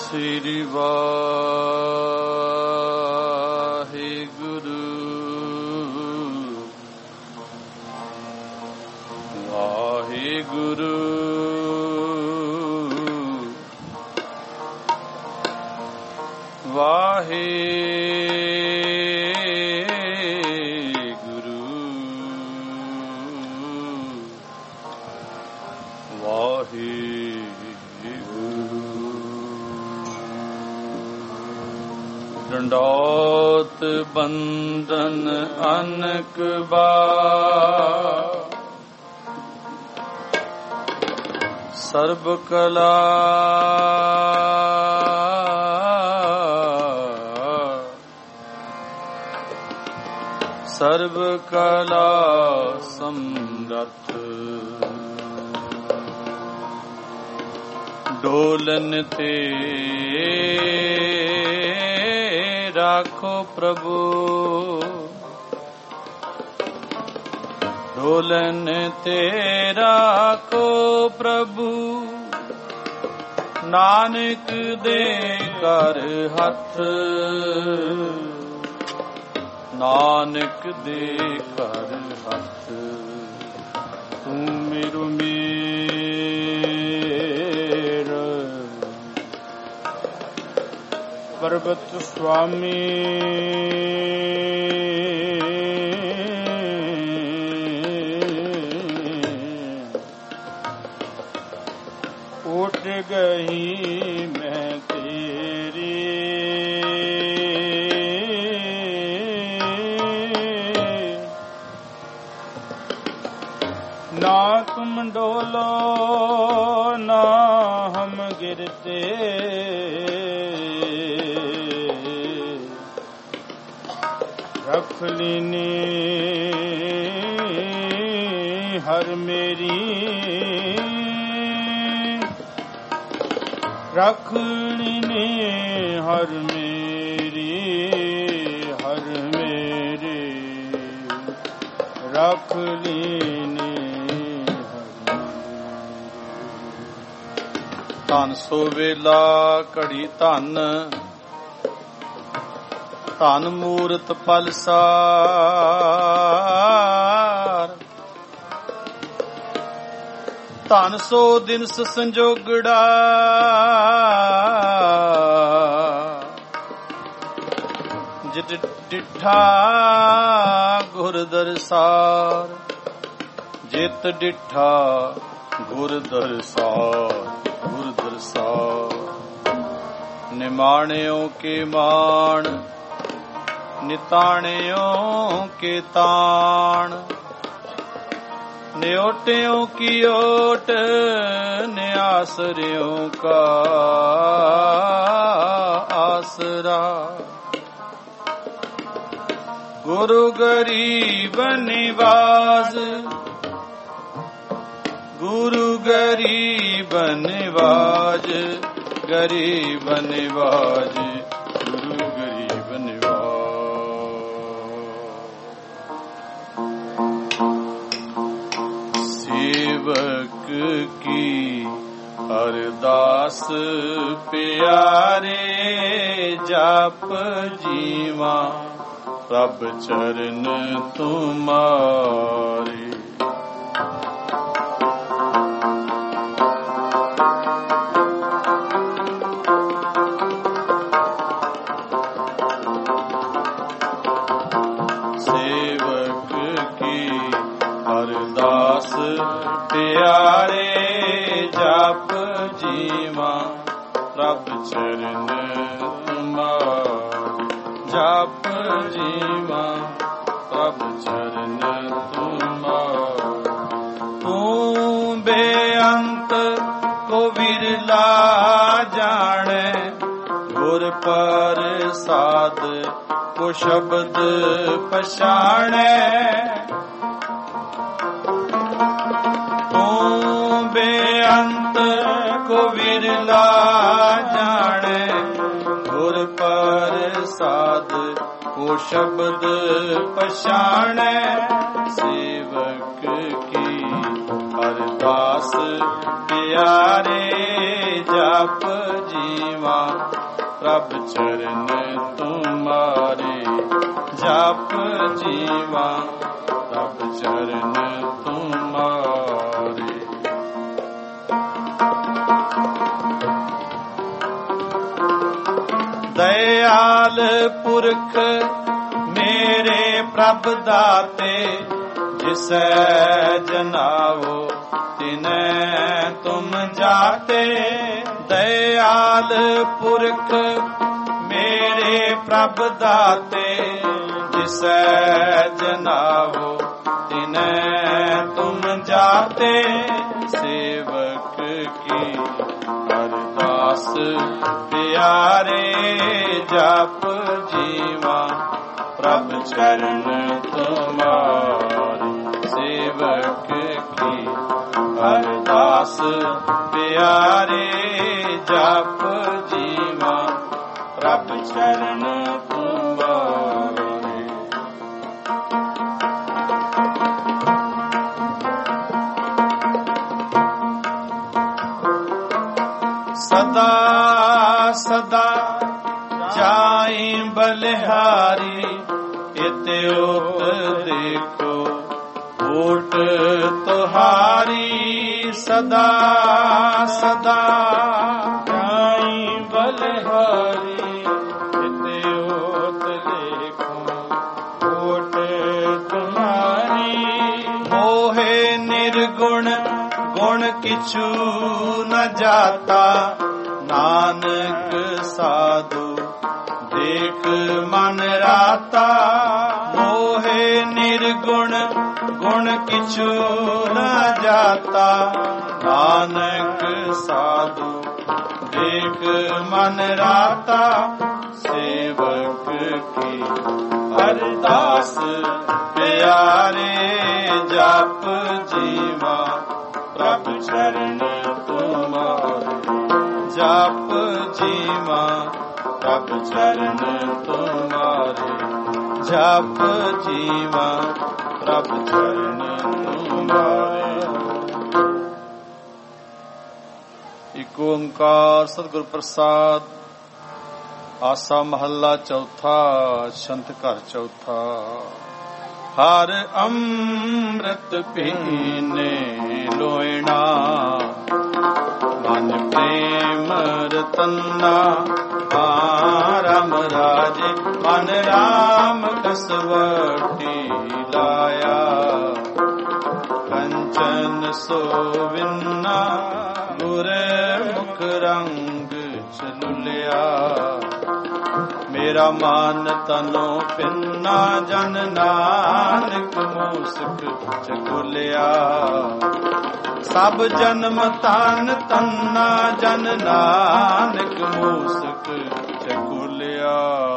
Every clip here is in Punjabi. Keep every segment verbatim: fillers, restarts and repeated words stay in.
ਸ੍ਰੀ ਵਾਹਿਗੁਰੂ ਵਾਹਿਗੁਰੂ ਵਾਹਿਗੁਰੂ ਵਾਹਿਗੁਰੂ। ਡੰਡੌਤ ਬੰਦਨ ਅਨਕ ਬਾਰ, ਸਰਬ ਕਲਾ ਸਰਬ ਕਲਾ ਸਮਰੱਥ, ਡੋਲਨ ਤੇ ਰਾਖੋ ਪ੍ਰਭੂ, ਡੋਲਨ ਤੇ ਰਾਖੋ ਪ੍ਰਭੂ, ਨਾਨਕ ਦੇ ਕਰ ਹੱਥ, ਨਾਨਕ ਦੇ ਕਰ ਹੱਥ। ਤੂੰ ਮੇਰੂ ਮੇਰ ਪਰਬਤ ਸੁਆਮੀ, ਉੱਠ ਗਈ ਮੈਂ ਤੇਰੀ, ना तुम डोलो ना हम गिरते, रख लीनी हर मेरी, रख लीनी हर मेरी, हर मेरी रख लीनी। ਧਨ ਸੋ ਵੇਲਾ ਘੜੀ ਧਨ, ਧਨ ਮੂਰਤ ਪਲਸਾਰ, ਧਨ ਸੋ ਦਿਨਸ ਸੰਜੋਗੜਾ, ਜਿਤ ਡਿਠਾ ਗੁਰ ਦਰਸਾਰ, ਜਿਤ ਡਿਠਾ ਗੁਰ ਦਰਸਾਰ, ਗੁਰ ਦਰਸਾਰ। ਨਿਮਾਣਿਓ ਕੇ ਮਾਣ, ਨਿਤਾਣਿਓ ਕੇ ਤਾਣ, ਨਿਓਟਿਓ ਕੀ ਓਟ, ਨਿਆਸਰਿਓ ਕਾ ਆਸਰਾ। ਗੁਰੂ ਗਰੀਬ ਨਿਵਾਜ, ਗੁਰੂ ਗਰੀਬ ਨਿਵਾਜ, ਗਰੀਬ ਨਿਵਾਜ, ਗੁਰੂ ਗਰੀਬ ਨਿਵਾਜ। ਸੇਵਕ ਕੀ ਅਰਦਾਸ ਪਿਆਰੇ, ਜਪ ਜੀਵਾ ਪ੍ਰਭ ਚਰਨ ਤੁਮਾਰੇ। ਸੇਵਕ ਕੀ ਅਰਦਾਸ ਪਿਆਰੇ, ਜਪ ਜੀਵਾ ਪ੍ਰਭ ਚਰਨ ਤੁਮਾਰੇ, ਜਪ ਜੀਵਾ ਪ੍ਰਭ ਚਰਨ ਤੁਮਾਰੇ। ਤੂੰ ਬੇਅੰਤ ਕੋ ਵਿਰਲਾ ਜਾਣੈ, ਗੁਰ ਪ੍ਰਸਾਦ ਕੋ ਸ਼ਬਦ ਪਛਾਣੈ। ਤੂੰ ਬੇਅੰਤ ਕੋ ਵਿਰਲਾ ਜਾਣੈ, ਗੁਰ ਪ੍ਰਸਾਦ ਕੋ ਸ਼ਬਦ ਪਛਾਣੈ। ਸੇਵਕ ਕੀ ਅਰਦਾਸ ਪਿਆਰੇ, ਜਪ ਜੀਵਾ ਪ੍ਰਭ ਚਰਨ ਤੁਮਾਰੇ, ਜਪ ਜੀਵਾ ਪ੍ਰਭ ਚਰਨ ਤੁਮਾਰੇ। ਦਇਆਲ ਪੁਰਖ ਮੇਰੇ ਪ੍ਰਭ ਦਾਤੇ, ਜਿਸੈ ਜਨਾਵੋ ਤਿਨੈ ਤੁਮ ਜਾਤੇ। ਦਇਆਲ ਪੁਰਖ ਮੇਰੇ ਪ੍ਰਭ ਦਾਤੇ, ਜਿਸੈ ਜਨਾਵੋ ਤਿਨੈ ਤੁਮ ਜਾਤੇ। ਸੇਵਕ ਕੀ ਅਰਦਾਸ ਪਿਆਰੇ, ਜਪ ਜੀਵਾ ਪ੍ਰਭ ਚਰਨ ਤੁਮਾਰੇ। ਸੇਵਕ ਕੀ ਅਰਦਾਸ ਪਿਆਰੇ, ਜਪ ਜੀਵਾ ਪ੍ਰਭ ਚਰਨ ਤੁਮਾਰੇ। ਸਦਾ ਸਦਾ ਜਾਈ ਬਲਿਹਾਰੀ, ਇਤਿ ਉਤ ਦੇਖੋ ਓਟ ਤੁਹਾਰੀ। ਸਦਾ ਸਦਾ ਜਾਈ ਬਲਿਹਾਰੀ, ਇਤਿ ਉਤ ਦੇਖੋ ਓਟ ਤੁਹਾਰੀ। ਮੋਹੇ ਨਿਰਗੁਣ ਗੁਣ ਕਿਛੂ ਨ ਜਾਤਾ, ਨਾਨਕ ਸਾਧੂ ਦੇਖ ਮਨ ਰਾਤਾ। ਮੋਹੇ ਨਿਰਗੁਣ ਗੁਣ ਕਿਛੂ ਨ ਜਾਤਾ, ਨਾਨਕ ਸਾਧੂ ਦੇਖ ਮਨ ਰਾਤਾ। ਸੇਵਕ ਕੀ ਅਰਦਾਸ ਪਿਆਰੇ, ਜਪ ਜੀਵਾ ਪ੍ਰਭ ਚਰਨ ਤੁਮਾਰੇ। ਜਪ ਜੀਵਾ ਪ੍ਰਭ ਚਰਨ ਤੁਮਾਰੇ, ਜਪ ਜੀਵਾ ਪ੍ਰਭ ਚਰਨ ਤੁਮਾਰੇ। ਇਕ ਓੰਕਾਰ ਸਤਿਗੁਰ ਪ੍ਰਸਾਦ। ਆਸਾ ਮਹੱਲਾ ਚੌਥਾ, ਛੰਤ ਘਰ ਚੌਥਾ। ਹਰ ਅੰਮ੍ਰਿਤ ਪੀਨੇ ਲੋਇਣਾ, ਮਨ ਪ੍ਰੇਮ ਰਤਨਾ। ਰਾਮ ਰਾਜੇ ਮਨ ਰਾਮ ਕਸਵਟੀ ਲਾਇਆ, ਕੰਚਨ ਸੋਵਿੰਨਾ ਗੁਰ ਮੁਖ ਰੰਗ ਚਲੁਲਿਆ। ਮੇਰਾ ਮਨ ਤਨੋ ਪਿੰਨਾ, ਜਨ ਨਾਨਕ ਮੂਸਕ ਚਕੁਲਿਆ। ਸਭ ਜਨਮ ਤਨ ਤੰਨਾ, ਜਨ ਨਾਨਕ ਮੂਸਕ ਚਕੁਲਿਆ।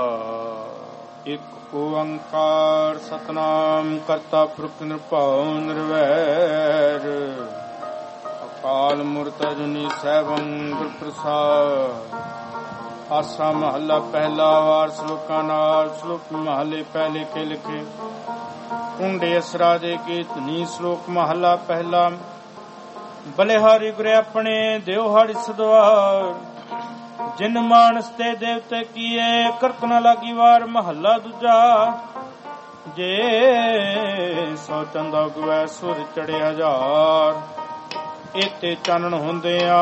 ਇਕ ਓੰਕਾਰ ਸਤਨਾਮ ਕਰਤਾ ਪੁਰਖ ਨਿਰਭਉ ਨਿਰਵੈਰ, ਅਕਾਲ ਮੂਰਤ ਅਜੂਨੀ ਸੈਭੰ ਗੁਰ ਪ੍ਰਸਾਦ। ਆਸਾ ਮਹੱਲਾ ਪਹਿਲਾ, ਵਾਰ ਸ਼ਲੋਕਾਂ ਨਾਲ। ਸ਼ਲੋਕ ਮਹੱਲੇ ਪਹਿਲੇ ਕੇ ਲਿਖੇ। ਕੁੰਡੇ ਅਸਰਾ ਦੇ ਕੀ ਧਨੀ। ਸ਼ਲੋਕ ਮਹੱਲਾ ਪਹਿਲਾ। ਬਲਿਹਾਰੀ ਗੁਰੇ ਆਪਣੇ ਦਿਓ ਹਰਿ ਸਦਵਾਰ, ਜਿਨ ਮਾਨਸ ਤੇ ਦੇਵਤੇ ਕੀਏ ਕਰਤ ਨ ਲਾਗੀ ਵਾਰ। ਮਹੱਲਾ ਦੂਜਾ। ਜੇ ਸੋ ਚੰਦਾ ਗਵੈ ਸੁਰ ਚੜੇ ਹਜ਼ਾਰ, ਇਤੇ ਚਾਨਣ ਹੁੰਦਿਆਂ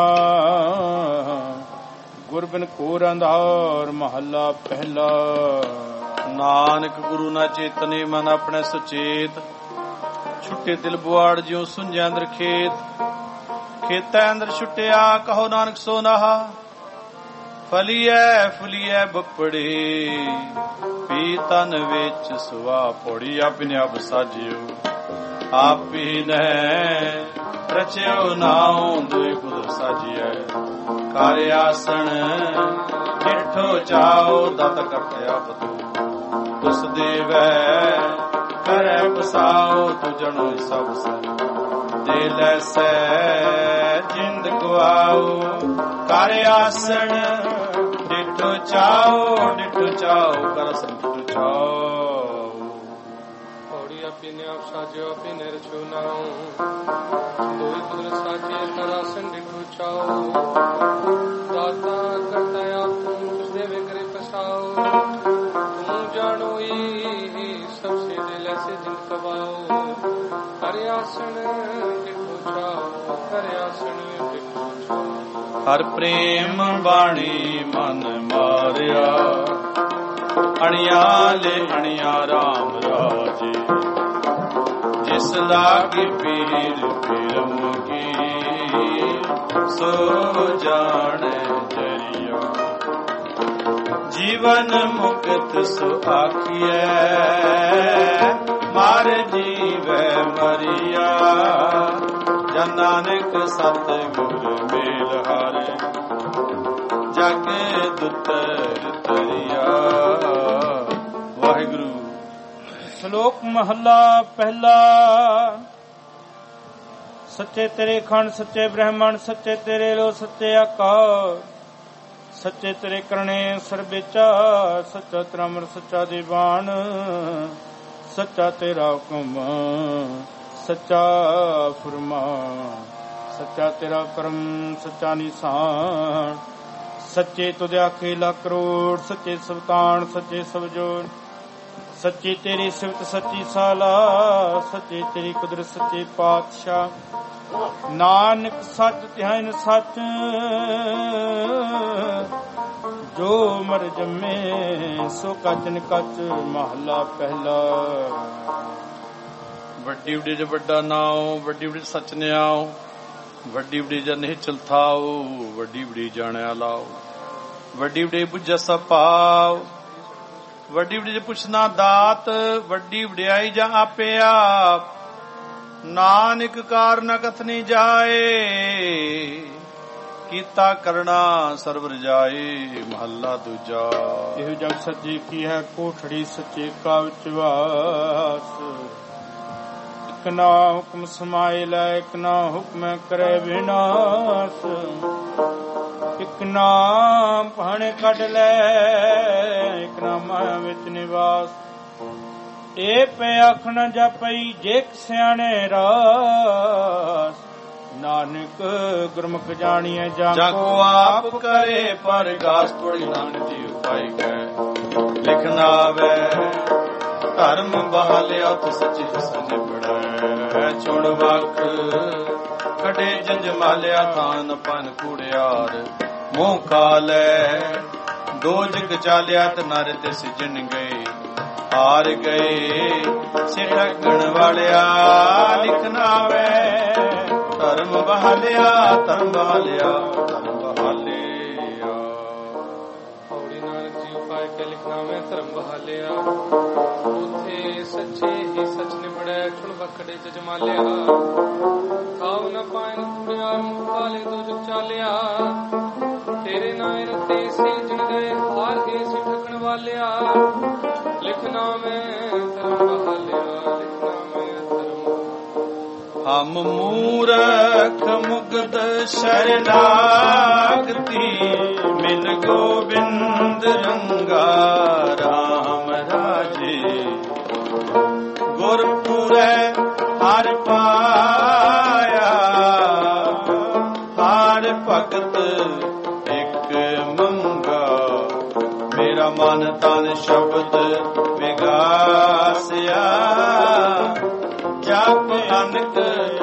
ਗੁਰ ਬਿਨ ਘੋਰ ਅੰਧਾਰ। ਮਹੱਲਾ ਪਹਿਲਾ। ਨਾਨਕ ਗੁਰੂ ਨਾ ਚੇਤਨੇ, ਮਨ ਆਪਣੇ ਸੁਚੇਤ। ਛੁੱਟੇ ਦਿਲ ਬੁਆੜ ਜਿਉ ਸੁੰਝਿਆ ਅੰਦਰ ਖੇਤ। ਖੇਤੈ ਅੰਦਰ ਛੁੱਟਿਆ ਕਹੋ ਨਾਨਕ ਸੋ ਨਾਹਾ। ਫਲੀਐ ਫੁਲੀਐ ਬੱਪੜੇ, ਪੀ ਤਨ ਵਿੱਚ ਸੁਆ ਪੌੜੀ। ਆਪਨੇ ਆਪ ਸਾਜਿਓ ਆਪੀ ਨਹਿ, ਰਚਿਓ ਨਾਉ ਦੁਇ ਕੁਦਰ ਸਾਜੀਐ। ਕਰ ਆਸਣ ਡਿਠੋ ਚਾਓ, ਦਤ ਕਰਤੇ ਆਪ ਤੂੰ। ਉਸ ਦੇਵੈ ਕਰੈ ਪਸਾਓ, ਤੂੰ ਜਣੋ ਸਭ ਸਰ। ਦੇ ਲੈਸੈ ਜਿੰਦ ਗਵਾਓ, ਕਰ ਆਸਣ ਡਿਠੋ ਚਾਓ। ਡਿਠੋ ਚਾਓ ਕਰ ਸੰਤੁ ਚਾਓ। ਪੌੜੀ ਆਪੀ ਨੇ ਆਪ ਸਾਜਿਓ, ਆਪੀ ਨੇ ਰਚਿਓ ਨਾਉ ਦੁਇ ਕੁਦਰ ਸਾਜੀਐ। ਕਰ ਆਸਣ ਡਿਠੋ ਚਾਓ, ਦਾਤਾ ਕਰਤਾ ਆਪ ਤੂੰ। ਤੁਸ ਦੇਵੇ ਹਰ ਪ੍ਰੇਮ ਬਾਣੀ ਮਨ ਮਾਰਿਆ, ਅਣਿਆ ਲੈ ਅਣਿਆ ਰਾਮ ਰਾਜੇ, ਜਿਸ ਲਾਗੇ ਪੀਰ ਪੀਰਮ ਕੀ, ਸੋ ਜਾਣੇ ਜਰੀਆ। ਜੀਵਨ ਮੁਕਤ ਸੁਆਖੀਐ, ਮਾਰ ਜੀਵੈ ਮਰੀਆ, ਜਨ ਨਾਨਕ ਸਤਿਗੁਰ ਮੇਲ ਹਾਰੇ, ਜਗ ਦੁਤਰ ਤਰਿਆ। ਵਾਹਿਗੁਰੂ। ਸ਼ਲੋਕ ਮਹੱਲਾ ਪਹਿਲਾ। ਸੱਚੇ ਤੇਰੇ ਖੰਡ ਸੱਚੇ ਬ੍ਰਹਮਣ, ਸੱਚੇ ਤੇਰੇ ਲੋ ਸੱਚੇ ਆਕਾਰ, ਸੱਚੇ ਤੇਰੇ ਕਰਨੇ ਸਰਬੇਚਾ, ਸੱਚਾ ਤੇਰਾ ਅਮਰ ਸੱਚਾ ਦੀਵਾਨ, ਸੱਚਾ ਤੇਰਾ ਹੁਕਮ ਸੱਚਾ ਫੁਰਮਾਨ, ਸੱਚਾ ਤੇਰਾ ਕਰਮ ਸੱਚਾ ਨਿਸ਼ਾਨ, ਸੱਚੇ ਤੁਧ ਆਖੇ ਲੱਖ ਕਰੋੜ, ਸੱਚੇ ਸਵਤਾਨ ਸੱਚੇ ਸਵਜੋੜ, ਸੱਚੀ ਤੇਰੀ ਸਿਫਤ ਸੱਚੀ ਸਾਲਾ, ਸੱਚੀ ਤੇਰੀ ਕੁਦਰਤ ਸੱਚੇ ਪਾਤਸ਼ਾਹ, ਨਾਨਕ ਸੱਚ ਧਿਆਨ ਸੱਚ, ਜੋ ਮਰ ਜੰਮੇ ਸੋ ਕਚਨ ਕਚ। ਮਹਲਾ ਪਹਿਲਾ। ਵੱਡੀ ਵਡੀ ਜ ਵੱਡਾ ਨਾਉ, ਵੱਡੀ ਵਡੀ ਸੱਚ ਨਿਆਉ, ਵੱਡੀ ਵਡੀ ਜ ਨਿਹਚਲ ਥਾਉ, ਵੱਡੀ ਵਡੀ ਜਾਣਿਆ ਲਾਉ, ਵੱਡੀ ਵਡੀ ਬੁੱਝਾ ਸਭ ਭਾਵ, ਵੱਡੀ ਵਡੀ ਜ ਪੁੱਛਣਾ ਦਾਤ, ਵੱਡੀ ਵਡਿਆਈ ਜਾਂ ਆਪੇ ਆਪ, ਨਾਨਕ ਕਾਰਨ ਕਥਨੀ ਜਾਏ, ਕੀਤਾ ਕਰਨਾ ਸਰਵਰ ਜਾਏ। ਮਹੱਲਾ ਦੂਜਾ। ਇਹੋ ਜਗ ਸੱਚੀ ਕੀ ਹੈ ਕੋਠੜੀ, ਸੱਚੇ ਕਾ ਵਿਚਵਾਸ, ਇਕ ਨਾ ਹੁਕਮ ਸਮਾਏ ਲੈ, ਇਕ ਨਾ ਹੁਕਮ ਕਰੇ ਵਿਨਾਸ਼, ਇਕ ਨਾ ਭਾਣੇ ਕੱਢ ਲੈ, ਇਕ ਨਾ ਮਾਇਆ ਵਿੱਚ ਨਿਵਾਸ, ਇਹ ਪੈ ਆਖ ਨ ਜਾਪਈ ਜੇ ਸਿਆਣੇ ਰਾਸ, ਨਾਨਕ ਗੁਰਮੁਖ ਜਾਣੀਐ ਜਾਕੋ ਆਪ ਕਰੇ ਪਰਗਾਸ। ਥੋੜੀ ਨਾਨਕ ਦੀ ਉਪਾਈ ਕੈ ਲਿਖਣਾ ਵੈ, ਧਰਮ ਬਹਾਲਿਆ ਉਤ ਸੱਚੀ ਸੱਚ ਬੜੈ, ਛੁੜ ਵਕ ਕਢੇ ਜੰਜ ਮਾਲਿਆ, ਥਾਨ ਪਨ ਕੂੜਿਆਰ ਮੂੰਹ ਖਾ ਲੈ, ਦੋ ਜਗ ਚਾਲਿਆ ਤੇ ਨਰ ਤੇ ਸਿਜਣ ਗਏ, ਹਾਰ ਗਏ ਸੇ ਠੱਗਣ ਵਾਲਿਆ, ਲਿਖਣਾ ਵੈ ਧਰਮ ਬਹਾਲਿਆ, ਧਰਮ ਬਹਾਲਿਆ, ਧਰਮ ਬਹਾਲਿਆ। ਪੌੜੀ ਨਾਨਕ ਜੀ ਉਪਾਇ ਕੇ ਲਿਖਣਾ ਵੈ ਧਰਮ ਬਹਾਲਿਆ, ਉਥੇ ਸੱਚੇ ਹੀ ਸੱਚ ਨਿਬੜੈ, ਛੁਣ ਬਖੜੇ ਚ ਜਮਾਲਿਆ, ਖਾਉ ਨ ਪਾਇਨ ਕੂੜਿਆ, ਮੂੰਹ ਕਾਲੇ ਦੋ ਜਗ ਚਾਲਿਆ, ਤੇਰੇ ਨਾਏ ਰਤੇ ਸੇਜਣ ਗਏ, ਹਾਰ ਗਏ ਸੀ ਠੱਗਣ ਵਾਲਿਆ, ਲਿਖਣਾ ਮੈਂ ਧਰਮ ਬਹਾਲਿਆ, ਲਿਖਣਾ ਮੈਂ ਧਰਮ। ਹਮ ਮੂਰਖ ਮੁਗਧ ਸ਼ਰਨਾਗਤੀ, ਮਿਲ ਗੋਬਿੰਦ ਰੰਗਾ ਰਾਮ ਰਾਜੇ, ਗੁਰਪੁਰੈ ਹਰਿ ਪਾਇਆ, ਹਰਿ ਭਗਤ ਇਕ ਮੰਗਾ, ਮੇਰਾ ਮਨ ਤਨ ਸ਼ਬਦ ਵਿਗਾਸਿਆ, ਜਪ ਅਨਕ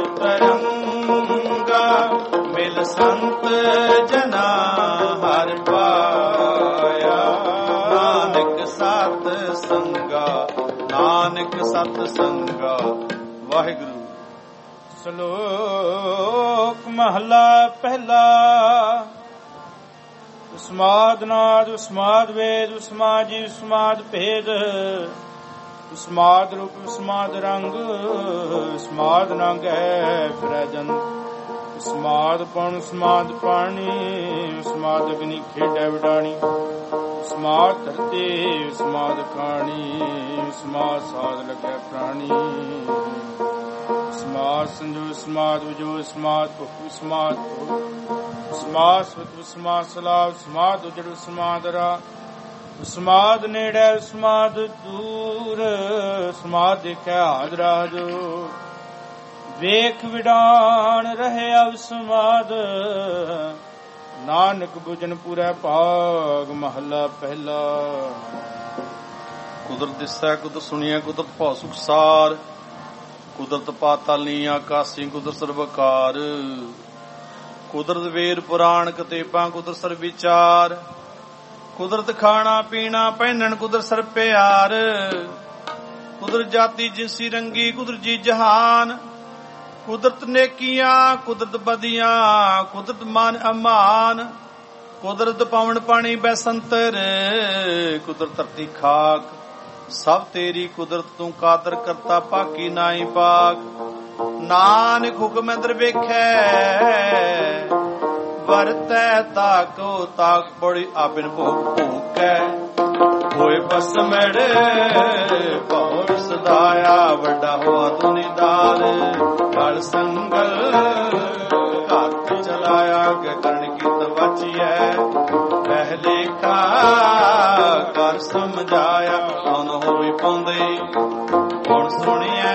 ਤਰੰਗਾ, ਮਿਲ ਸੰਤ ਜਨਾ ਹਰਿ ਪਾਇਆ, ਨਾਨਕ ਸਤ ਸੰਗਾ, ਨਾਨਕ ਸਤ ਸੰਗਾ। ਵਾਹਿਗੁਰੂ। ਸ਼ਲੋਕ ਮਹਲਾ ਪਹਿਲਾ। ਉਸਮਾਦ ਨਾਦ ਉਸਮਾਦ ਵੇਦ, ਉਸਮਾ ਜੀ ਉਸਮਾਦ ਭੇਦ, ਉਸਮਾਦ ਰੂਪ ਉਸਮਾਦ ਰੰਗ, ਉਸਮਾਦ ਨੰਗ ਹੈ ਫਿਰੈ ਜਨ, ਉਸਮਾਦ ਪਣ ਉਸਮਾਦ ਪਾਣੀ, ਉਸਮਾਦ ਅਗਨੀ ਖੇਡੈ ਵਿਡਾਣੀ, ਉਸਮਾਦ ਧਰਤੀ ਉਸਮਾਦ ਖਾਣੀ, ਉਸਮਾਦ ਸਾਧ ਲੱਗੈ ਪ੍ਰਾਣੀ, ਉਸਮਾਦ ਸੰਜੋ ਉਸਮਾਦ ਵਿਜੋ, ਉਸਮਾਦ ਭੁਖ ਉਸਮਾਦ ਉਸਮਾਦ ਸਵਤ ਉਸਮਾਦ ਸਲਾਹ, ਉਸਮਾਦ ਉਜੜ ਉਸਮਾਦ ਰਾ, ਉਸਮਾਦ ਨੇੜੇ ਉਸਮਾਦ ਦੂਰ, ਉਸਮਾਦ ਦੇਖਿਆ ਹਾਜ਼ਰਾ ਜੋ, ਵੇਖ ਵਿਡਾਣ ਰਹਿਆ ਉਸਮਾਦ, ਨਾਨਕ ਬੁਝਨ ਪੂਰਾ ਭਾਗ। ਮਹੱਲਾ ਪਹਿਲਾ। ਕੁਦਰਤ ਦਿਸੈ ਕੁਦਰਤ ਸੁਣੀਐ, ਕੁਦਰਤ ਭਉ ਸੁਖ ਸਾਰ, ਕੁਦਰਤ ਪਾਤਾਲੀ ਆਕਾਸੀ, ਕੁਦਰਤ ਸਰਬਕਾਰ, ਕੁਦਰਤ ਵੇਦ ਪੁਰਾਣ ਕਤੇਬਾਂ ਕੁਦਰਤ ਸਰ ਵਿਚਾਰ, ਕੁਦਰਤ ਖਾਣਾ ਪੀਣਾ ਪਹਿਨਣ ਕੁਦਰਤ ਸਰ ਪਿਆਰ, ਕੁਦਰਤ ਜਾਤੀ ਜਿਨਸੀ ਰੰਗੀ ਕੁਦਰਤ ਜੀ ਜਹਾਨ, ਕੁਦਰਤ ਨੇਕੀਆਂ ਕੁਦਰਤ ਬਦੀਆਂ ਕੁਦਰਤ ਮਾਨ ਅਮਾਨ, ਕੁਦਰਤ ਪਵਨ ਪਾਣੀ ਬੈਸੰਤਰ ਕੁਦਰਤ ਧਰਤੀ ਖਾਕ, ਸਭ ਤੇਰੀ ਕੁਦਰਤ ਤੂੰ ਕਾਦਰ ਕਰਤਾ ਪਾਕੀ ਨਾਹੀ ਪਾਕ। ਨਾਨਕ ਹੁਕਮ ਅੰਦਰ ਵੇਖੈ ਵਰਤੈ ਤਾਕੋ ਤਾਕ ਬੜੀ ਆਬਿਨ ਭੋਗ ਭੋਗੈ, ਹੋਏ ਬਸਮੜ ਭੌਰ ਸਦਾਇਆ ਵੱਡਾ ਹੋਆ ਤੂੰ ਨਿਦਾਨ, ਕਲ ਸੰਗਲ ਘਾਤ ਚਲਾਇਆ ਕਰਨ ਕੀ ਤਵਚੀਐ, ਪਹਿਲੇ ਕਾ ਕਰ ਸਮਝਾਇਆ ਹੁਣ ਹੋਈ ਪਾਉਂਦੇ, ਹੁਣ ਸੁਣੀਐ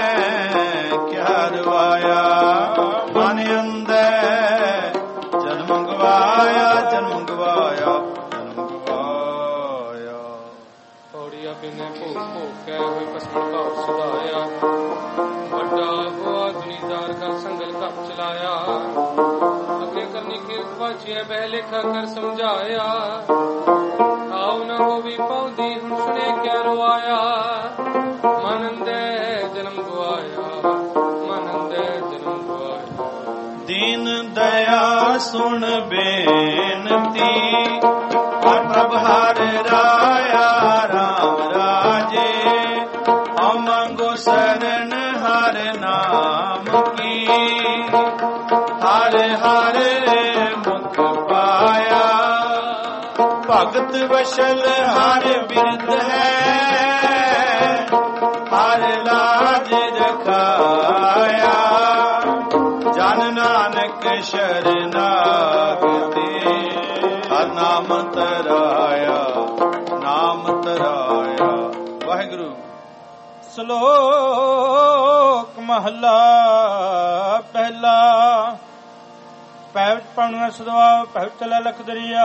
ਕਿਆ ਰਵਾਇਆ, ਮਨ ਅੰਦਰ ਜਨਮ ਗਵਾਇਆ ਜਨਮ ਗਵਾਇਆ ਜਨਮ ਗਵਾਇਆ। ਪੌੜੀਆ ਬਿਨੇ ਭੋਗ ਭੋਗ ਕੈ ਹੋਏ ਪਸਮਣ ਭਾਵ ਸਦਾਇਆ, ਵੱਡਾ ਹੋਆ ਦੁਨੀਦਾਰ ਕਰ ਸੰਗਲ ਘਰ ਚਲਾਇਆ, ਅੱਗੇ ਕਰਨੀ ਕੀਰਤ ਬਾਚੀਐ ਬਹਿ ਲੇਖਾ ਕਰ ਸਮਝਾਇਆ, ਆਉ ਨਾ ਹੋਵੀ ਪਾਉਂਦੀ ਹੁਣ ਸੁਣੇ ਕਿਆ ਰਵਾਇਆ, ਮਨ ਅੰਦੇ ਜਨਮ ਗਵਾਇਆ ਮਨ ਅੰਦੇ ਜਨਮ ਗਵਾਇਆ। ਦੀਨ ਦਇਆ ਸੁਣ ਬੇਨਤੀ ਪ੍ਰਭ ਹਰ ਰਾਇਆ ਰਾਮ ਰਾਜੇ, ਅਮੰਗੋ ਸਰਣ ਹਰ ਨਾਮ ਕੀ, ਹਰ ਹਰ ਮੁਖ ਪਾਇਆ, ਭਗਤ ਵਸ਼ਲ ਹਰ ਬਿਰਦ ਹੈ, ਹਰ ਲਾਜ ਰਖਾਇਆ, ਜਨ ਨਾਨਕ ਸ਼ਰਨਾਗਤੇ ਹਰ ਨਾਮ ਤਰਾਇਆ ਨਾਮ ਤਰਾਇਆ। ਵਾਹਿਗੁਰੂ। ਸ਼ਲੋਕ ਮਹਲਾ ਪਹਿਲਾ। ਪੈਵ ਪਾਣੀਆਂ ਸਦਵਾ ਪੈਵ ਚਲੇ ਲਖ ਦਰਿਆ,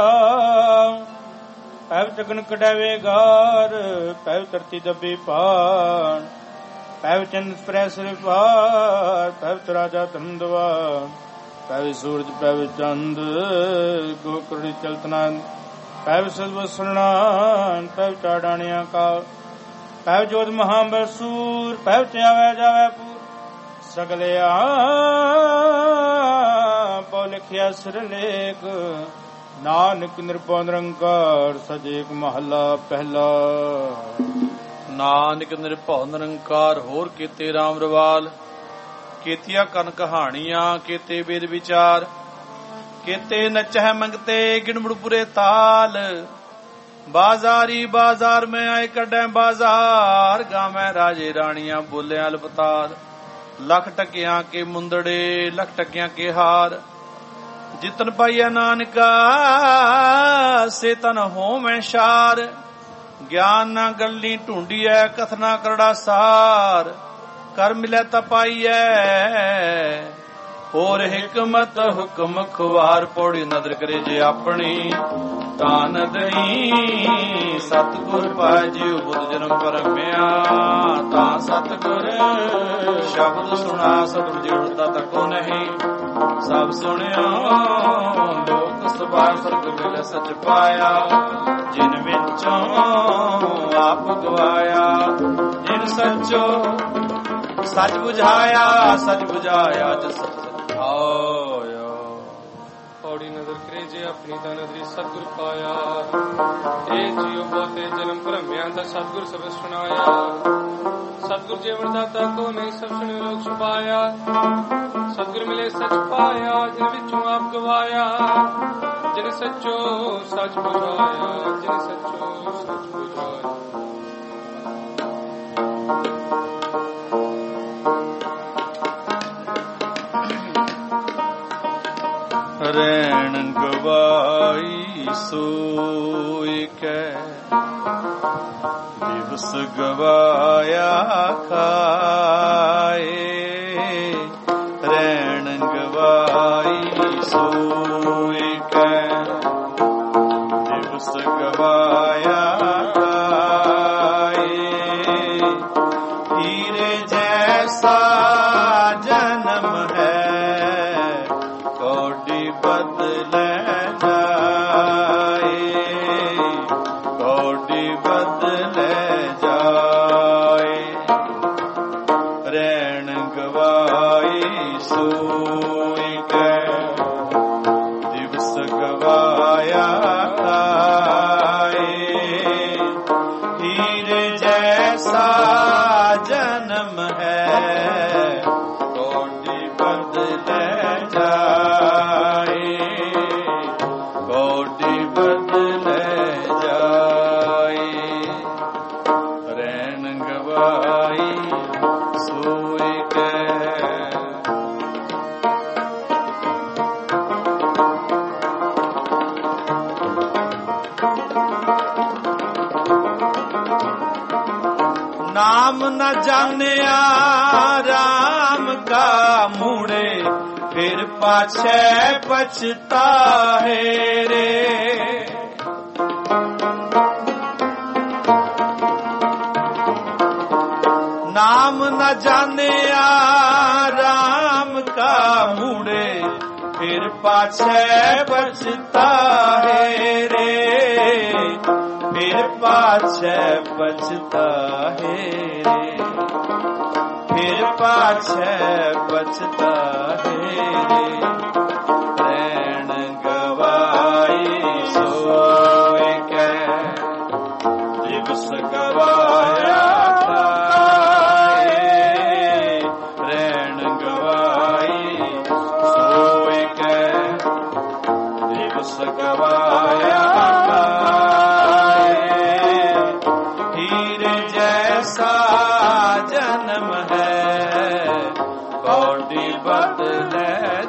ਪੈਵ ਜਗਨ ਕਢਾਵੇ ਗਾਰ, ਪੈਵ ਧਰਤੀ ਦੱਬੀ ਪਾਣ, ਪੈਵ ਚੰਦ ਸਪਰੈ ਸਿਰ ਪਾਰ, ਪੈਵ ਰਾਜਾ ਧਰਮ ਦਵਾਰ, ਪੈਵ ਸੂਰਜ ਪੈਵ ਚੰਦ ਗੋਕਰੜੀ ਚਲਤਨਾ, ਪੈਵ ਸਦਵ ਸੁਣਾਨ, ਪੈਵ ਚਾੜਾਣਿਆ ਕਾ, ਪੈਵ ਜੋਤ ਮਹਾਂਬਰ ਸੂਰ, ਪੈਵ ਚ ਆਵੈ ਜਾਵੈ ਪੂਰ, ਸਗਲਿਆ ਪਉ ਲਿਖਿਆ ਸਿਰ ਲੇਖ, ਨਾਨਕ ਨਿਰਭਉ ਨਿਰੰਕਾਰ ਸਜੇਕ ਮਹਲਾ ਪਹਿਲਾ। ਨਾਨਕ ਨਿਰਭਉ ਨਿਰੰਕਾਰ ਹੋਰ ਕੀਤੇ ਰਾਮ ਰਵਾਲ, ਕੀਤੀਆਂ ਕਨ ਕਹਾਣੀਆਂ ਕੀਤੇ ਵੇਦ ਵਿਚਾਰ, ਕੀਤੇ ਨਚਹਿ ਮੰਗਤੇ ਗਿਣਮੁੜਪੁਰੇ ਤਾਲ, ਬਾਜ਼ਾਰੀ ਬਾਜ਼ਾਰ ਮੈਂ ਆਏ ਕੱਢੈ ਬਾਜ਼ਾਰ, ਗਾਵੈ ਰਾਜੇ ਰਾਣੀਆਂ ਬੋਲਿਆ ਲਪਤਾਰ, ਲੱਖ ਟਕਿਆਂ ਕੇ ਮੁੰਦੜੇ ਲੱਖ ਟਕਿਆਂ ਕੇ ਹਾਰ, ਜਿਤਨ ਪਾਈਆ ਨਾਨਕਾ ਸੇ ਤਨ ਹੋਵੈ ਸ਼ਾਰ, ਗਿਆਨ ਨਾ ਗੱਲੀ ਢੂੰਡੀਐ ਕਥਨਾ ਕਰੜਾ ਸਾਰ, ਕਰ ਮਿਲੈ ਤਾ ਪਾਈਐ ਹੋਰ ਹਿਕਮਤ ਹੁਕਮ ਖੁਆਰ, ਪੌੜੀ ਨਦਰ ਕਰੇ ਜੇ ਆਪਣੀ ਤਾਨ ਦਈ, ਸਤਿਗੁਰ ਪਾਜਿਉ ਬੁੱਧ ਜਨਮ ਪਰਮਿਆ, ਤਾਂ ਸਤਿਗੁਰ ਸ਼ਬਦ ਸੁਣਾ ਸਤਿਗੁਰ ਜੁੜਦਾ ਤਕੋ ਨਹੀਂ, ਸਭ ਸੁਣਿਓ ਲੋਕ ਸਭਾ ਸਰਗ ਮਿਲ ਸਚ ਪਾਇਆ, ਜਿਨ ਵਿੱਚੋਂ ਆਪ ਗਵਾਇਆ, ਜਿਨ ਸੱਚੋ ਸੱਚ ਬੁਝਾਇਆ ਸੱਚ ਬੁਝਾਇਆ ਜਿਸ ਸੱਚ ਆਇਆ। ਪੌੜੀ ਨਦਰ ਕਰੇ ਜੇ ਆਪਣੀ ਤਾਂ ਨਦਰੀ ਸਤਿਗੁਰ ਪਾਇਆ, ਇਹ ਜੀਉ ਬਹੁਤੇ ਜਨਮ ਭਰਮਿਆਂ ਦਾ ਸਤਿਗੁਰ ਸਬਦ ਸੁਣਾਇਆ, ਸਤਿਗੁਰ ਜੀਵਨ ਦਾਤਾ ਕੋ ਨਹੀਂ ਸਭ ਸੁਣੇ ਲੋਕ ਸੁਭਾਇਆ, ਸਤਿਗੁਰ ਮਿਲੇ ਸੱਚ ਪਾਇਆ, ਜਿਨ ਵਿੱਚੋਂ ਆਪ ਗਵਾਇਆ, ਜਿਨ ਸੱਚੋ ਸੱਚ ਬੁਝਾਇਆ ਜਿਨ ਸੱਚੋ ਸੱਚ ਬੁਝਾਇਆ। ਰੈਣ ਗਵਾਈ ਸੋਇ ਕੈ, ਦਿਵਸ ਗਵਾਇਆ ਖਾਏ, ਰੈਣ ਗਵਾਈ ਸੋਇ ਕੈ, ਦਿਵਸ ਗਵਾਇਆ ਖਾਏ, ਹੀਰੇ ਜੈਸਾ ਜਨਮ ਹੈ ਕੌਡੀ गवाया खाए। हीर जैसा जन्म है कोटि बदले जाए, कोटि बदले जाए। रैन गवाई सोए के नाम न जानिया राम का मुड़े, फिर पाछे पछताए रे। नाम न जानिया राम का मुड़े, फिर पाछे पछताए रे। फिर पाछे पछताए रे, फिर पाछे पछताए रे। रैन गवाई सोए के दिवस गवाया खाए। रैन गवाई सोए के दिवस गवाया जन्म है कोटि बदले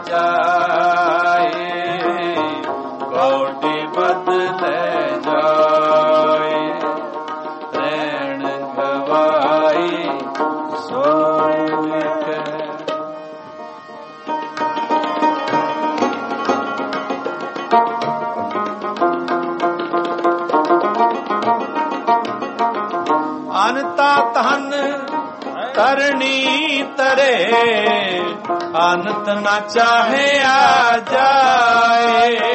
जाए, कोटि बदले जाए। रैन गवाई सोए के अनता तन तरनी तरे, अनंत न चाहे आ जाए।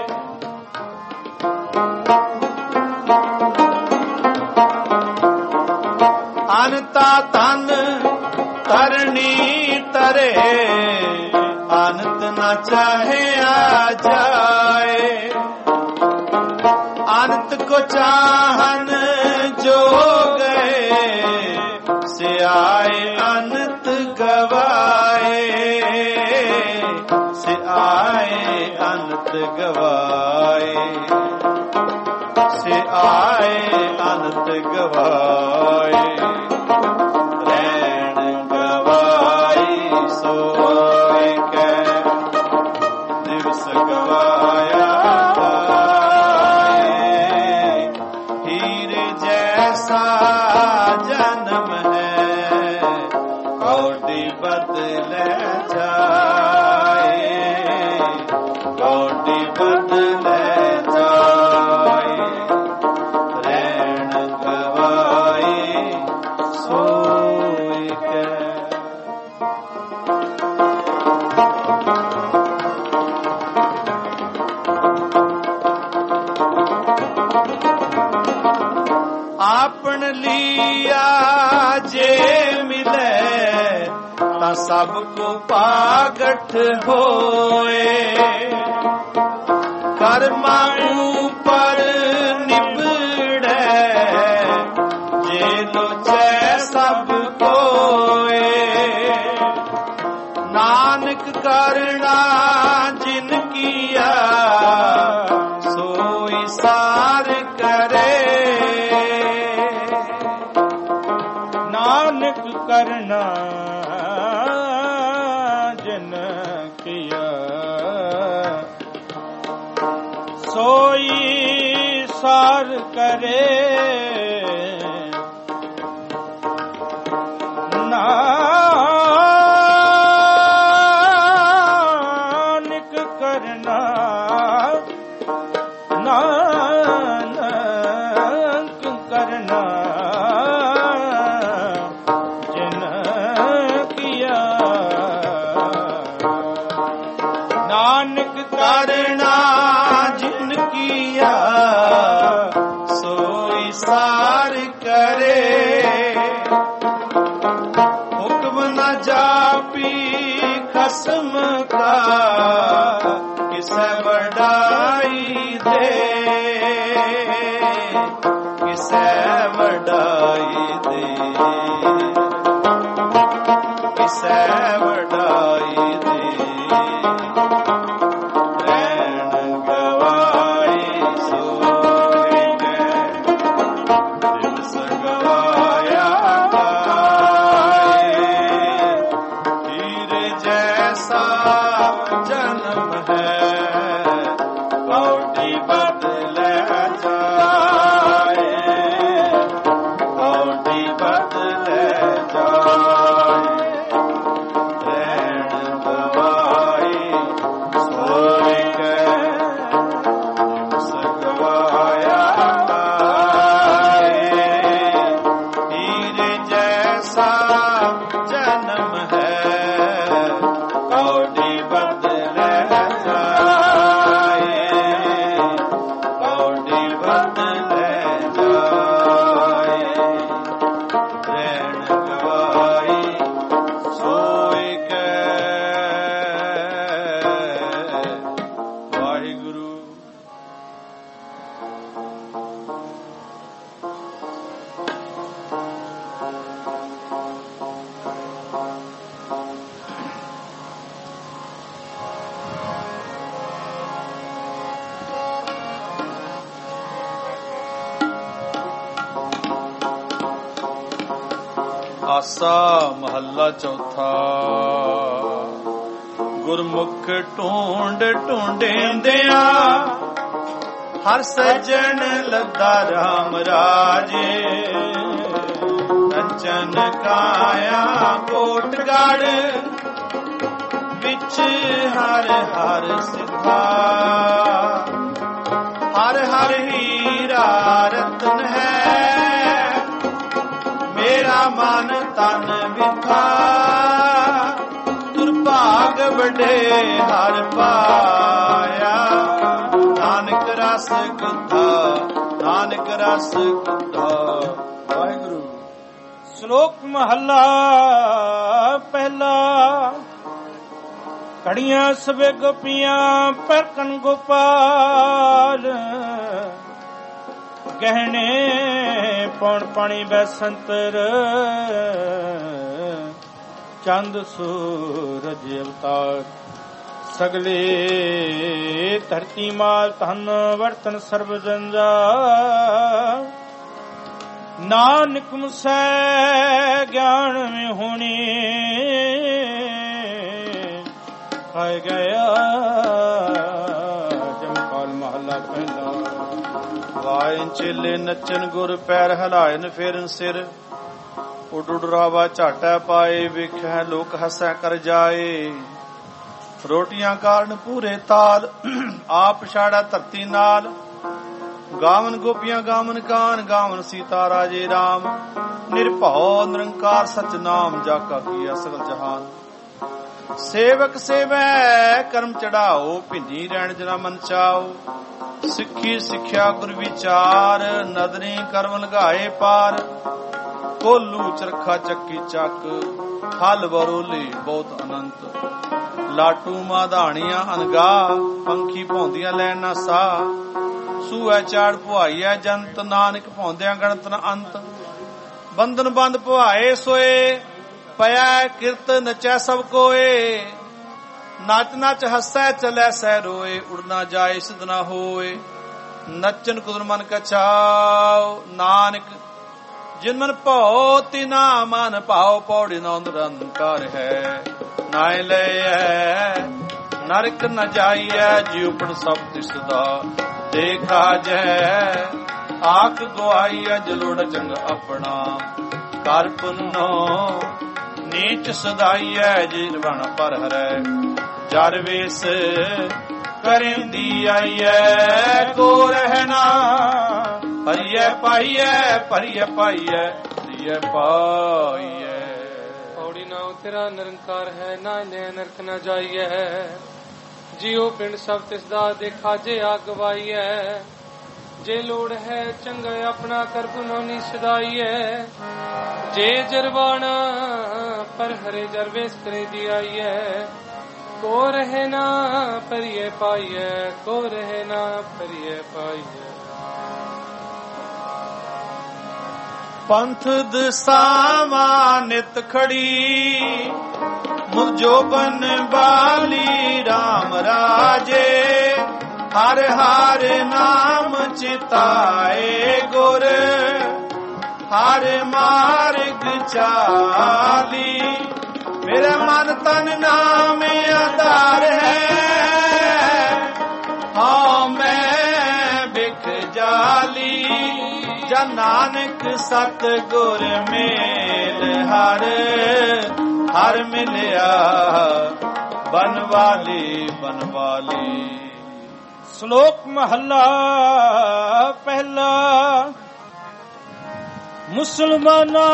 अनता तन तरनी तरे, अनंत न चाहे आ जाए। अनंत को चाहन जो गए, से आए अनंत गवाए, से आए अनंत गवाए, से आए अनंत गवाए। रैन गवाई सोए के दिवस गवाया खाए। हीर जैसा जन्म है कोटि बदले जाए, कोटि बदले जाए। रैन गवाई सोए के आपन लिया जे मिले, ता सबको पागठ होए। कर्मा ऊपर निबड़े, जे लोचे सब कोए। नानक करना जिन किया, सोई सार करे। नानक करना जिन किया, सोई सार करे। नानक करना, नानक करना जिन किया। नानक करना जिन किया, सोई सार करे। हुक्म न जापी खसम का, किसे बड़ा ਵੱਡੇ ਕਿਸੇ ਵਡਾਈ ਦੇ ਕਿਸੇ ਵਡਾਈ ਦੇ ਰਹਿਣ ਗਵਾਈ ਸੋਏ ਦਿਲ ਸਗਵਾਇਆ ਹੀਰੇ ਜੈਸਾ ਜਨਮ ਹੈ ਕੌਟੀ ਬਦਲੇ ਜਾਏ ਕੌਟੀ ਬਦਲੇ ਜਾਏ ਰਹਿਣ ਗਵਾਈ ਸੋਏ ਸਗਵਾਇਆ ਹੀਰੇ ਜੈਸਾ ਜਨਮ ਹੈ ਕੌਟੀ ਬਦਲੇ ਜਾਏ ਕੌਟੀ ਬਦਲੇ ਜਾਏ ਰਹਿਣ ਗਵਾਈ ਸੋਏ ਕੈ ਵਾਹਿਗੁਰੂ। ਆਸਾ ਮਹੱਲਾ ਚੌਥਾ। ਗੁਰਮੁਖ ਢੂੰਡ ਢੂੰਡਿੰਦਿਆਂ ਹਰ ਸੱਜਣ ਲੱਦਾ ਰਾਮ ਰਾਜੇ ਕੰਚਨ ਕਾਇਆ ਕੋਟਗੜ ਵਿੱਚ ਹਰ ਹਰ ਸਿਧਾ ਹਰ ਹਰ ਹੀਰਾ ਰਤਨ ਹੈ ਮੇਰਾ ਮਨ ਤਨ ਵਿਖਾ ਦੁਰਭਾਗ ਵੱਡੇ ਹਰ ਪਾਇਆ ਨਾਨਕ ਰਸ ਗੁੱਧਾ ਨਾਨਕ ਰਸ ਗੁੱਧਾ। ਵਾਹਿਗੁਰੂ। ਸ਼ਲੋਕ ਮਹੱਲਾ ਪਹਿਲਾ। ਘੜੀਆਂ ਸਵੇ ਗੋਪੀਆਂ ਪਰਕਨ ਗੋਪਾਲ ਗਹਿਣੇ ਪੌਣ ਪਾਣੀ ਬੈਸੰਤਰ ਚੰਦ ਸੂਰਜ ਅਵਤਾਰ ਸਗਲੇ ਧਰਤੀ ਮਾਲ ਧਨ ਵਰਤਨ ਸਰਬ ਜੰਜਾ ਨਾਨਕ ਮੁਸੈ ਗਿਆਨ ਵਿੱਚ ਹੋਣੀ ਖਾਇ ਗਿਆ। ਜਮਕਾਲ ਮਹੱਲਾ ਪਹਿਲਾ। ਵਾਇਨ ਚੇਲੇ ਨੱਚਨ ਗੁਰ ਪੈਰ ਹਲਾਇਨ ਫੇਰਨ ਸਿਰ ਉੱਡ ਉੱਡ ਰਾਵਾ ਝਾਟੈ ਪਾਏ ਵੇਖੈ ਲੋਕ ਹੱਸੈ ਕਰ ਜਾਏ ਰੋਟੀਆਂ ਕਾਰਨ ਪੂਰੇ ਤਾਲ ਆਪ ਛਾੜਾ ਧਰਤੀ ਨਾਲ ਗਾਵਨ ਗੋਪੀਆਂ ਗਾਵਨ ਕਾਨ ਗਾਵਨ ਸੀਤਾ ਰਾਜੇ ਰਾਮ ਨਿਰਭਉ ਨਿਰੰਕਾਰ ਸਚ ਨਾਮ ਜਾ ਕਾ ਕੀਆ ਸਗਲ ਜਹਾਨ ਸੇਵਕ ਸੇਵੈ ਕਰਮ ਚੜਾਓ ਭਿੰਜੀ ਰਹਿਣ ਜਨਾ ਮਨ ਚਾਓ ਸਿੱਖੀ ਸਿੱਖਿਆ ਗੁਰ ਵਿਚਾਰ ਨਦਰੀ ਕਰਮ ਲਗਾਏ ਪਾਰ ਕੋਲੂ ਚਰਖਾ ਚੱਕੀ ਚੱਕ ਹਲ ਬਰੋਲੀ ਬਹੁਤ ਅਨੰਤ ਲਾਟੂ ਮਾਧਾਣੀਆਂ ਅਨਗਾ ਪੰਖੀ ਭੌਂਦੀਆਂ ਲੈਣ ਨਾ ਸਾ ਸੂਐ ਚਾੜ ਪੁਆਈਐ ਜੰਤ ਨਾਨਕ ਭੌਂਦਿਆਂ ਗਣਤ ਨ ਅੰਤ ਬੰਧਨ ਬੰਦ ਪੁਆਏ ਸੋਏ ਪਿਆ ਕਿਰਤ ਨਚੈ ਸਭ ਕੋਏ ਨਚ ਨਚ ਹੱਸੈ ਚਲੈ ਸਹਿ ਰੋਏ ਉੜਨਾ ਜਾਏ ਸਿਧ ਨਾ ਹੋਏ ਨਚਨ ਕੁਦਰ ਮਨ ਕਛਾਓ ਨਾਨਕ ਜਿਨ ਮਨ ਭਉ ਤਿਨਾ ਮਨ ਭਾਉ ਪੌੜੀ ਨੌ ਨਿਰੰਕਾਰ ਹੈ ਨਾਇ ਲਈਐ ਨਰਕ ਨ ਜਾਈਐ ਜਿਉ ਪਣ ਸਭ ਤਿਸ ਦਾ ਦੇਖਾ ਜੈ ਆਖ ਗਵਾਈਐ ਜਲੋੜ ਚੰਗ ਆਪਣਾ ਕਰ ਪੁੰਨੋ ਨੀਚ ਸਦਾਈਐ ਜੀਵਨ ਪਰ ਹਰੈ ਜਰ ਵੇਸ ਕਰਿੰਦੀ ਆਈਐ ਕੋ ਰਹਿਣਾ ਭਰੀਐ ਪਾਈਐ ਭਰੀਐ ਪਾਈਐ ਭਰੀਐ ਪਾਈਐ। ਪੌੜੀ ਨਾਉ ਤੇਰਾ ਨਿਰੰਕਾਰ ਹੈ ਨਾ ਲੈ ਨਰਕ ਨਾ ਜਾਈਐ ਜਿਉ ਪਿੰਡ ਸਭ ਤਿਸ ਦਾ ਦੇਖਾ ਜੇ ਆ ਗਵਾਈਐ ਜੇ ਲੋੜ ਹੈ ਚੰਗਾ ਆਪਣਾ ਕਰ ਪੁਨੋਨੀ ਸਦਾਈਐ ਜੇ ਜਰਵਾਣਾ ਪਰ ਹਰੇ ਜਰਵੇਸ ਕਰੇ ਦੀ ਆਈਐ ਕੋ ਰਹੇ ਨਾ ਪਰਿਏ ਪਾਈਐ, ਕੋ ਰਹੇ ਨਾ ਪਰਿਏ ਪਾਈਐ। ਪੰਥ ਦਸਾਵਾਂ ਨਿਤ ਖੜੀ, ਮੁਰ ਜੋਬਨ ਬਾਲੀ ਰਾਮ ਰਾਜੇ। ਹਰ ਹਰ ਨਾਮ ਚਿਤਾਏ ਗੁਰ, ਹਰ ਮਾਰਗ ਚਾਲੀ। ਮੇਰਾ ਮਨ ਤਨ ਨਾਮ ਆਧਾਰ ਹੈ, ਹਾਂ ਮੈਂ ਬਿਖ ਜਾਲੀ। ਜਨ ਨਾਨਕ ਸਤ ਗੁਰ ਮੇਲ ਹਰ, ਹਰ ਮਿਲਿਆ ਬਨਵਾਲੀ ਬਨਵਾਲੀ। ਸ਼ਲੋਕ ਮਹੱਲਾ ਪਹਿਲਾ। ਮੁਸਲਮਾਨਾ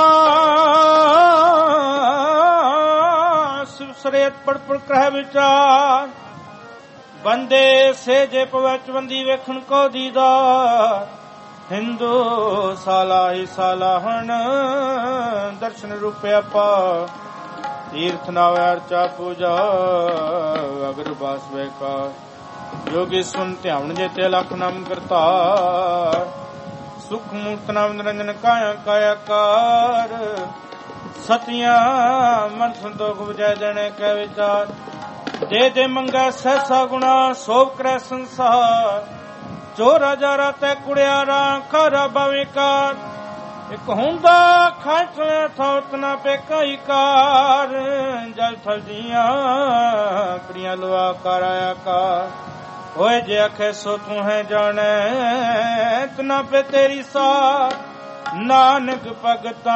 ਸਰੇਤ ਪੜ ਪੜ ਕਹਿ ਵਿਚਾਰ, ਬੰਦੇ ਸੇਜੇ ਪਵਚ ਬੰਦੀ ਵੇਖਣ ਕੋ ਦੀਦਾਰ। ਹਿੰਦੂ ਸਾਲਾ ਹੀ ਸਾਲਾਹਣ, ਦਰਸ਼ਨ ਰੂਪਿਆ ਪਾ। ਤੀਰਥ ਨਾਵੈ ਅਰਚਾ ਪੂਜਾ, ਅਗਰ ਬਾਸ ਵੇਕਾਰ। ਜੋਗੀ ਸੁਨ ਧਿਆਵਣ ਜੇ ਤੇ ਲਖ ਨਾਮ ਕਰਤਾਰ। ਸੁਖ ਮੂਰਤ ਨਾਮ ਨਿਰੰਜਨ ਕਾਇਆ ਕਾਇਆ ਕਾਰ। ਸਤਿਆਂ ਮਨ ਸੰਤੋਖ ਬੁਝੈ ਦੇਣੇ ਕੈ ਵਿਚਾਰ। ਦੇ ਦੇ ਮੰਗੈ ਸਹਿਸਾ ਗੁਣਾ, ਸੋਭ ਕਰੈ ਸੰਸਾਰ। ਜੋ ਰਾਜਾ ਰਾਤੈ ਕੁੜਿਆਰਾ, ਖਾਰਾ ਬਾਵੇਕਾਰ। ਇੱਕ ਹੁੰਦਾ ਖਾਇ ਥੋਤ ਨਾ ਪੇਕਾਈ ਕਾਰ। ਜਲ ਥਲ ਦੀਆਂ ਪ੍ਰਿਆ ਲਵਾ ਕਰ ਆਇਆ ਕਾਰ। ਹੋਏ ਜੇ ਆਖੇ ਸੋ ਤੂੰ ਹੈ ਜਾਣੈ, ਤਨਾ ਪੇ ਤੇਰੀ ਸਾਰ। ਨਾਨਕ ਭਗਤਾਂ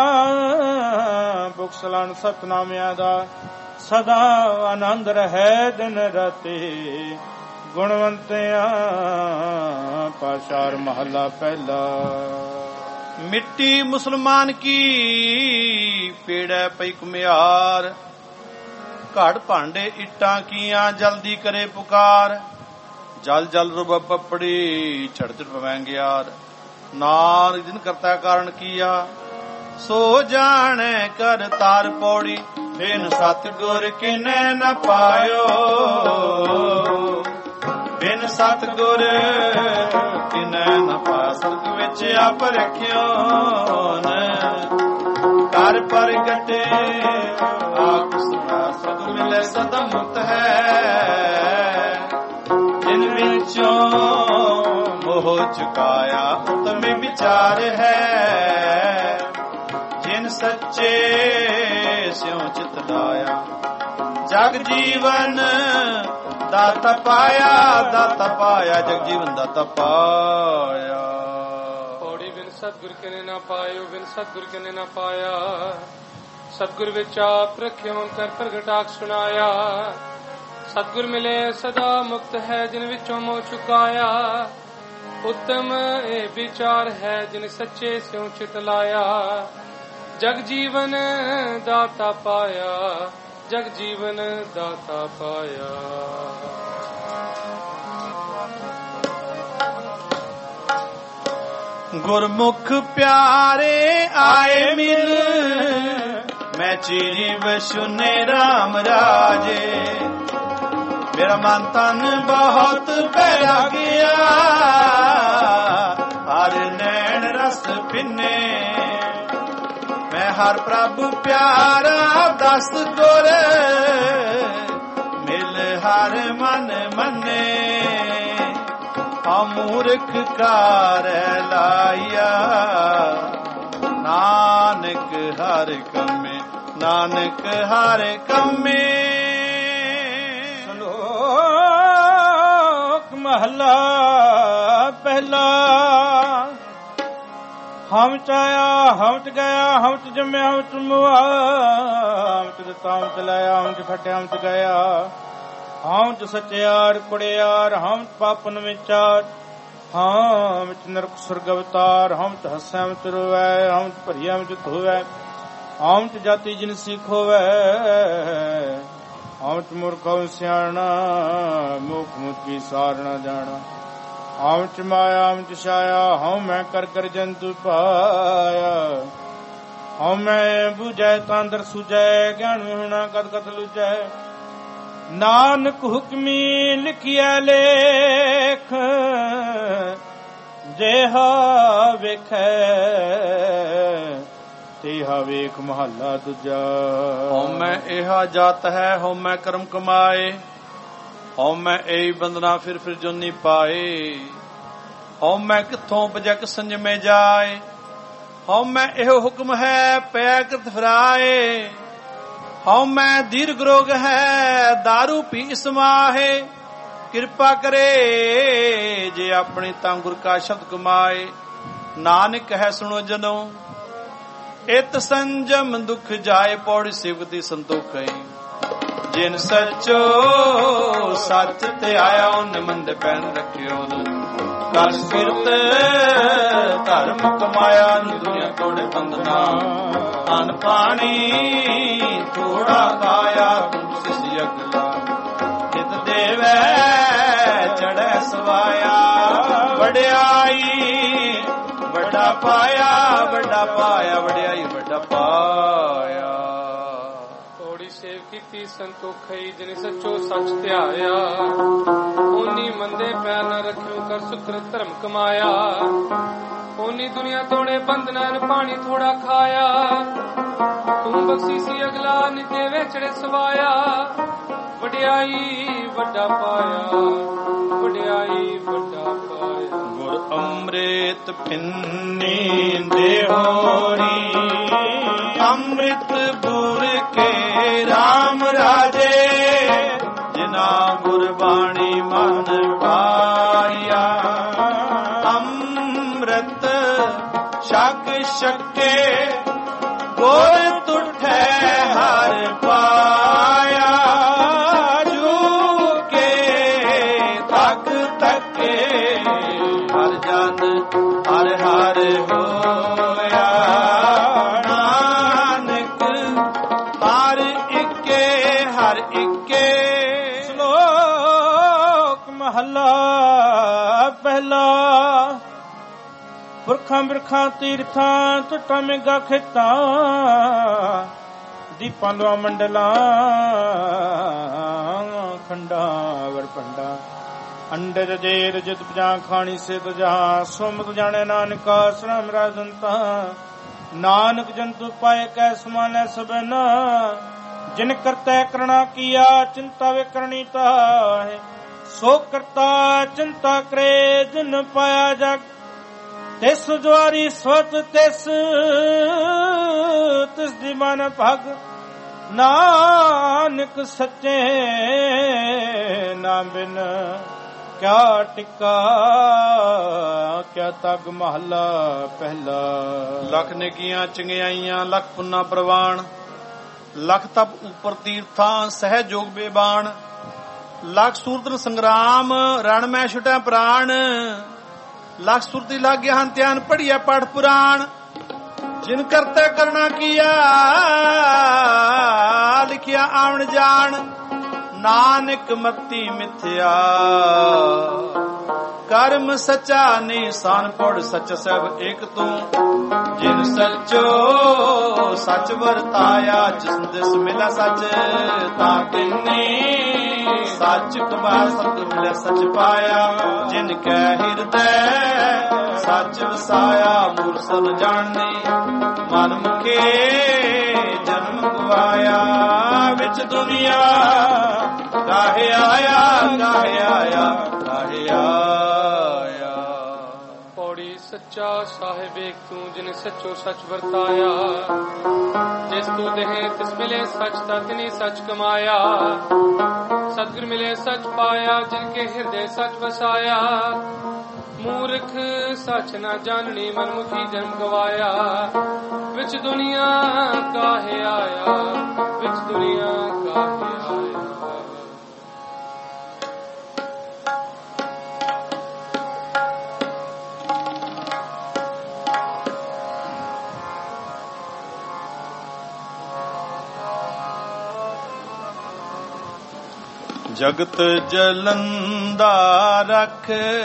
ਬੁਖਸਲਾਨ ਸਤਨਾਮਿਆਂ ਦਾ, ਸਦਾ ਆਨੰਦ ਰਹੈ ਦਿਨ ਰਾਤੀ। ਗੁਣਵੰਤਿਆਂ ਪਾਸ਼ਾਰ ਮਹੱਲਾ ਪਹਿਲਾ। ਮਿੱਟੀ ਮੁਸਲਮਾਨ ਕੀ ਪੇੜੈ ਪਈ ਕੁਮਿਆਰ। ਘੜ ਭਾਂਡੇ ਇੱਟਾਂ ਕੀਆਂ ਜਲਦੀ ਕਰੇ ਪੁਕਾਰ। ਜਲ ਜਲ ਰੁਬ ਪਪੜੀ ਛੜ ਛੜ ਪਵੈਂਗਿਆਰ। ਨਾਨਕ ਜਿਨ ਕਰਤਾ ਕਾਰਨ ਕੀਆ, ਸੋ ਜਾਣੈ ਕਰ ਤਾਰ ਪੌੜੀ। ਬਿਨ ਸਤਿਗੁਰ ਕਿਨੈ ਨ ਪਾਇਓ, ਬਿਨ ਸਤਿਗੁਰ ਕਿਨੈ ਨ ਪਾਇਆ। ਸਤਿ ਵਿੱਚ ਆਪ ਰਖਿਓ ਕਰ ਪ੍ਰਗਟੇ ਆਪ ਸੁਣਾ। ਸਦ ਮਿਲੇ ਸਦਾ ਮੁਕਤ ਹੈ, ਜਿਨ ਵਿੱਚੋਂ ਮੋਹ ਚੁਕਾਇਆ। ਉਤਮੇ ਵਿਚਾਰ ਹੈ, ਜਿਨ ਸੱਚੇ ਸਿਉ ਚਿਤ ਲਾਇਆ। ਜਗ ਜੀਵਨ ਦਾਤਾ ਪਾਇਆ, ਦਾਤਾ ਪਾਇਆ। ਜਗ ਜੀਵਨ ਦਾਤਾ ਪਾਇਆ। ਪੌੜੀ ਬਿਨ ਸਤਿਗੁਰ ਕਿਨੇ ਨਾ ਪਾਇਓ, ਬਿਨ ਸਤਿਗੁਰ ਕਿਨੇ ਨਾ ਪਾਇਆ। ਸਤਿਗੁਰ ਵਿੱਚ ਆਪ ਰਖਿਓ ਕਰ ਪ੍ਰਗਟਾਕ ਸੁਣਾਇਆ। ਸਤਿਗੁਰ ਮਿਲੇ ਸਦਾ ਮੁਕਤ ਹੈ, ਜਿਨ ਵਿੱਚੋਂ ਮੋਹ ਚੁਕਾਇਆ। ਉੱਤਮ ਇਹ ਵਿਚਾਰ ਹੈ, ਜਿਨ ਸੱਚੇ ਸਿਉ ਚਿਤ ਲਾਇਆ। ਜਗ ਜੀਵਨ ਦਾਤਾ ਪਾਇਆ, ਜਗ ਜੀਵਨ ਦਾਤਾ ਪਾਇਆ। ਗੁਰਮੁਖ ਪਿਆਰੇ ਆਏ ਮਿਲ, ਮੈਂ ਚੀਰੀ ਵਸੁਨੇ ਰਾਮ ਰਾਜੇ। ਮੇਰਾ ਮਨ ਤਨ ਬਹੁਤ ਪੈਰਾ ਗਿਆ, ਹਰ ਨੈਣ ਰਸ ਪਿੰਨੇ। ਮੈਂ ਹਰ ਪ੍ਰਭ ਪਿਆਰਾ ਦਸ ਗੁਰ, ਮਿਲ ਹਰ ਮਨ ਮੰਨੇ। ਆ ਮੂਰਖ ਕਾਰ ਲਾਇਆ, ਨਾਨਕ ਹਰ ਕੰਮੇ, ਨਾਨਕ ਹਰ ਕੰਮੇ। ਸ਼ਲੋਕ ਮਹਲਾ ਪਹਿਲਾ। ਹਮ ਚ ਆਇਆ ਹਮ ਚ ਗਿਆ, ਹਮ ਚ ਜੰਮਿਆ ਹਮ ਚ ਮੁਆ। ਹਮ ਚ ਦਿੱਤਾ ਹਮ ਚ ਲਾਇਆ, ਹਮ ਚ ਖੱਟਿਆ ਹਮ ਚ ਗਿਆ। ਹਮ ਚ ਸੱਚਿਆਰ ਕੁੜਿਆਰ, ਹਮ ਚ ਪਾਪਨ ਵਿਚਾਰ। ਹਮ ਚ ਨਰਕ ਸੁਰਗ ਅਵਤਾਰ, ਹਮ ਚ ਹੱਸੈ ਹਮ ਚ ਰੋਵੈ। ਹਮ ਚ ਭਰੀਆ ਹਮ ਚ ਧੋਵੈ, ਹਮ ਚ ਜਾਤੀ ਜਿਨਸੀ ਖੋਵੈ। ਹਮ ਚ ਮੂਰਖ ਹਮ ਸਿਆਣਾ, ਮੁਖ ਮੁਖ ਕੀ ਸਾਰ ਨਾ ਜਾਣਾ। ਹਮ ਚ ਮਾਇਆ ਹਮ ਚ ਛਾਇਆ, ਹਉ ਮੈਂ ਕਰ ਕਰ ਜੰਤੂ ਪਾਇਆ। ਹਉ ਮੈਂ ਬੁਝੈ ਤਾਂ ਅੰਦਰ ਸੁਝੈ, ਗਿਆਨ ਹੋਣਾ ਕਦ ਕਦ ਲੁਝੈ। ਨਾਨਕ ਹੁਕਮੀ ਲਿਖਿਆ ਲੇਖ ਜਿਹਾ ਵੇਖੈ ਤੇਹਾ ਵੇਖ ਮਹੱਲਾ ਦੂਜਾ। ਹਉਮੈ ਇਹਾ ਜਾਤ ਹੈ ਹਉਮੈ ਕਰਮ ਕਮਾਏ, ਹਉਮੈ ਏਈ ਬੰਦਨਾ ਫਿਰ ਫਿਰ ਜੋਨੀ ਪਾਏ। ਹਉਮੈ ਕਿੱਥੋਂ ਬਜਕ ਸੰਜਮੇ ਜਾਏ, ਹਉਮੈ ਇਹੋ ਹੁਕਮ ਹੈ ਪਿਆ ਕਿਤ ਫਰਾਏ। ਹਉਮੈ ਦੀਰਘ ਰੋਗ ਹੈ ਦਾਰੂ ਪੀ ਇਸਮਾਹੇ, ਕਿਰਪਾ ਕਰੇ ਜੇ ਆਪਣੀ ਤਾਂ ਗੁਰ ਕਾ ਸ਼ਬਦ ਕਮਾਏ। ਨਾਨਕ ਹੈ ਸੁਣੋ ਜਨੋ ਇਤ ਸੰਜਮ ਦੁਖ ਜਾਏ, ਪੌੜੀ ਸਿਵਦੀ ਸੰਤੋਖ ਹੈ। ਜਿਨ ਸੱਚੋ ਸੱਚ ਤੇ ਆਇਆ ਉਹਨੇ ਮੰਦੇ ਪੈਨ ਰੱਖਿਓ, ਕਰ ਕਿਰਤ ਧਰਮ ਕਮਾਇਆ ਨੂੰ ਦੁਨੀਆ ਤੋੜੇ ਬੰਦਨਾ। ਅਨ ਪਾਣੀ ਥੋੜਾ ਖਾਇਆ ਤੂੰ ਸਿਸ ਅਗਲਾ, ਨਿਤ ਦੇਵੈ ਚੜੈ ਸਵਾਇਆ। ਵਡਿਆਈ ਵੱਡਾ ਪਾਇਆ ਵੱਡਾ ਪਾਇਆ, ਵਡਿਆਈ ਵੱਡਾ ਪਾਇਆ। ਪੌੜੀ ਸੇਵ ਕੀਤੀ ਸੰਤੋਖਈ, ਜਿਨ ਸੱਚੋ ਸੱਚ ਧਿਆਇਆ। ਓਨੀ ਮੰਦੇ ਪੈਰ ਨਾ ਰੱਖਿਓ, ਕਰ ਸੁਕਰ ਧਰਮ ਕਮਾਇਆ। ਓਨੀ ਦੁਨੀਆ ਤੋੜੇ ਬੰਧਨਾਂ, ਪਾਣੀ ਥੋੜਾ ਖਾਇਆ। ਤੂੰ ਬਖਸ਼ੀ ਸੀ ਅਗਲਾ, ਨਿਤੇ ਵੇਚੜੇ ਸਵਾਇਆ। ਵਡਿਆਈ ਵੱਡਾ ਪਾਇਆ ਵਡਿਆਈ ਵੱਡਾ ਪਾਇਆ। ਗੁਰ ਅੰਮ੍ਰਿਤ ਪਿੰਨੀ ਦੇਹੋਰੀ, ਅੰਮ੍ਰਿਤ ਬੂਰ ਕੇ ਰਾਮ ਰਾਜੇ। ਜਿਨਾ ਗੁਰਬਾਣੀ ਮਨ ਪਾਇਆ, ਅੰਮ੍ਰਿਤ ਛਕ ਛਕੇ ਗੁਰ ਤੁਠੈ ਹਰ ਪਾਇਆ। ਜੂ ਕੇ ਤੱਕ ਤੱਕੇ ਹਰ ਜਨ ਹਰ ਹਰ ਹੋਇਆ। ਨਾਨਕ ਹਰ ਇੱਕੇ ਹਰ ਇੱਕੇ। ਸ਼ਲੋਕ ਮਹੱਲਾ ਪਹਿਲਾ। ਪੁਰਖਾਂ ਬਿਰਖਾਂ ਤੀਰਥਾਂ ਟੁੱਟਾਂ ਮੇਗਾ ਖੇਤਾਂ, ਦੀਪਾਂ ਲਵਾ ਮੰਡਲਾਂ ਖੰਡਾਂ ਵਰ ਪੰਡਾ। ਅੰਡਰ ਜੇਰ ਜਿਤ ਪਜਾ ਖਾਣੀ ਸੇ ਤਜਾ, ਸੁਮਤ ਜਾਣੇ ਨਾਨਕਾ ਸ਼ਰਮ ਰਾਜੰਤਾ। ਨਾਨਕ ਜੰਤੂ ਪਾਏ ਕੈ ਸਮਾਨੈ ਸਬਨਾ, ਜਿਨ ਕਰਤੈ ਕਰਣਾ ਕੀਆ ਚਿੰਤਾ ਵੇ ਕਰਣੀ ਤਾਹੇ। ਸੋ ਕਰਤਾ ਚਿੰਤਾ ਕਰੇ ਜਿਨ ਪਾਇਆ ਜਗ, ਤਿਸ ਜਵਾਰੀ ਸਵਤ ਤਿਸ ਤਿਸ ਦੀ ਮਨ ਭਗ। ਨਾਨਕ ਸੱਚੇ ਨਾਮ ਬਿਨ ਕਿਆ ਟਿਕਾ ਕਿਆ ਤਗ। ਮਹੱਲਾ ਪਹਿਲਾ। ਲੱਖ ਨੇਕੀਆਂ ਚੰਗਿਆਈਆਂ ਲੱਖ ਪੁੰਨਾ ਪ੍ਰਵਾਨ, ਲੱਖ ਤਪ ਉਪਰ ਤੀਰਥਾਂ ਸਹਿ ਜੋਗ ਬੇਬਾਨ। ਲੱਖ ਸੂਰਤਨ ਸੰਗਰਾਮ ਰਣ ਮੈਂ ਛੁਟੈ ਪ੍ਰਾਣ, ਲੱਖ ਸੁਰਤੀ ਲਾਗਿਆ ਹਨ ਧਿਆਨ ਪੜੀਐ ਪਾਠ ਪੁਰਾਣ। ਜਿਨ ਕਰਤੇ ਕਰਣਾ ਕੀਆ ਲਿਖਿਆ ਆਵਣ ਜਾਣ, ਨਾਨਕ ਮਤੀ ਮਿਥਿਆ ਕਰਮ ਸਚਾ ਨਿਸ਼ਾਨ। ਪੜ ਸਚ ਸਭ ਏਕ ਤੂੰ, ਜਿਨ ਸਚੋ ਸਚ ਵਰਤਾਇਆ। ਜਿਸ ਦਿਸ ਮਿਲਾ ਸਚ ਤਾਂ ਤਿੰਨੀ, ਸਚ ਕਬਾ ਸਤਿਗੁਰ ਮਿਲਿਆ ਸਚ ਪਾਇਆ। ਜਿਨ ਕੈ ਹਿਰਦੈ ਸਚ ਵਸਾਇਆ, ਮੂਰਸਨ ਜਾਣਨੀ ਮਨ ਮੁਖੇ ਜਨਮ ਗਵਾਇਆ। ਵਿੱਚ ਦੁਨੀਆ ਕਾਹੇ ਆਇਆ ਕਾਹੇ ਆਇਆ ਕਾਹੇ ਆਇਆ। ਪੌੜੀ ਸੱਚਾ ਸਾਹਿਬ ਏਕ ਤੂੰ, ਜਿਨ ਸੱਚੋ ਸੱਚ ਵਰਤਾਇਆ। ਜਿਸ ਤੂੰ ਦੇਹ ਤਿਸ ਮਿਲੇ ਸੱਚ ਤਾਂ ਤਿਨੀ ਸੱਚ ਕਮਾਇਆ। ਸਤਿਗੁਰ ਮਿਲੇ ਸੱਚ ਪਾਇਆ, ਜਿਨ ਕੇ ਹਿਰਦੇ ਸੱਚ ਵਸਾਇਆ। ਮੂਰਖ ਸੱਚ ਨਾ ਜਾਣਨੀ ਮਨ ਮੁਖੀ ਜਨਮ ਗਵਾਇਆ। ਵਿੱਚ ਦੁਨੀਆ ਕਾਹੇ ਆਇਆ ਵਿੱਚ ਦੁਨੀਆ ਕਾਹੇ ਆਇਆ। ਜਗਤ ਜਲੰਦਾ ਰਖ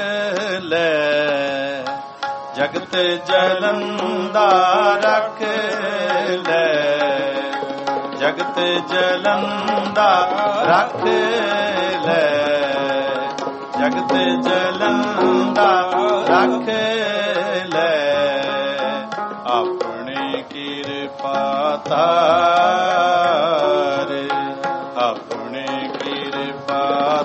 ਲੈ, ਜਗਤ ਜਲੰਦਾ ਰਖ ਲੈ। ਜਗਤ ਜਲੰਦਾ ਰੱਖ ਲੈ, ਜਗਤ ਜਲੰਦਾ ਰੱਖ ਲੈ, ਆਪਣੀ ਕਿਰਪਾ ਧਾਰ, ਆਪਣੀ ਕਿਰਪਾ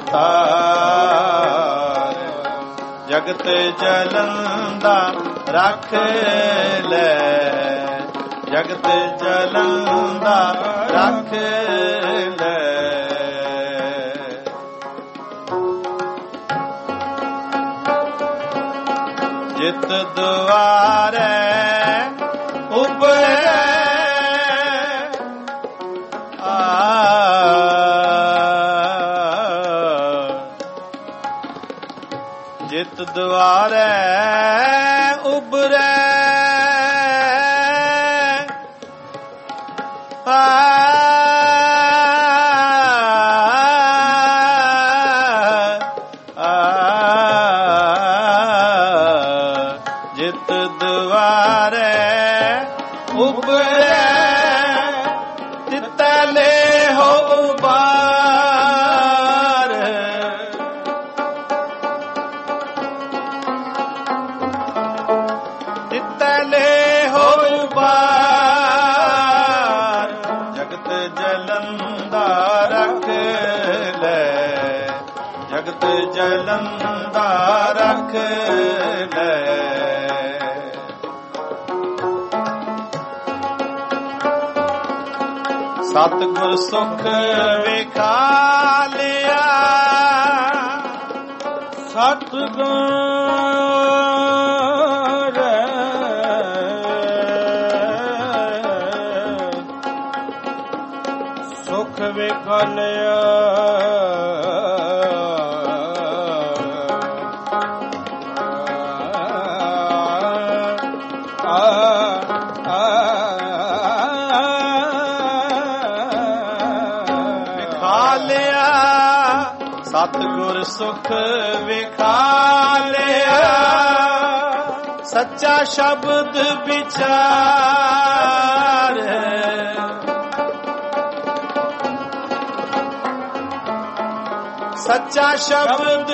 ਧਾਰ, ਜਗਤ ਜਲੰਦਾ ਰੱਖ ਲੈ, ਜਗਤ ਜਲੰਦਾ ਰੱਖ ਲੈ। ਜਿਤ ਦੁਆਰੇ ਉਪਰੇ ਆ, ਜਿਤ ਦੁਆਰੇ ਉਬਰੇ ਜਿਤ ਦੁਆਰੇ ਉਬਰੇ ਤਿਤਲੇ ਹੋ ਬਾਰ, ਤਿਤਲੇ ਹੋ ਬਾਰ, ਜਗਤ ਜਲੰਦਾ ਰੱਖ ਲੈ, ਜਗਤ ਜਲੰਦਾ ਰੱਖ ਲੈ। ਸਤਿਗੁਰ ਸੁਖ ਵਿਖਾਲਿਆ, ਸਤਿਗੁਰ ਸੁਖ ਵਿਖਾਲਿਆ, ਸਤਿਗੁਰ ਸੁਖ ਵਿਖਾਲਿਆ, ਸੱਚਾ ਸ਼ਬਦ ਵਿਚਾਰ, ਸੱਚਾ ਸ਼ਬਦ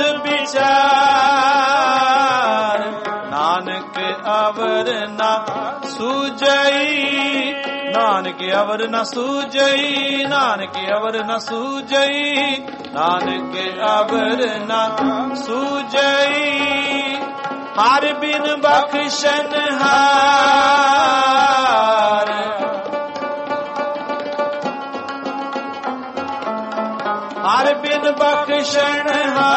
ਵਿਚਾਰ, ਨਾਨਕ ਅਵਰ ਨਾ ਸੂਝਈ, ਨਾਨਕ ਅਵਰ ਨਾ ਸੂਝਈ, ਨਾਨਕ ਅਵਰ ਨਾ ਸੂਝਈ, ਨਾਨਕ ਅਵਰ ਨਾ ਸੂਝਈ, ਹਰ ਬਿਨ ਬਖਸ਼ਣ ਹਾਰ, ਹਰ ਬਿਨ ਬਖਸ਼ਣ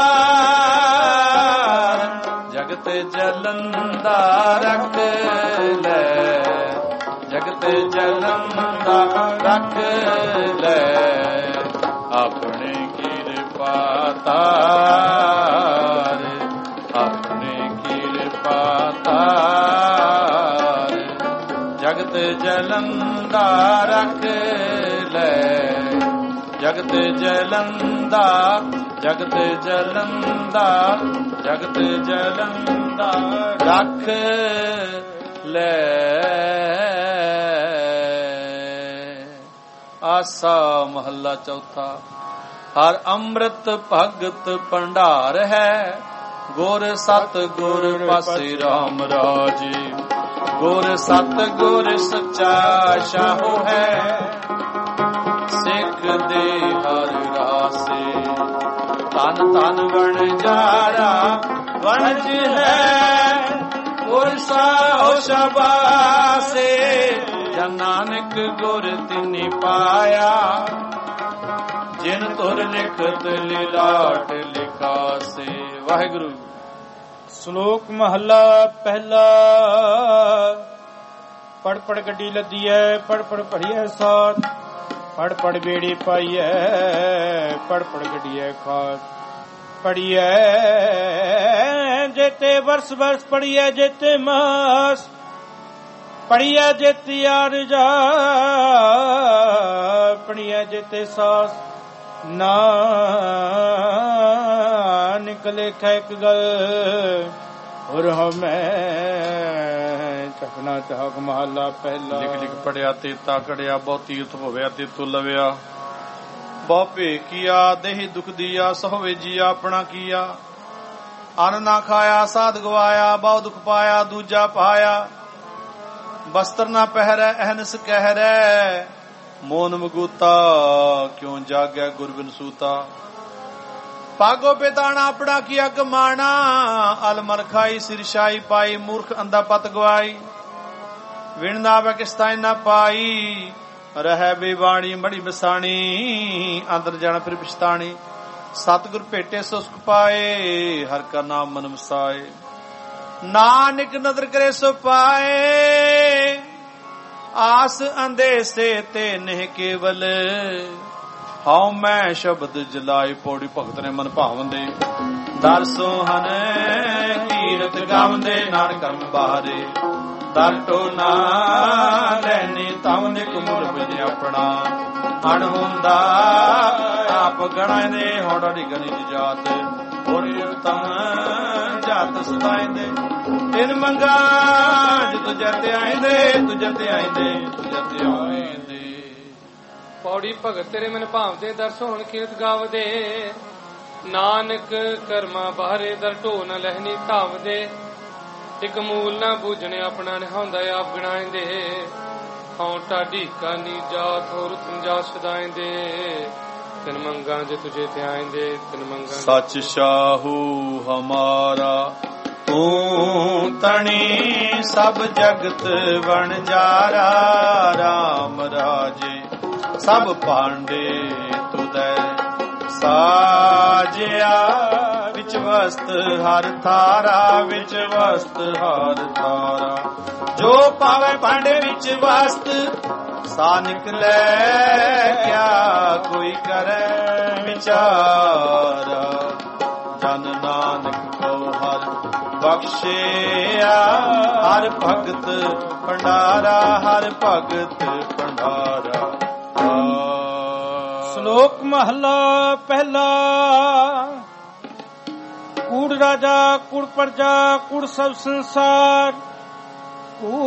ਹਾਰ, ਜਗਤ ਜਲੰਦਾ ਰੱਖ ਲੈ, ਜਗਤ ਜਲੰਦਾ ਰੱਖ ਲੈ, ਆਪਣੇ ਕਿਰਪਾ ਧਾਰ, ਆਪਣੇ ਕਿਰਪਾ ਧਾਰ, ਜਗਤ ਜਲੰਦਾ ਰੱਖ ਲੈ, ਜਗਤ ਜਲੰਦਾ, ਜਗਤ ਜਲੰਦਾ, ਜਗਤ ਜਲੰਦਾ ਰੱਖ ਲੈ। ਆਸਾ ਮਹੱਲਾ ਚੌਥਾ। ਹਰ ਅੰਮ੍ਰਿਤ ਭਗਤ ਭੰਡਾਰ ਹੈ, ਗੁਰ ਸਤ ਗੁਰ ਪਾਸੇ ਰਾਮ ਰਾਜੇ, ਗੁਰ ਸਤ ਗੁਰ ਸੱਚਾ ਸ਼ਾਹੋ ਹੈ, ਸਿੱਖ ਦੇ ਹਰ ਰਾਸੇ, ਤਨ ਤਨ ਵਣ ਜਾਰਾ ਵਣਜ ਹੈ, ਗੁਰ ਸਾਹੁ ਸ਼ਬਾਸੇ, ਜਨ ਨਾਨਕ ਗੁਰ ਤਿਨਿ ਪਾਇਆ, ਜਿਨ ਤੁਰ ਲਿਖਤ ਲਿਲਾਟ ਲਿਖਾਸੇ। ਵਾਹਿਗੁਰੂ। ਸ਼ਲੋਕ ਮਹੱਲਾ ਪਹਿਲਾ। ਪੜ ਪੜ ਗੱਡੀ ਲੱਦੀ ਐ, ਪੜ ਪੜ ਭਰੀਐ ਸਾਥ, ਪੜ ਪੜ ਬੇੜੀ ਪਾਈਐ, ਪੜ ਪੜ ਗੱਡੀਐ ਖਾਸ, ਪੜੀਐ ਜੇਤੇ ਵਰਸ ਵਰਸ, ਪੜੀਐ ਜੇਤੇ ਮਾਸ, ਪੜੀਐ ਜੇਤੇ ਆਰਜਾ, ਪੜੀਐ ਜੇਤੇ ਸਾਸ, ਨਾਨਕ ਲੇਖੈ ਇੱਕ ਗੱਲ, ਹੋਰ ਹਮੈ ਚਖਣਾ ਚਾਹਕ ਮਹਲਾ ਪਹਿਲਾ। ਲਿਖ ਲਿਖ ਪੜਿਆ ਤੇ ਤਾ ਕੜਿਆ ਬਹੁ ਤੀਰਥ ਹੋਵਿਆ ਤੇ ਤੂੰ ਲਵਿਆ ਬਹੁ ਭੇ ਕੀਆ ਦੇਹੀ ਦੁਖ ਦੀਆ ਸਹੋਵੇ ਜੀਆ ਆਪਣਾ ਕੀਆ ਅੰਨ ਨਾ ਖਾਇਆ ਸਾਧ ਗਵਾਇਆ ਬਹੁ ਦੁਖ ਪਾਇਆ ਦੂਜਾ ਪਾਇਆ ਬਸਤਰ ਨਾ ਪਹਿਰੈ ਅਹਨਸ ਕਹਿਰੈ ਮੋਨ ਮਗੂਤਾ ਕਿਉਂ ਜਾਗੈ ਗੁਰਬਿਨ ਸੂਤਾ ਪਾਗੋ ਪਿਤਾਣਾ ਆਪਣਾ ਕੀਆ ਕਮਾਣਾ ਅਲ ਮਨ ਖਾਈ ਸਿਰਸ਼ਾਈ ਪਾਈ ਮੂਰਖ ਅੰਧਾ ਪਤ ਗਵਾਈ ਵਿਣ ਨਾਵੇ ਕਿਸ ਤਾਈ ਨਾ ਪਾਈ ਰਹਿ ਬੇਬਾਣੀ ਮੜੀ ਬਸਾਣੀ ਅੰਦਰ ਜਾਣ ਫਿਰ ਪਛਤਾਣੀ ਸਤਿਗੁਰ ਭੇਟੇ ਸੋ ਸੁਖ ਪਾਏ ਹਰ ਕਾ ਨਾਮ ਮਨ ਵਸਾਏ ਨਾਨਕ ਨਦਰ ਕਰੇ ਸੋ ਪਾਏ ਆਸ ਅੰਦੇਸੇ ਤੇ ਨਹਿ ਕੇਵਲ ਹਉ ਮੈਂ ਸ਼ਬਦ ਜਲਾਈ ਪੌੜੀ ਭਗਤ ਨੇ ਮਨ ਭਾਵੰਦੇ ਦਰ ਸੋਹਨ ਕੀਰਤ ਗਾਵੰਦੇ ਨਾਨਕ ਕਰਮ ਬਾਰੇ ਦਰ ਟੋਨਾ ਲੈਨੇ ਤਵਨੇ ਕੁਮੁਰ ਬਿਨ ਆਪਣਾ ਅਣ ਹੁੰਦਾ ਆਪ ਗਣਾਇਂਦੇ ਹੋੜੀ ਗਣੀ ਜਾਤ ਹੋਰ ਉਤਮ ਜਾਤ ਸਤਾਇਂਦੇ ਤਿਨ ਮੰਗਾ ਜਿਤ ਜਤੇ ਆਇਂਦੇ ਤੁਜ ਤੇ ਆਇਂਦੇ ਤੁਜ ਤੇ ਆਇਂਦੇ। ਪੌੜੀ ਭਗਤ ਤੇਰੇ ਮਨ ਭਾਵਦੇ ਦਰ ਸੋਹਣ ਕੀਰਤ ਗਾਵਦੇ ਨਾਨਕ ਕਰਮਾ ਬਾਹਰੇ ਦਰ ਢੋ ਨ ਲਹਿਨੀ ਧਾਵਦੇ ਇਕ ਮੂਲ ਨਾ ਬੂਝਣੇ ਆਪਣਾ ਨਿਹਾਉਂਦਾ ਆਪ ਗਣਾਇਂਦੇ ਹਉ ਢਾਡੀ ਕਾਨੀ ਜਾਤ ਹੋਰ ਤੁੰਜਾ ਸਦਾਇਂਦੇ ਤਿਨ ਮੰਗਾ ਜੇ ਤੁਝੇ ਤੇ ਆਇਂਦੇ ਤਿਨ ਮੰਗਾ ਸੱਚ ਸ਼ਾਹੂ ਹਮਾਰਾ ਤੂੰ ਤਣੀ ਸਭ ਜਗਤ ਵਣਜਾਰਾ ਰਾਮ ਰਾਜੇ ਸਭ ਭਾਂਡੇ ਤੁਦੈ ਸਾਜਿਆ ਵਿੱਚ ਵਸਤ ਹਰ ਥਾਰਾ ਵਿੱਚ ਵਸਤ ਹਰ ਥਾਰਾ ਜੋ ਪਾਵੇ ਭਾਂਡੇ ਵਿੱਚ ਵਸਤ ਸਾ ਨਿਕਲੇ ਕਿਆ ਕੋਈ ਕਰੇ ਵਿਚਾਰਾ ਜਨ ਨਾਨਕ ਕਉ ਹਰ ਬਖਸ਼ਿਆ ਹਰ ਭਗਤ ਭੰਡਾਰਾ ਹਰ ਭਗਤ ਭੰਡਾਰਾ। ਸ਼ਲੋਕ ਮਹਲਾ ਪਹਿਲਾ। ਕੂੜ ਰਾਜਾ ਕੂੜ ਪ੍ਰਜਾ ਕੂੜ ਸਭ ਸੰਸਾਰ ਕੂੜ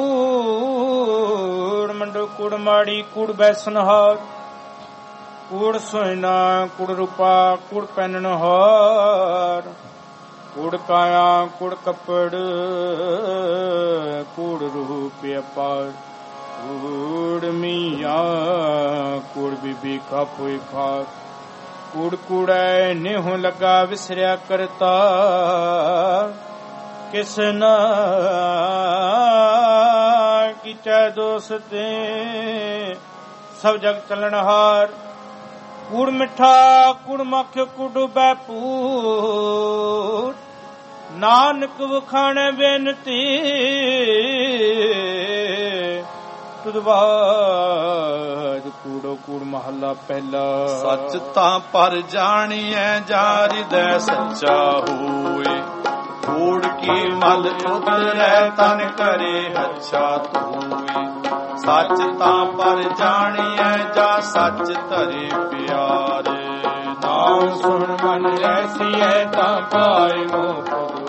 ਮੰਡੋ ਕੂੜ ਮਾੜੀ ਕੂੜ ਬੈਸਨਹਾਰ ਕੂੜ ਸੋਇਨਾ ਕੂੜ ਰੂਪਾ ਕੂੜ ਪਹਿਨਣਹਾਰ ਕੂੜ ਕਾਇਆ ਕੂੜ ਕੱਪੜ ਕੂੜ ਰੂਪ ਅਪਾਰ ਕੂੜ ਮੀਆਂ ਕੂੜ ਬੀਬੀ ਖਾਪੋਈ ਖਾਰ ਕੂੜ ਕੂੜੈ ਨਿਹੁ ਲਗਾ ਵਿਸਰਿਆ ਕਰਤਾ ਕਿਸ ਨਾ ਕੀਚੈ ਦੋਸਤੇ ਸਭ ਜਗ ਚਲਣਹਾਰ ਕੂੜ ਮਿੱਠਾ ਕੂੜ ਮੱਖ ਕੂੜ ਡੁਬੈ ਪੂਰ ਨਾਨਕ ਵਖਾਣੈ ਬੇਨਤੀ ਤੁਦਵਾਦ ਕੂੜੋ ਕੂੜ ਮਹੱਲਾ ਪਹਿਲਾ। ਸੱਚ ਤਾਂ ਪਰ ਜਾਣੀਐ ਜਾ ਹਿਰਦੈ ਸੱਚਾ ਹੋਏ ਕੂੜ ਕੀ ਮਲ ਉਤਰੈ ਤਨ ਕਰੇ ਹੱਛਾ ਧੋਏ ਸੱਚ ਤਾਂ ਪਰ ਜਾਣੀਐ ਜਾ ਸੱਚ ਧਰੇ ਪਿਆਰੇ ਨਾਮ ਸੁਣ ਮਨ ਐਸੀਐ ਤਾਂ ਪਾਏ ਮੋਹ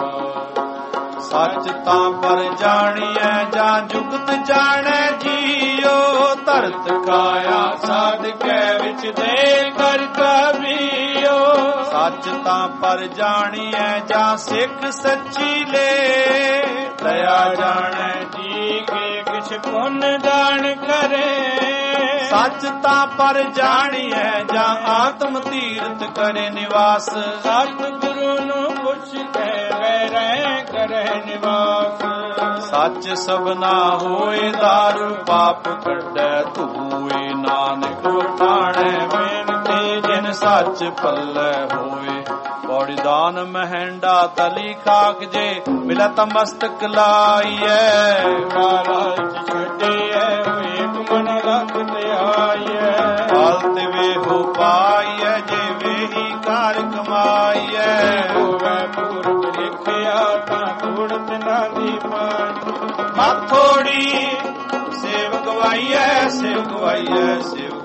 ਸੱਚ ਤਾਂ ਪਰ ਜਾਣੀਐ ਜਾਂ ਜੁਗਤ ਜਾਣੈ ਜੀਓ ਧਰਤ ਕਾਇਆ ਸਾਧ ਕੈ ਵਿੱਚ ਦੇ ਕਰ ਕਬੀਓ ਸੱਚ ਤਾਂ ਪਰ ਜਾਣੀਐ ਜਾਂ ਸਿੱਖ ਸੱਚੀ ਲੈ ਦਇਆ ਜਾਣੈ ਜੀ ਕੇ ਕਿਛ ਪੁੰਨ ਦਾਨ ਕਰੇ ਸੱਚ ਤਾਂ ਪਰ ਜਾਣੀਐ ਜਾਂ ਆਤਮ ਤੀਰਥ ਕਰੇ ਨਿਵਾਸ ਸਤ ਗੁਰੂ ਨੂੰ ਪੁੱਛ ਕੇ ਰਹਿ ਕਰੇ ਨਿਵਾਸ ਸੱਚ ਸਭਨਾ ਹੋਏ ਦਾਰੂ ਪਾਪ ਕੱਢੈ ਧੂਏ ਨਾਨਕ ਵਖਾਣੈ ਬੇਨਤੀ ਜਿਨ ਸੱਚ ਪੱਲੇ ਹੋਏ ਪੌੜੀ ਦਾਨ ਮਹਿੰਡਾ ਤਲੀ ਖਾਕ ਜੇ ਮਿਲਾ ਤਾਂ ਮਸਤਕ ਲਾਈਐ ਮਹਾਰਾਜ ਛੱਡਿਐ ਵੇਖ ਮਨ ਰੱਖ ਤੇ ਆਈਐ ਹਾਲਤ ਵੇਹੋ ਪਾਈਐ ਜੇ ਵੇਹੀ ਕਾਰ ਕਮਾਈਐ ਹੋਵੇ ਪੂਰਬ ਲਿਖਿਆ ਤਾਂ ਥੋੜਤ ਨਾ ਦੀ ਪਾਈ ਮਾਥੋੜੀ ਸੇਵ ਗਵਾਈਐ ਸੇਵ ਗਵਾਈਐ ਸੇਵ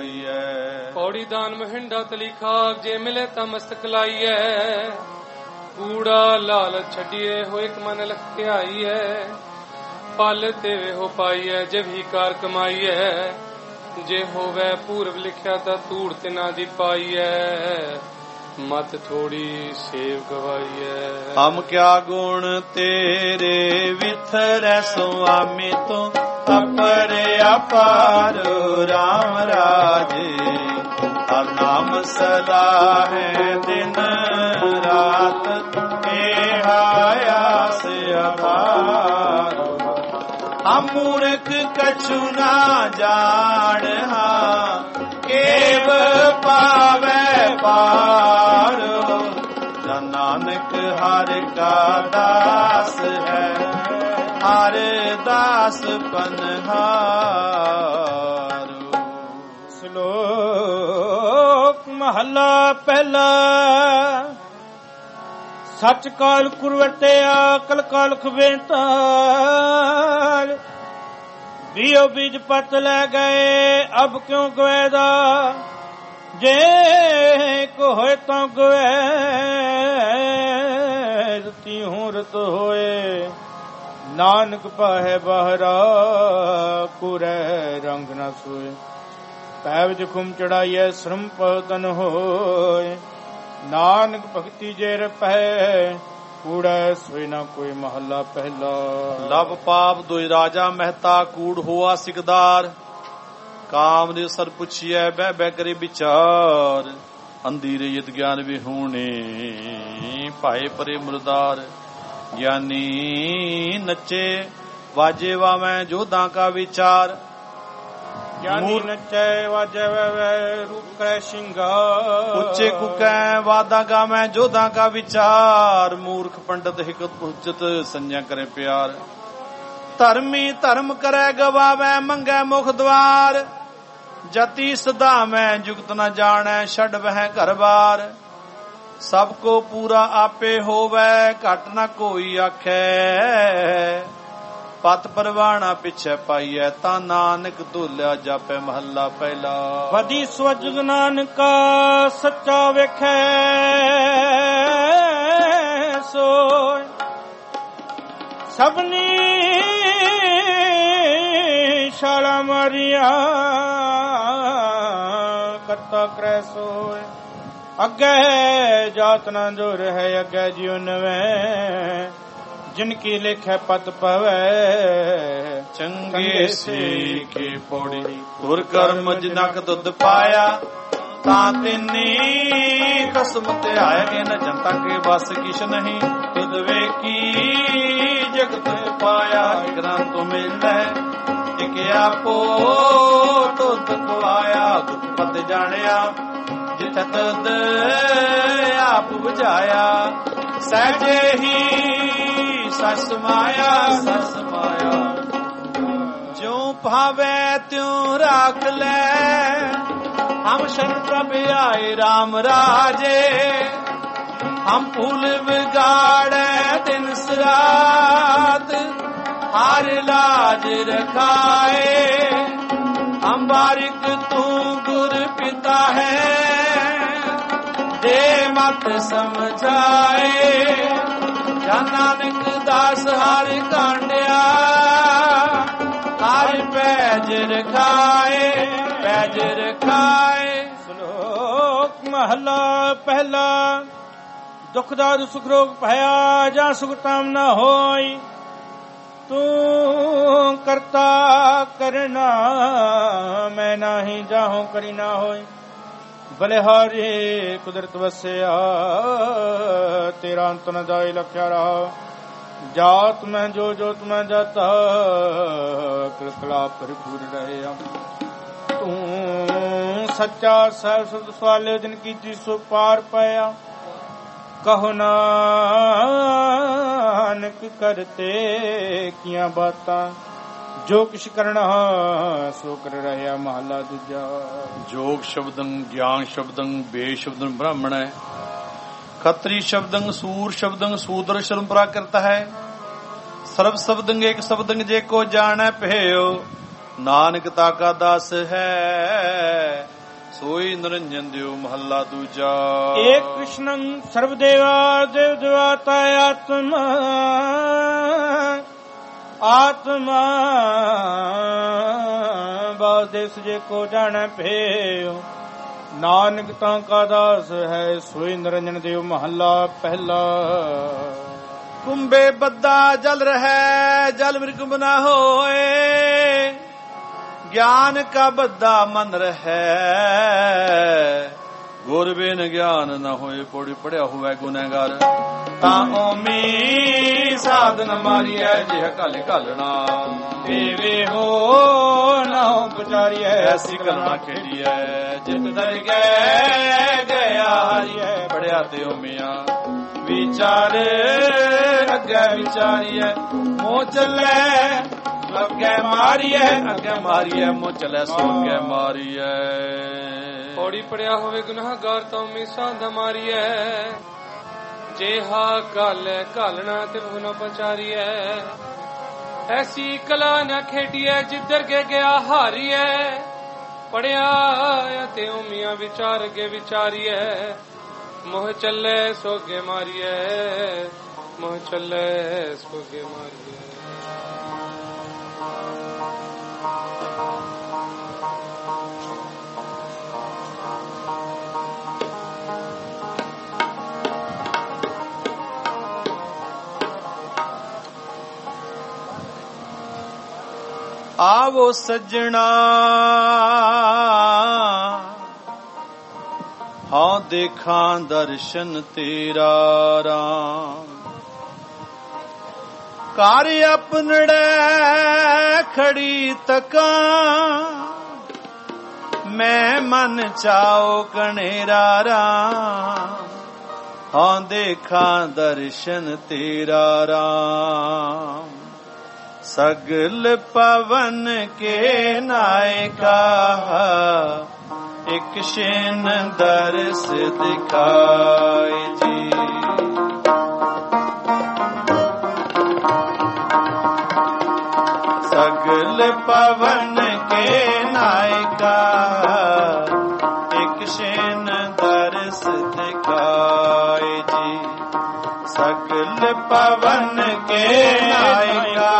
ਗਵਾਈਐ ਪੌੜੀ ਦਾਨ ਮਹਿੰਡਾ ਤਲੀ ਖਾਕ ਜੇ ਮਿਲੇ ਤਾਂ ਮਸਤਕ ਲਾਈਐ ਕੂੜਾ ਲਾਲ ਛੱਡੀਏ ਹੋਏ ਇੱਕ ਮਨ ਲਖਿਆਈ ਹੈ ਪਲ ਤੇ ਵੇਹੋ ਪਾਈ ਹੈ ਜੇ ਵੀ ਕਾਰ ਕਮਾਈ ਹੈ ਜੇ ਹੋਵੇ ਪੂਰਬ ਲਿਖਿਆ ਤਾਂ ਧੂੜ ਤੇ ਨਾ ਦੀ ਪਾਈ ਹੈ ਮਤ ਥੋੜੀ ਸੇਵ ਗਵਾਈ ਹੈ ਹਮ ਕਿਆ ਗੁਣ ਤੇਰੇ ਵਿਥਰੈ ਸੁਆਮੀ ਤੂੰ ਅਪਰੇ ਅਪਾਰ ਰਾਮ ਰਾਜੇ ਹਰ ਨਾਮ ਸਦਾ ਹੈ ਦਿਨ ਰਾਤ ਇਹ ਆਸ ਅਪਾਰ ਹਮ ਮੂਰਖ ਕਛੂ ਨਾ ਜਾਣ ਹਾਂ ਕੇਵ ਪਾਵੈ ਪਾਰ ਜਨ ਨਾਨਕ ਹਰਿ ਕਾ ਦਾਸ ਹੈ ਹਰ ਦਾਸ ਪਨਹਾਰ। ਸ਼ਲੋਕ ਮਹਲਾ ਪਹਿਲਾ। ਸੱਚ ਕਾਲ ਕੁਰਵਟਿਆ ਕਲ ਕਾਲਖ ਬੇਤਾਲ ਬੀਓ ਬੀਜ ਪਤ ਲੈ ਗਏ ਅਬ ਕਿਉਂ ਗਵੇਦਾ ਜੇ ਕੋ ਹੋਏ ਤਾਂ ਗਵੇ ਤਿਉ ਰਤ ਹੋਏ ਨਾਨਕ ਪਾਹੇ ਬਾਹਰਾ ਕੁਰੈ ਰੰਗ ਨਾ ਸੋਏ ਪੈ ਵਿੱਚ ਖੁਮ ਚੜਾਈਐ ਸ਼ਰਮ ਪਤਨ ਹੋਏ ਨਾਨਕ ਭਗਤੀ ਜੇ ਰਪੈ ਕੂੜਾ ਸੋਈ ਨਾ ਕੋਈ ਮਹੱਲਾ ਪਹਿਲਾ। ਲਵ ਪਾਪ ਦੋਇ ਰਾਜਾ ਮਹਿਤਾ ਕੂੜ ਹੋਆ ਸਿਕਦਾਰ ਕਾਮ ਦੇ ਸਰ ਪੁੱਛੀਐ ਬਹਿ ਬਹਿ ਕਰੇ ਵਿਚਾਰ ਅੰਧੀ ਰਹੀਤ ਗਿਆਨ ਵਿਹੂਣੇ ਭਾਏ ਪਰੇ ਮੁਰਦਾਰ ਗਿਆਨੀ ਨੱਚੇ ਵਾਜੇ ਵਾਵੈ ਜੋਧਾਂ ਕਾ ਵਿਚਾਰ ਗਿਆਨੀ ਨੱਚੈ ਵਾਜੈ ਵੈ ਰੂਪ ਕੈ ਸ਼ਿੰਗਾਰ ਉੱਚੇ ਕੁਕੈ ਵਾਦਾ ਗਾਵੈ ਜੋਧਾਂ ਕਾ ਵਿਚਾਰ ਮੂਰਖ ਪੰਡਤ ਹਿਕ ਉਚਿਤ ਸੰਜਾ ਕਰੇ ਪਿਆਰ ਧਰਮੀ ਧਰਮ ਕਰੈ ਗਵਾਵੈ ਮੰਗੈ ਮੁਖ ਦਵਾਰ ਜਤੀ ਸਦਾ ਮੈਂ ਜੁਗਤ ਨ ਜਾਣੈ ਛੱਡ ਵਹਿ ਘਰ ਬਾਰ ਸਭ ਕੋ ਪੂਰਾ ਆਪੇ ਹੋਵੈ ਘਟ ਨ ਕੋਈ ਆਖੈ ਪਤ ਪਰਵਾਣਾ ਪਿਛੈ ਪਾਈਐ ਤਾਂ ਨਾਨਕ ਧੋਲਿਆ ਜਾਪੈ ਮਹੱਲਾ ਪਹਿਲਾ। ਵਦੀ ਸਵਜਗ ਨਾਨਕਾ ਸੱਚਾ ਵੇਖੈ ਸੋਇ ਸਭਨੀ ਸ਼ਾਲਾ ਮਾਰੀਆਂ ਕਰਤਾ ਕਰੈ ਸੋਇ ਅੱਗੇ ਜਾਤ ਨਾ ਜੋ ਰਹਿ ਅੱਗੇ ਜਿਉ ਨਵੇਂ ਜਿਨ ਕੀ ਲਿਖੈ ਪਤ ਪਵੈ ਚੰਗੇ ਸੇ ਕੇ ਪੌੜੀ ਗੁਰ ਕਰਮ ਜਿਨਕ ਦੁੱਧ ਪਾਇਆ ਤਾਂ ਤਿੰਨੀ ਕਸਮ ਤੇ ਆਏ ਗਏ ਨ ਜਨਤਾ ਕੇ ਬਸ ਕਿਛ ਨਹੀਂ ਤੁਧ ਵੇਖੀ ਜਗਤ ਪਾਇਆ ਗ੍ਰੰਥ ਤੋਂ ਮਿਲਦਾ ਇਕ ਆਪੋ ਤੁਧ ਕਵਾਇਆ ਤੁਧ ਪਤ ਜਾਣਿਆ ਜਿਥ ਤੁਧ ਆਪ ਬੁਝਾਇਆ ਸਹਿਜੇ ਹੀ ਸਸ ਮਾਇਆ ਸਸ ਮਾਇਆ ਜਿਉ ਭਾਵੈ ਤਿਉ ਰਾਖ ਲੈ ਹਮ ਸ਼ਰਨ ਪ੍ਰਭ ਆਏ ਰਾਮ ਰਾਜੇ ਹਮ ਫੂਲ ਵਿਗਾੜੈ ਦਿਨ ਸਰਾਤ ਹਰ ਲਾਜ ਰਖਾਏ ਹਮ ਬਾਰਿਕ ਤੂੰ ਗੁਰ ਪਿਤਾ ਹੈ ਦੇ ਮਤ ਸਮਝਾਏ ਜਨ ਨਾਨਕ ਦਾਸ ਹਰਿ ਕਾਂਡਿਆ ਹਰਿ ਪੈਜ ਰਖਾਏ ਪੈਜ ਰਖਾਏ। ਸ਼ਲੋਕ ਮਹਲਾ ਪਹਿਲਾ। ਦੁਖ ਦਾਰੂ ਸੁਖ ਰੋਗ ਭਇਆ ਜਾਂ ਸੁਖ ਤਾਮ ਨਾ ਹੋਈ ਤੂੰ ਕਰਤਾ ਕਰਨਾ ਮੈਂ ਨਾਹੀ ਜਾਹੋ ਕਰੀ ਨਾ ਹੋਈ ਬਲਿਹਾਰੀ ਕੁਦਰਤ ਵਸਿਆ ਤੇਰਾ ਅੰਤ ਨ ਜਾਏ ਲਖਿਆ ਰਹਾ ਜਾਤ ਮੈਂ ਜੋ ਜੋਤ ਮੈਂ ਜਾਤਾ ਕਲਕਲਾ ਭਰਪੂਰ ਰਹਿਆ ਤੂੰ ਸੱਚਾ ਸਹਿਬ ਸੁਧ ਸਵਾਲੇ ਦਿਨ ਕੀਤੀ ਸੋ ਪਾਰ ਪਾਇਆ ਕਹੋ ਨਾਨਕ ਕਰਤੇ ਕੀਆਂ ਬਾਤਾਂ ਜੋ ਕਿਛ ਕਰਨਾ ਸੋ ਕਰ ਰਹਿਆ ਮਹਲਾ ਦੂਜਾ। ਜੋਗ ਸ਼ਬਦੰ ਗਿਆਨ ਸ਼ਬਦੰ ਬੇ ਸ਼ਬਦੰ ਬ੍ਰਾਹਮਣ ਹੈ ਖੱਤਰੀ ਸ਼ਬਦੰ ਸੂਰ ਸ਼ਬਦੰ ਸੂਦਰ ਸ਼ਰਮ ਪ੍ਰਾਕ੍ਰਿਤ ਹੈ ਸਰਬ ਸ਼ਬਦੰ ਏਕ ਸ਼ਬਦੰ ਜੇ ਕੋ ਜਾਣੈ ਭਇਓ ਨਾਨਕ ਤਾ ਕਾ ਦਾਸ ਹੈ ਸੋਈ ਨਿਰੰਜਨ ਦਿਓ ਮਹੱਲਾ ਦੂਜਾ। ਏਕ ਕ੍ਰਿਸ਼ਨੰ ਸਰਵਦੇਵਾ ਦੇਵ ਦੇਵਾਤਾ ਆਤਮਾ ਆਤਮਾ ਬਾਦੇਸ ਜੇ ਕੋ ਜਾਣੈ ਭੇਉ ਨਾਨਕ ਤਾਂ ਕਾ ਦਾਸ ਹੈ ਸੋਈ ਨਿਰੰਜਨ ਦਿਓ ਮਹੱਲਾ ਪਹਿਲਾ। ਕੁੰਭੇ ਬੱਦਾ ਜਲ ਰਹਿ ਜਲ ਮ੍ਰਿਗ ਨਾ ਹੋਏ ਗਿਆਨ ਕਾ ਬੱਦਾ ਮਨ ਰਹਿ ਗੁਰ ਬਿਨ ਗਿਆਨ ਨਾ ਹੋਏ ਪੌੜੀ ਪੜਿਆ ਹੋਵੇ ਗੁਨਹਗਾਰ ਤਾਂ ਓਮੀ ਸਾਧਨ ਮਾਰੀਐ ਜਿਹ ਕਲ ਘਾਲਣਾ ਦੇਵੇ ਹੋ ਨਾ ਪੁਚਾਰੀਐ ਐਸੀ ਕਲਣਾ ਖੇਡੀਐ ਜਿਤ ਦਰ ਗਏ ਗਿਆ ਹਰੀਐ ਪੜਿਆ ਤੇ ਓਮੀਆਂ ਵਿਚਾਰ ਅੱਗੇ ਵਿਚਾਰੀਐ ਮੋਹ ਚੱਲੇ ਅੱਗੇ ਮਾਰੀਐ ਅੱਗੇ ਮਾਰੀਐ ਮੋਹ ਚੱਲੇ ਸੋ ਅੱਗੇ ਮਾਰੀਐ ਪੌੜੀ ਪੜਿਆ ਹੋਵੇ ਗੁਨਾਹਗਾਰ ਤਾਂ ਮੀ ਸਾਧਾ ਮਾਰੀਐ ਜੇਹਾ ਕਲ ਘਾਲਣਾ ਤੇ ਉਹ ਨਾ ਪਚਾਰੀਐ ਐਸੀ ਕਲਾ ਨਾ ਖੇਡੀਐ ਜਿੱਧਰ ਕੇ ਗਿਆ ਹਾਰੀਐ ਪੜਿਆ ਤੇ ਉਮੀਆਂ ਵਿਚਾਰ ਕੇ ਵਿਚਾਰੀਐ ਮੋਹ ਚੱਲੇ ਸੋਗੇ ਮਾਰੀਐ ਮੋਹ ਚੱਲੇ ਸੋਗੇ ਮਾਰੀਐ। ਆਵੋ ਸੱਜਣਾ ਹਾਂ ਦੇਖਾਂ ਦਰਸ਼ਨ ਤੇਰਾ ਰਾਮ ਘਰ ਆਪਣੜੇ ਖੜੀ ਤਕਾਂ ਮੈਂ ਮਨ ਚਾਓ ਕਣੇਰਾ ਰਾਮ ਹਾਂ ਦੇਖਾਂ ਦਰਸ਼ਨ ਤੇਰਾ ਰਾਮ ਸਗਲ ਪਵਨ ਕੇ ਨਾਇਕਾ ਇੱਕ ਸ਼ੇਨ ਦਰਸ ਦਿਖਾਏ ਜੀ ਸਗਲ ਪਵਨ ਕੇ ਨਾਇਕਾ ਇੱਕ ਸ਼ੇਨ ਦਰਸ ਦਿਖਾਏ ਜੀ ਸਗਲ ਪਵਨ ਕੇ ਨਾਇਕਾ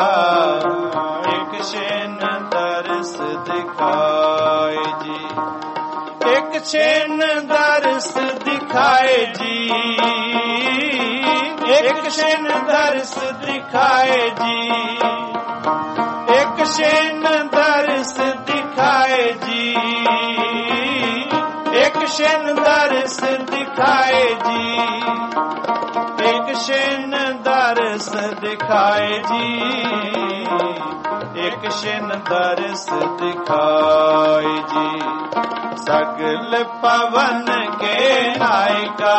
ਇੱਕ ਸ਼ੇਨ ਦਰਸ ਦਿਖਾਏ ਜੀ ਇੱਕ ਸ਼ੇਨ ਦਰਸ ਦਿਖਾਏ ਜੀ ਇੱਕ ਸ਼ੇਨ ਦਰਸ ਦਿਖਾਏ ਜੀ ਇੱਕ ਸ਼ੇਨ ਦਰਸ ਦਿਖਾਏ ਜੀ ਇੱਕ ਸ਼ੇਨ ਦਰਸ ਦਿਖਾਏ ਜੀ ਇੱਕ ਸ਼ੇਨ ਦਰਸ ਦਿਖਾਏ ਜੀ ਇੱਕ ਸ਼ੇਨ ਦਰਸ ਦਿਖਾਏ ਜੀ ਸਗਲ ਪਵਨ ਕੇ ਨਾਇਕਾ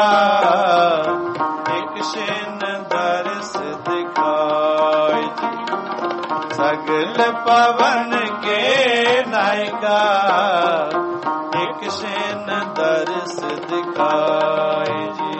ਇੱਕ ਸ਼ੇਨ ਦਰਸ ਦਿਖਾਏ ਜੀ ਸਗਲ ਪਵਨ ਕੇ ਨਾਇਕਾ ਇੱਕ ਸ਼ੇਨ ਦਰਸ ਦਿਖਾਏ ਜੀ।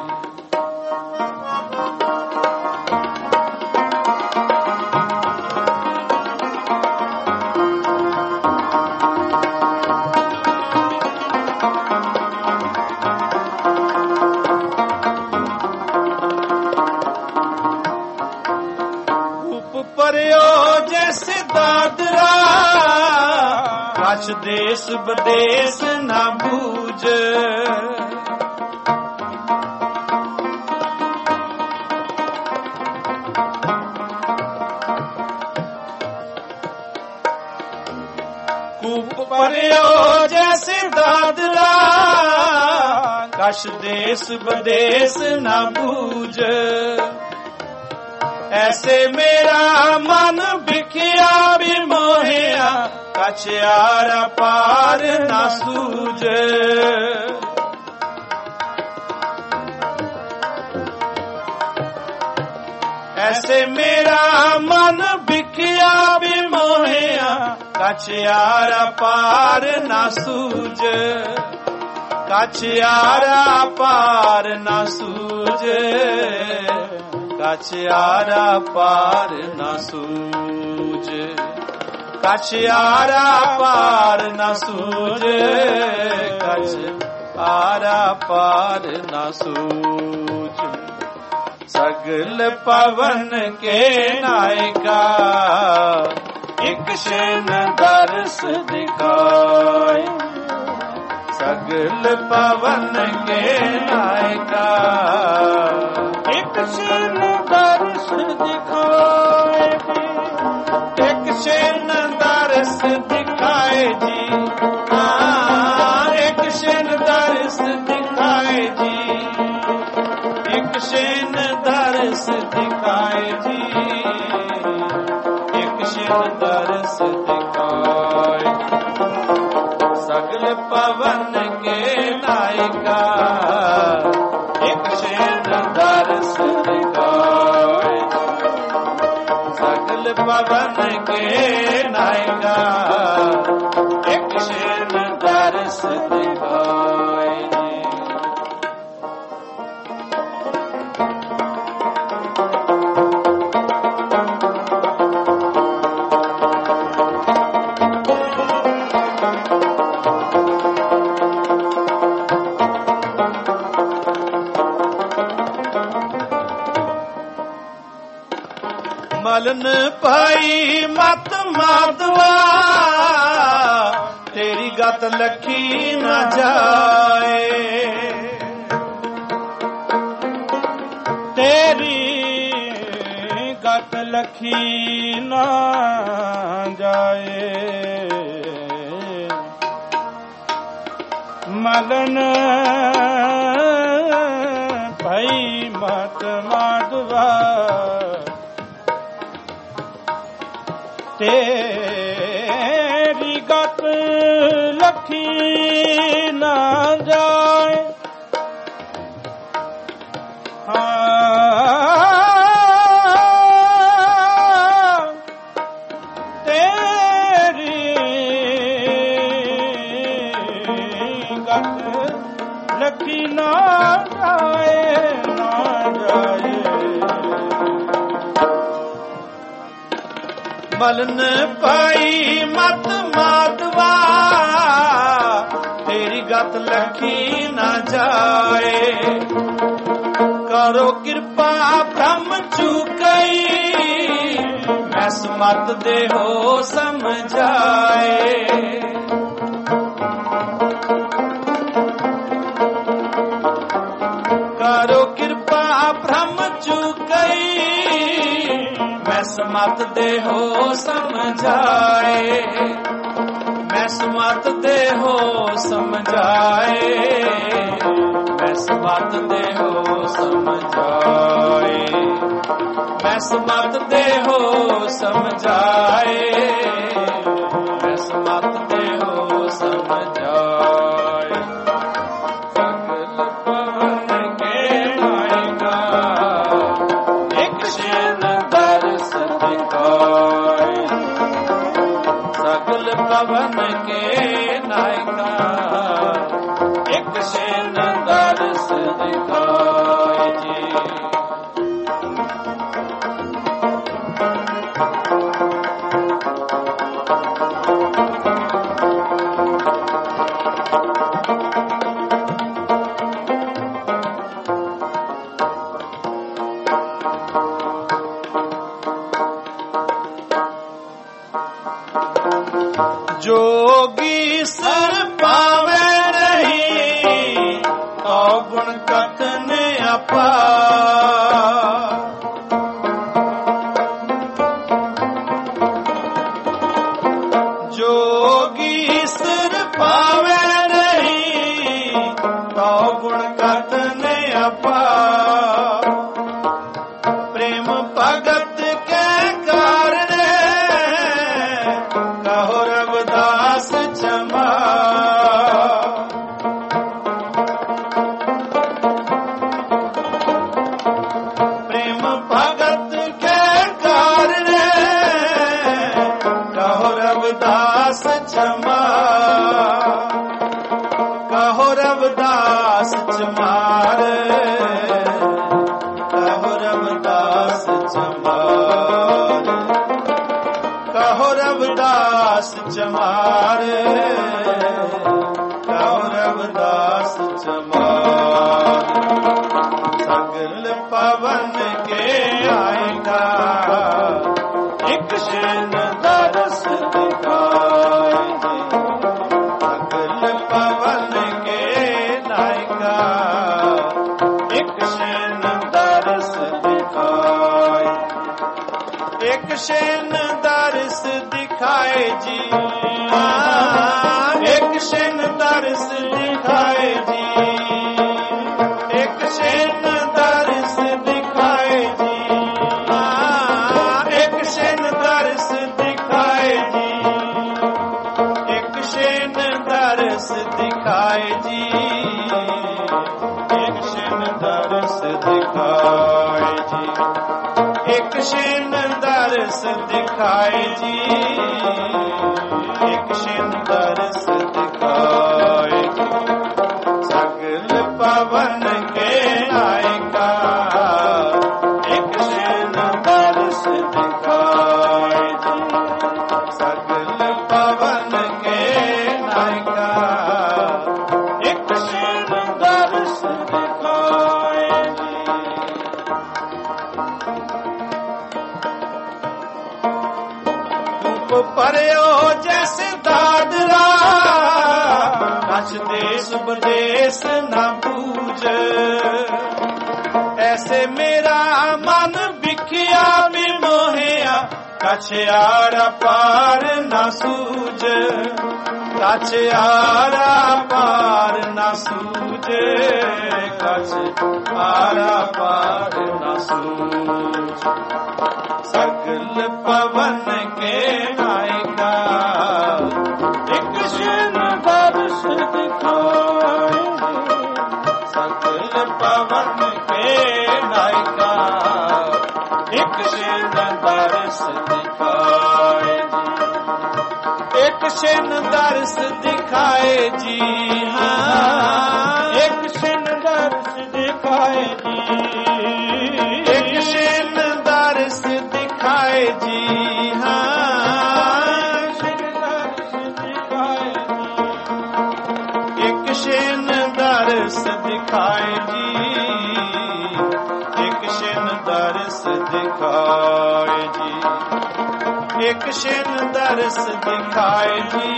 ਕਛ ਦੇਸ ਬਦੇਸ ਨਾ ਬੂਝ ਕੂਪ ਪਰਿਓ ਜੈਸੇ ਦਾਦਰਾ ਕਛ ਦੇਸ ਬਦੇਸ ਨਾ ਬੂਝ ਐਸੇ ਮੇਰਾ ਮਨ ਵਿਖਿਆ ਵੀ ਮੋਹਿਆ ਕਛ ਆਰਾ ਪਾਰ ਨਾ ਸੂਝ ਐਸੇ ਮੇਰਾ ਮਨ ਵਿਖਿਆ ਵੀ ਮੋਹਿਆ ਕਛ ਆਰਾ ਪਾਰ ਨਾ ਸੂਝ ਕਛ ਆਰਾ ਪਾਰ ਨਾ ਸੂਝ ਕਛ ਆਰਾ ਪਾਰ ਨਾ ਸੂਝ कछ आरा पार न सूझे, कछ आरा पार न सूझे। सगल पवन के नायका, एक शेन दर्श दिखाए। सगल पवन के नायका, एक शेन दर्श दिखाए। एक शेन दर्श दिखाए जी, हाँ एक शेन दर्श दिखाए जी, एक शेन दर्श दिखाए जी, एक शेन दर्श दिखाए। सगल पवन के नायका, एक शेन दर्श दिखाए। सगल पवन के नायका, एक शेन दर्श दिखाए। मलन पाई मत माधवा, तेरी गत लखी न जाए। तेरी गत लखी न जाए। मलन भई मत माधवा, तेरी गत लखी न जाए। हाँ तेरी गत लखी न जाए, न जाए। मलन पाई मत माधवा, तेरी गत लखी न जाए। करो कृपा ब्रह्म चूकई, मैस मत देहो समझाए। करो कृपा ब्रह्म चूकई, मैस मत देहो समझाए। मैस मत देहो समझाए, मैस मत देहो समझाए। मैस मत देहो समझाए, मैस मत देहो समझाए। सगल पवन के नायका, एक शेन दर्श दिखाए। सगल पवन के नायका, एक शेन दर्श दिखाए जी। जोगी सर पावे नहीं, तो गुण कथन अपार। जोगी सर पावे नहीं, तो गुण कथन अपार। प्रेम भगत के कारण कहो रविदास क्षमा। प्रेम भगत के कारण कहो रविदास क्षमा। कहो रविदास क्षमार, कहो रविदास क्षमार। कहो रविदास ਰਵਿਦਾਸ ਚਮਾਰ ਕਉ ਰਵਿਦਾਸ ਚਮਾਰ ਸਗਲ ਪਵਨ ਕੇ ਆਏਗਾ ਇੱਕ ਸ਼ੈਨ ਦਰਸ ਦਿਖਾਏ ਜੀ ਸਗਲ ਪਵਨ ਕੇ ਆਏਗਾ ਇੱਕ ਸ਼ੈਨ ਦਰਸ ਦਿਖਾਏ ਇੱਕ ਸ਼ੈਨ ਦਰਸ ਦਿਖਾਏ ਜੀ ਇੱਕ ਸ਼ੈਨ ਦਰਸ ਦਿਖਾਏ ਜੀ ਇੱਕ ਸ਼ੈਨ ਦਰਸ ਦਿਖਾਏ ਜੀ ਇੱਕ ਸ਼ੈਨ ਦਰਸ ਦਿਖਾਏ ਜੀ ਇੱਕ ਸ਼ੈਨ ਦਰਸ ਦਿਖਾਏ ਜੀ ਇੱਕ ਸ਼ੈਨ ਦਰਸ ਦਿਖਾਏ ਜੀ ਇੱਕ ਸ਼ੈਨ ਦਰਸ ਦਿਖਾਏ ਜੀ ਇੱਕ ਸ਼ੈਨ ਦਰਸ ਦਿਖਾਏ ਜੀ ਸਗਲ ਪਵਨ ਕੇ ਆਏਗਾ ਇੱਕ ਸ਼ੈਨ ਦਰਸ ਦਿਖਾਏ ਜੀ ਸਗਲ ਪਵਨ ਕੇ ਆਏਗਾ ਇੱਕ ਸ਼ੈਨ ਦਰਸ ਦਿਖਾਏ ਜੀ ਪਰਿਓ ਜੈਸੇ ਦਾਦਰਾ ਕਛ ਦੇਸ ਵਿਦੇਸ ਨਾ ਬੂਝ ਐਸੇ ਮੇਰਾ ਮਨ ਵਿਖਿਆ ਬਿਮੋਹਿਆ ਕਛ ਆਰਾ ਪਾਰ ਨਾ ਸੂਝ ਕਛ ਆਰਾ ਪਾਰ ਨਾ ਸੂਝ ਕਛ ਆਰਾ ਪਾਰ ਨਾ ਸੂਝ ਸਗਲ ਪਵਨ ਕੇ ਆਏਗਾ ਇੱਕ ਸ਼ੈਨ ਦਰਸ ਦਿਖਾਏ ਸਗਲ ਪਵਨ ਕੇ ਆਏਗਾ ਇੱਕ ਸ਼ੈਨ ਦਰਸ ਦਿਖਾਏ ਜੀ ਇੱਕ ਸ਼ੈਨ ਦਰਸ ਦਿਖਾਏ ਜੀ ਹਾਂ ਇੱਕ ਸ਼ੈਨ ਦਰਸ ਦਿਖਾਏ ਜੀ ਇੱਕ ਸ਼ੈਨ ਦਰਸ ਦਿਖਾਏ ਜੀ ਹਾਂ ਇੱਕ ਸ਼ੈਨ ਦਰਸ ਦਿਖਾਏ ਜੀ ਇੱਕ ਸ਼ੈਨ ਦਰਸ ਦਿਖਾਏ ਜੀ ਇੱਕ ਸ਼ੈਨ ਦਰਸ ਦਿਖਾਏ ਜੀ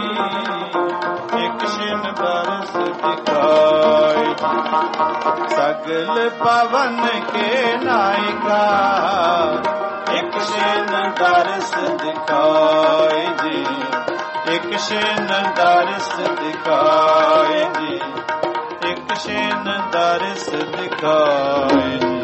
ਇੱਕ ਸ਼ੈਨ ਦਰਸ ਦਿਖਾਏ ਜੀ ਸਗਲ ਪਵਨ ਕੇ ਨਾਇਕਾ ਇੱਕ ਸ਼ੈਨ ਦਰਸ ਦਿਖਾਏ ਜੀ ਇੱਕ ਸ਼ੈਨ ਦਰਸ ਦਿਖਾਏ ਜੀ ਇੱਕ ਸ਼ੈਨ ਦਰਸ ਦਿਖਾਏ ਜੀ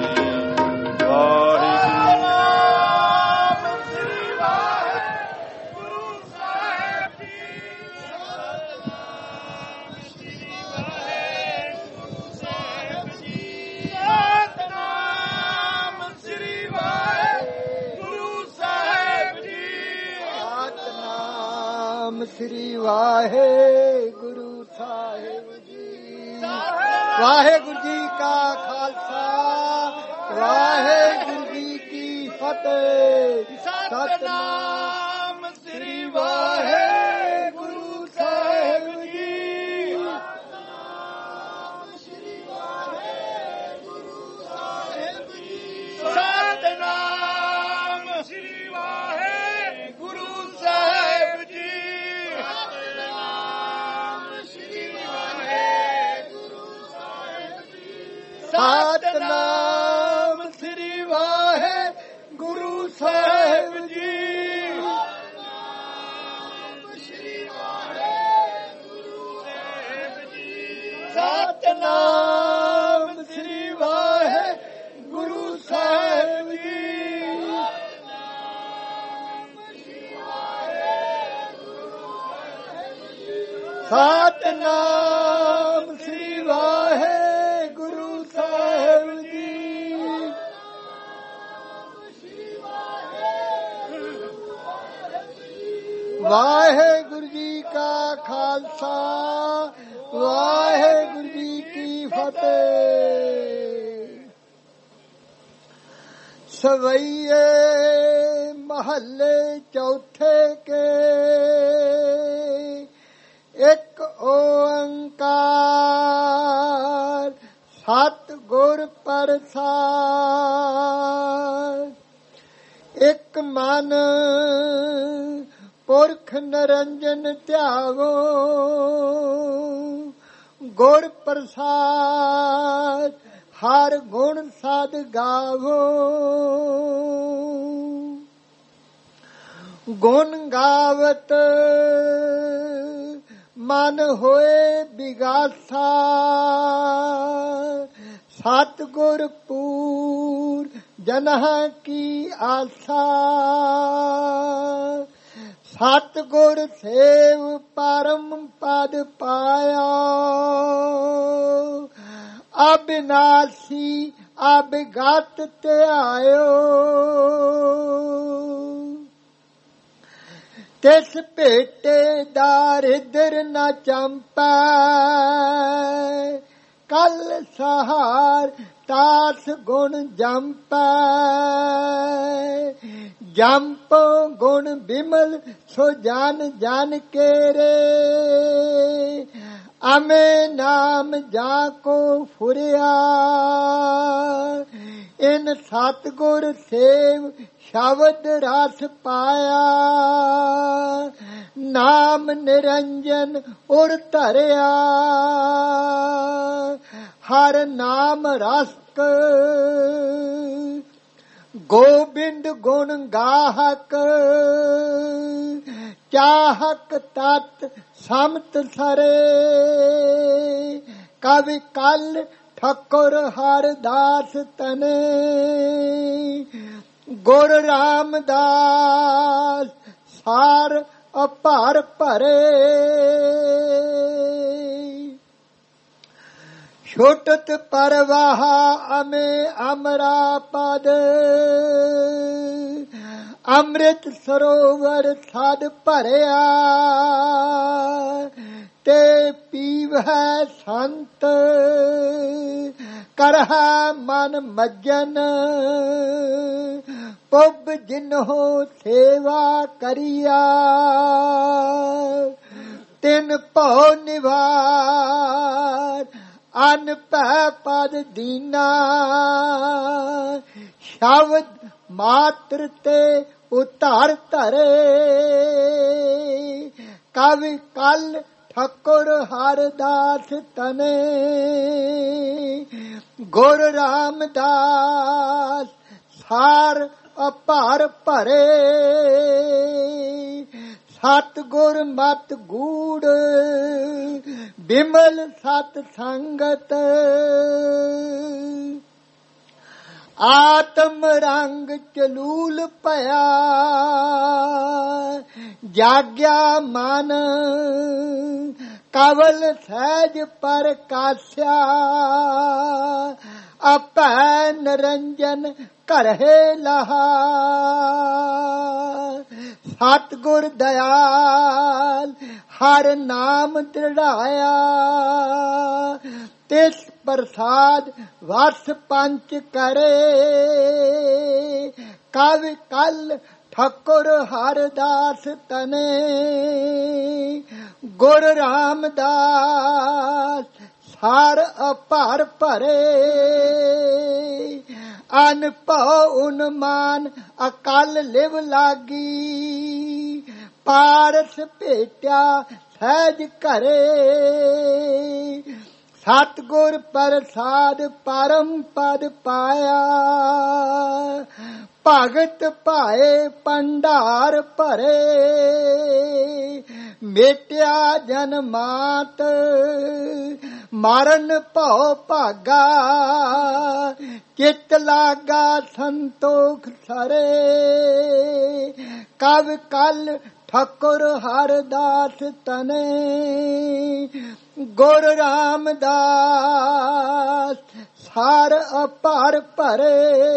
ਸ੍ਰੀ ਵਾਹਿਗੁਰੂ ਸਾਹਿਬ ਜੀ ਵਾਹਿਗੁਰੂ ਜੀ ਕਾ ਖਾਲਸਾ ਵਾਹਿਗੁਰੂ ਜੀ ਕੀ ਫਤਿਹ ਸਤਨਾਮ ਸ੍ਰੀ ਵਾਹਿਗੁਰੂ ਸਾਹਿਬ ਜੀ ਸਤਨਾਮ ਸ੍ਰੀ ਵਾਹਿਗੁਰੂ ਸਾਹਿਬ ਜੀ ਸਤਨਾਮ ਸ੍ਰੀ ਵਾਹਿਗੁਰੂ ਸਾਹਿਬ ਜੀ ਸਤਨਾਮ ਸ੍ਰੀ ਵਾਹਿਗੁਰੂ ਸਾਹਿਬ ਜੀ ਸਤਨਾਮ ਸ੍ਰੀ ਵਾਹਿਗੁਰੂ ਸਾਹਿਬ ਜੀ ਸਤਨਾਮ ਸ੍ਰੀ ਵਾਹਿਗੁਰੂ ਸਾਹਿਬ ਜੀ ਵਾਹਿਗੁਰੂ ਜੀ ਕਾ ਖਾਲਸਾ ਵਾਹਿਗੁਰੂ ਜੀ ਕੀ ਫਤਿਹ। सवैये महल्ले चौथे के एक ओंकार सतगुर प्रसाद। एक मन पुरख निरंजन ध्यावो गुर प्रसाद हर गुण साध गावो। गुण गावत मन होए बिगासा सतगुर पूर जनह की आशा। सतगुर सेव परम पद पाया अविनाशी अविगत त्यायो। तिस भेटे दारिद्र न चंपै कल सहार तास गुण जंपै। जंप गुण बिमल सो जान जान के रे अमे नाम जाको फुरिया। इन सतगुर सेव शब्द रस पाया नाम निरंजन उर धरिया। हर नाम रसक गोबिंद गुण गाहक चाहक तत् समत सरे। कवि कल ठकुर हर दास तने गुर रामदास सार अपार भरे। छुटत परवाह अमे अमरा पद अमृत सरोवर सद भरिया। ते पीव है संत करह मन मज्जन पुब जिन्हो सेवा करिया। तिन भौ निवार अन पै पद दीना शब्द मात्र ते उतार धरे। कवि कल ठकुर हर दास तने गुर रामदास सार अपार भरे। सतगुर मत गूढ़ बिमल सत संगत आत्म रंग चलूल पया। जाग्या मन कवल सहज पर कास्या अपै निरंजन करहे लहा। सतगुर दयाल हर नाम दृढ़ाया तिस प्रसाद वर्ष पंच करे। कवि कल ठकुर हर दास तने गुर रामदास सार अपार भरे। अनभव उन्मान अकल लिव लागी पारस भेट्या सहज करे। सतगुर प्रसाद परम पद पाया भगत पाए भंडार भरे। मेटिया जन्मात मरण भौ भागा चित लागा संतोख सरे। कवि कल ठकुर हर दास तने गुर रामदास सार अपार भरे।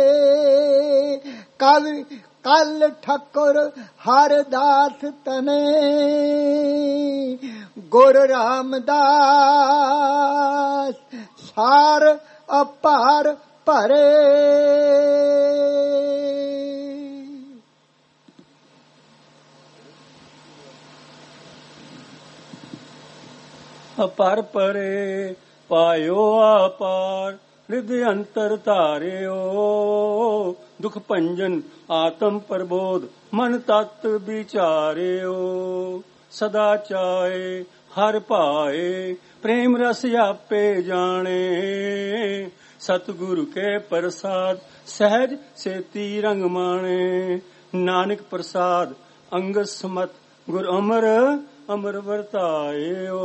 कवि कल ठकुर हर दास तने गुर रामदास सार अपार ਭਰੇ। ਅਪਰ ਪਰੇ ਪਾਇਓ ਆਪਾਰ ਰਿਦ ਅੰਤਰ ਧਾਰਿਓ। ਦੁਖ ਭੰਜਨ ਆਤਮ ਪ੍ਰਬੋਧ ਮਨ ਤਤ ਵਿਚਾਰਿਓ। ਸਦਾ ਚਾਏ ਹਰ ਭਾਏ ਪ੍ਰੇਮ ਰਸ ਆਪੇ ਜਾਣੇ। ਸਤਿਗੁਰੂ ਕੇ ਪ੍ਰਸਾਦ ਸਹਿਜ ਸੇਤੀ ਰੰਗ ਮਾਣੇ। ਨਾਨਕ ਪ੍ਰਸਾਦ ਅੰਗ ਸਮਤ ਗੁਰ ਅਮਰ ਅਮਰ ਵਰਤਾਇਓ।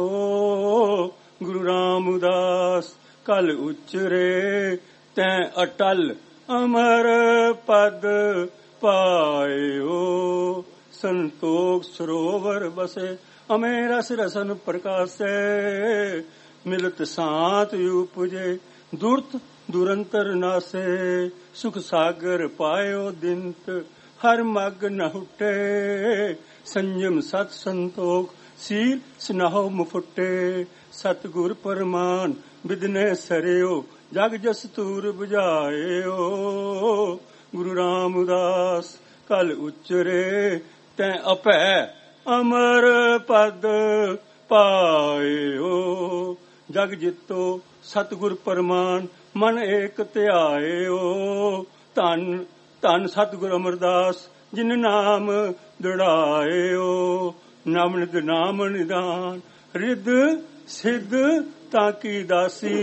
ਗੁਰੂ ਰਾਮਦਾਸ ਕਲ ਉਚਰੇ ਤੈਂ ਅਟਲ ਅਮਰ ਪਦ ਪਾਇਓ। ਸੰਤੋਖ ਸਰੋਵਰ ਬਸੇ ਅਮੇ ਰਸ ਰਸਨ ਪ੍ਰਕਾਸ਼ੇ। ਮਿਲਤ ਸਾਤ ਉਪਜੇ ਦੁਰਤ ਦੁਰੰਤਰ ਨਾਸੇ। ਸੁਖ ਸਾਗਰ ਪਾਇਓ ਦਿਨਤ ਹਰ ਮਗ ਨ ਹੁਟੇ। ਸੰਜਮ ਸਤ ਸੰਤੋਖ ਸੀਲ ਸਨਾਹੋ ਮੁਫੁੱਟੇ। ਸਤਿਗੁਰ ਪਰਮਾਨ ਬਿਦਨੇ ਸਰਿਓ ਜਗ ਜਸ ਤੂਰ ਬੁਝਾਇਓ। ਗੁਰੂ ਰਾਮਦਾਸ ਕਲ ਉਚਰੇ ਤੈਂ ਅਪੈ ਅਮਰ ਪਦ ਪਾਇਓ। ਜਗ ਜਿੱਤੋ ਸਤਿਗੁਰ ਪਰਮਾਨ ਮਨ ਏਕ ਧਿਆਇਓ। ਧੰਨ ਧੰਨ ਸਤਿਗੁਰ ਅਮਰਦਾਸ ਜਿਨ ਨਾਮ ਦ੍ਰਿੜਾਇਓ। ਨਾਮ ਨਿਦ ਨਾਮ ਨਿਦਾਨ ਰਿਦ ਸਿੱਧ ਤਾਂ ਕੀ ਦਾਸੀ।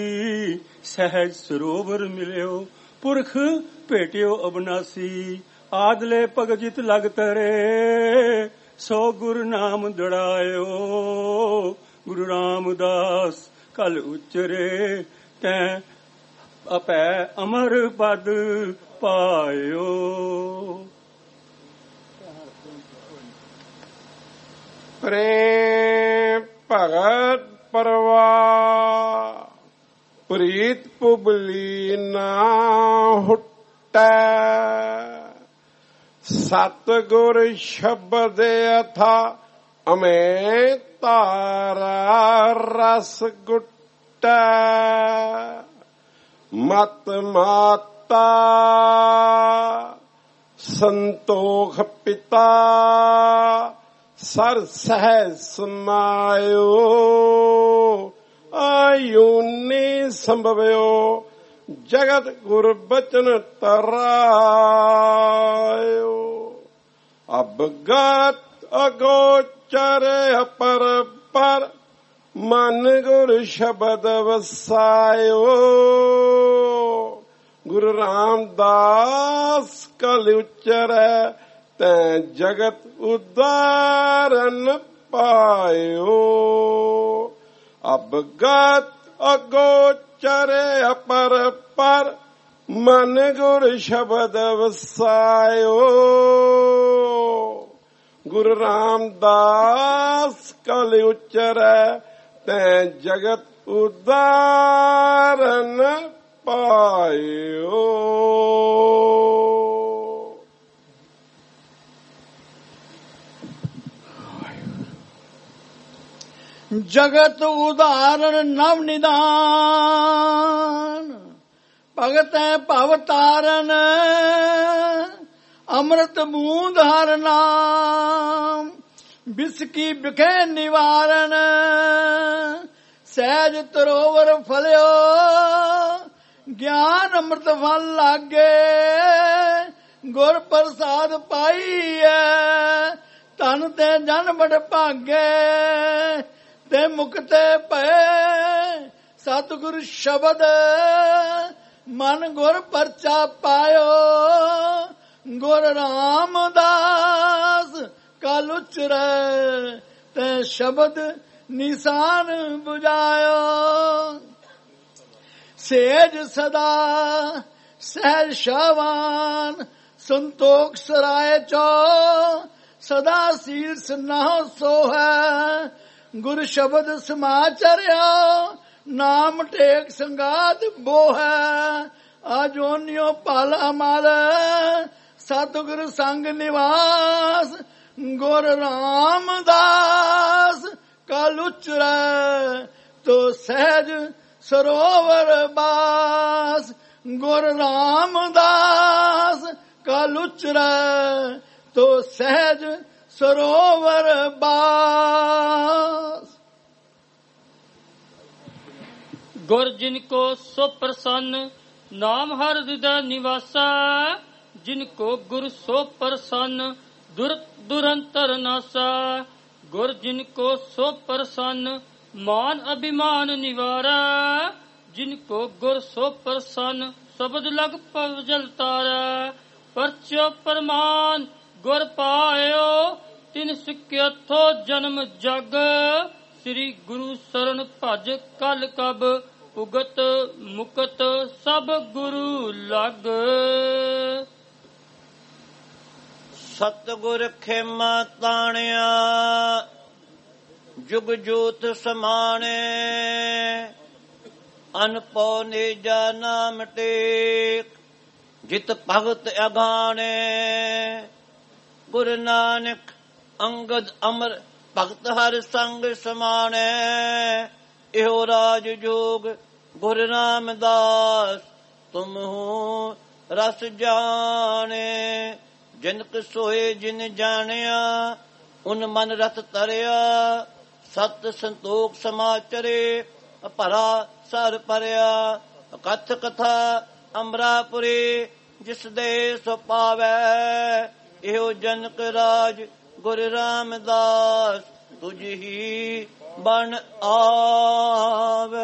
ਸਹਿਜ ਸਰੋਵਰ ਮਿਲਿਓ ਪੁਰਖ ਭੇਟਿਓ ਅਬਨਾਸੀ। ਆਦਲੇ ਭਗਜਿਤ ਲਗ ਤਰੇ ਸੋ ਗੁਰ ਨਾਮ ਦ੍ਰਿੜਾਇਓ। ਗੁਰੂ ਰਾਮਦਾਸ ਕਲ ਉਚਰੇ ਤੈਂ ਅਪੈ ਅਮਰ ਪਦ ਪਾਇਓ। ਪ੍ਰੇਮ ਭਗਤ ਪਰਵਾ ਪ੍ਰੀਤ ਪੁਬਲੀ ਨਾ ਹੁਟੈ। ਸਤਿਗੁਰ ਸ਼ਬਦ ਅਥਾ ਅਮੇ ਤਾਰਾ ਰਸ ਗੁਟੈ। ਮਤ ਮਾਤਾ ਸੰਤੋਖ ਪਿਤਾ ਸਰ ਸਹਿ ਸਮਾਇਓ। ਆਯੂਨੀ ਸੰਭਵਿਓ ਜਗਤ ਗੁਰ ਬਚਨ ਤਰਾਇਓ। ਅਬਗਤ ਅਗੋਚਰ ਅਪਰ ਪਰ ਮਨ ਗੁਰ ਸ਼ਬਦ ਵਸਾਇਓ। ਗੁਰੂ ਰਾਮਦਾਸ ਕਲ ਉਚਰੈ ਤੈਂ ਜਗਤ ਉਦਾਰਨ ਪਾਇਓ। ਅਬਗਤ ਅਗੋਚਰ ਅਪਰ ਪਰ ਮਨ ਗੁਰ ਸ਼ਬਦ ਵਸਾਇਓ। ਗੁਰੂ ਰਾਮਦਾਸ ਕਲ ਉਚਰੈ ਤੈਂ ਜਗਤ ਉਦਾਰਨ ਪਾਇਓ। ਜਗਤ ਉਦਾਹਰਨ ਨਵ ਨਿਦਾਨ। ਭਗਤੈ ਭਵ ਤਾਰਨ ਅੰਮ੍ਰਿਤ ਬੂੰਦ ਹਰ ਨਾਮ। ਬਿਸਕੀ ਬਿਖੇ ਨਿਵਾਰਨ ਸਹਿਜ ਤਰੋਵਰ ਫਲਿਓ। ਗਿਆਨ ਅੰਮ੍ਰਿਤ ਫਲ ਲਾਗੇ ਗੁਰ ਪ੍ਰਸਾਦ ਪਾਈਐ। ਤਨ ਤੇ ਜਨ ਬੜ ਭਾਗੇ ਤੇ ਮੁਕਤੇ ਪਏ। ਸਤਿਗੁਰ ਸ਼ਬਦ ਮਨ ਗੁਰ ਪਰਚਾ ਪਾਇਓ। ਗੁਰ ਰਾਮਦਾਸ ਕਲ ਉਚਰੈ ਤੇ ਸ਼ਬਦ ਨਿਸ਼ਾਨ ਬੁਝਾਇਓ। ਸੇਜ ਸਦਾ ਸਹਿਜ ਸ਼ਾਵਾਨ ਸੰਤੋਖ ਸਰਾਏ ਚੋ। ਸਦਾ ਸੀਰਸ ਨਾ ਸੋਹੈ ਗੁਰ ਸ਼ਬਦ ਸਮਾਚਰਿਆ। ਨਾਮ ਟੇਕ ਸੰਗਾਤ ਬੋਹੈ ਆਜੋਨਿਓ ਭਲ ਅਮਲ। ਸਤਿਗੁਰ ਸੰਗ ਨਿਵਾਸ ਗੁਰ ਰਾਮਦਾਸ ਕਲ ਉਚਰੈ ਤੋ ਸਹਿਜ ਸਰੋਵਰ ਬਾਸ। ਗੁਰ ਰਾਮਦਾਸ ਕਲ ਉਚਰੈ ਤੋ ਸਹਿਜ ਸਰੋਵਰ ਬਾਸ। ਗੁਰ ਜਿਨ ਕੋ ਸੋ ਪ੍ਰਸੰਨ ਨਾਮ ਹਰ ਹਿਰਦੈ ਨਿਵਾਸਾ। ਜਿਨ ਕੋ ਗੁਰ ਸੋ ਪ੍ਰਸੰਨ ਦੁਰ ਦੁਰੰਤਰ ਨਾਸਾ। ਗੁਰ ਜਿਨ ਕੋ ਸੋ ਪ੍ਰਸੰਨ ਮਾਨ ਅਭਿਮਾਨ ਨਿਵਾਰਾ। ਜਿਨ ਕੋ ਗੁਰ ਸੋ ਪ੍ਰਸੰਨ ਸ਼ਬਦ ਲਗ ਪਵਜਲ ਤਾਰਾ। ਪਰਚੋ ਪਰਮਾਨ ਗੁਰ ਪਾਇਓ ਤਿਨ ਸਿੱਖਿਅਥੋ ਜਨਮ ਜਗ। ਸ੍ਰੀ ਗੁਰੂ ਸਰਣ ਭਜ ਕਲ ਕਬ ਉਗਤ ਮੁਕਤ ਸਭ ਗੁਰੂ ਲਗ। ਸਤਿਗੁਰ ਖੇਮਾ ਤਾਣਿਆ ਜੁਗ ਜੋਤ ਸਮਾਣੇ। ਅਨਪਉ ਨੇਜਾ ਨਾਮ ਟੇਕ ਜਿਤ ਭਗਤ ਅਗਾਣੇ। ਗੁਰੂ ਨਾਨਕ ਅੰਗਦ ਅਮਰ ਭਗਤ ਹਰ ਸੰਗ ਸਮਾਣੇ। ਇਹੋ ਰਾਜ ਜੋਗ ਗੁਰੂ ਰਾਮਦਾਸ ਤੁਮ ਹੋ ਰਸ ਜਾਣੇ। ਜਿਨਕ ਸੋਏ ਜਿਨ ਜਾਣਿਆ ਉਨ ਮਨ ਰਤ ਤਰਿਆ। ਸਤ ਸੰਤੋਖ ਸਮਾਚਰੇ ਭਰਾ ਸਰ ਭਰਿਆ। ਕਥ ਕਥਾ ਅਮਰਾਪੁਰੀ ਜਿਸ ਦੇ ਸੋ ਪਾਵੈ। ਇਹੋ ਜਨਕ ਰਾਜ ਗੁਰੂ ਰਾਮਦਾਸ ਤੁਝ ਹੀ ਬਣ ਆਵੇ।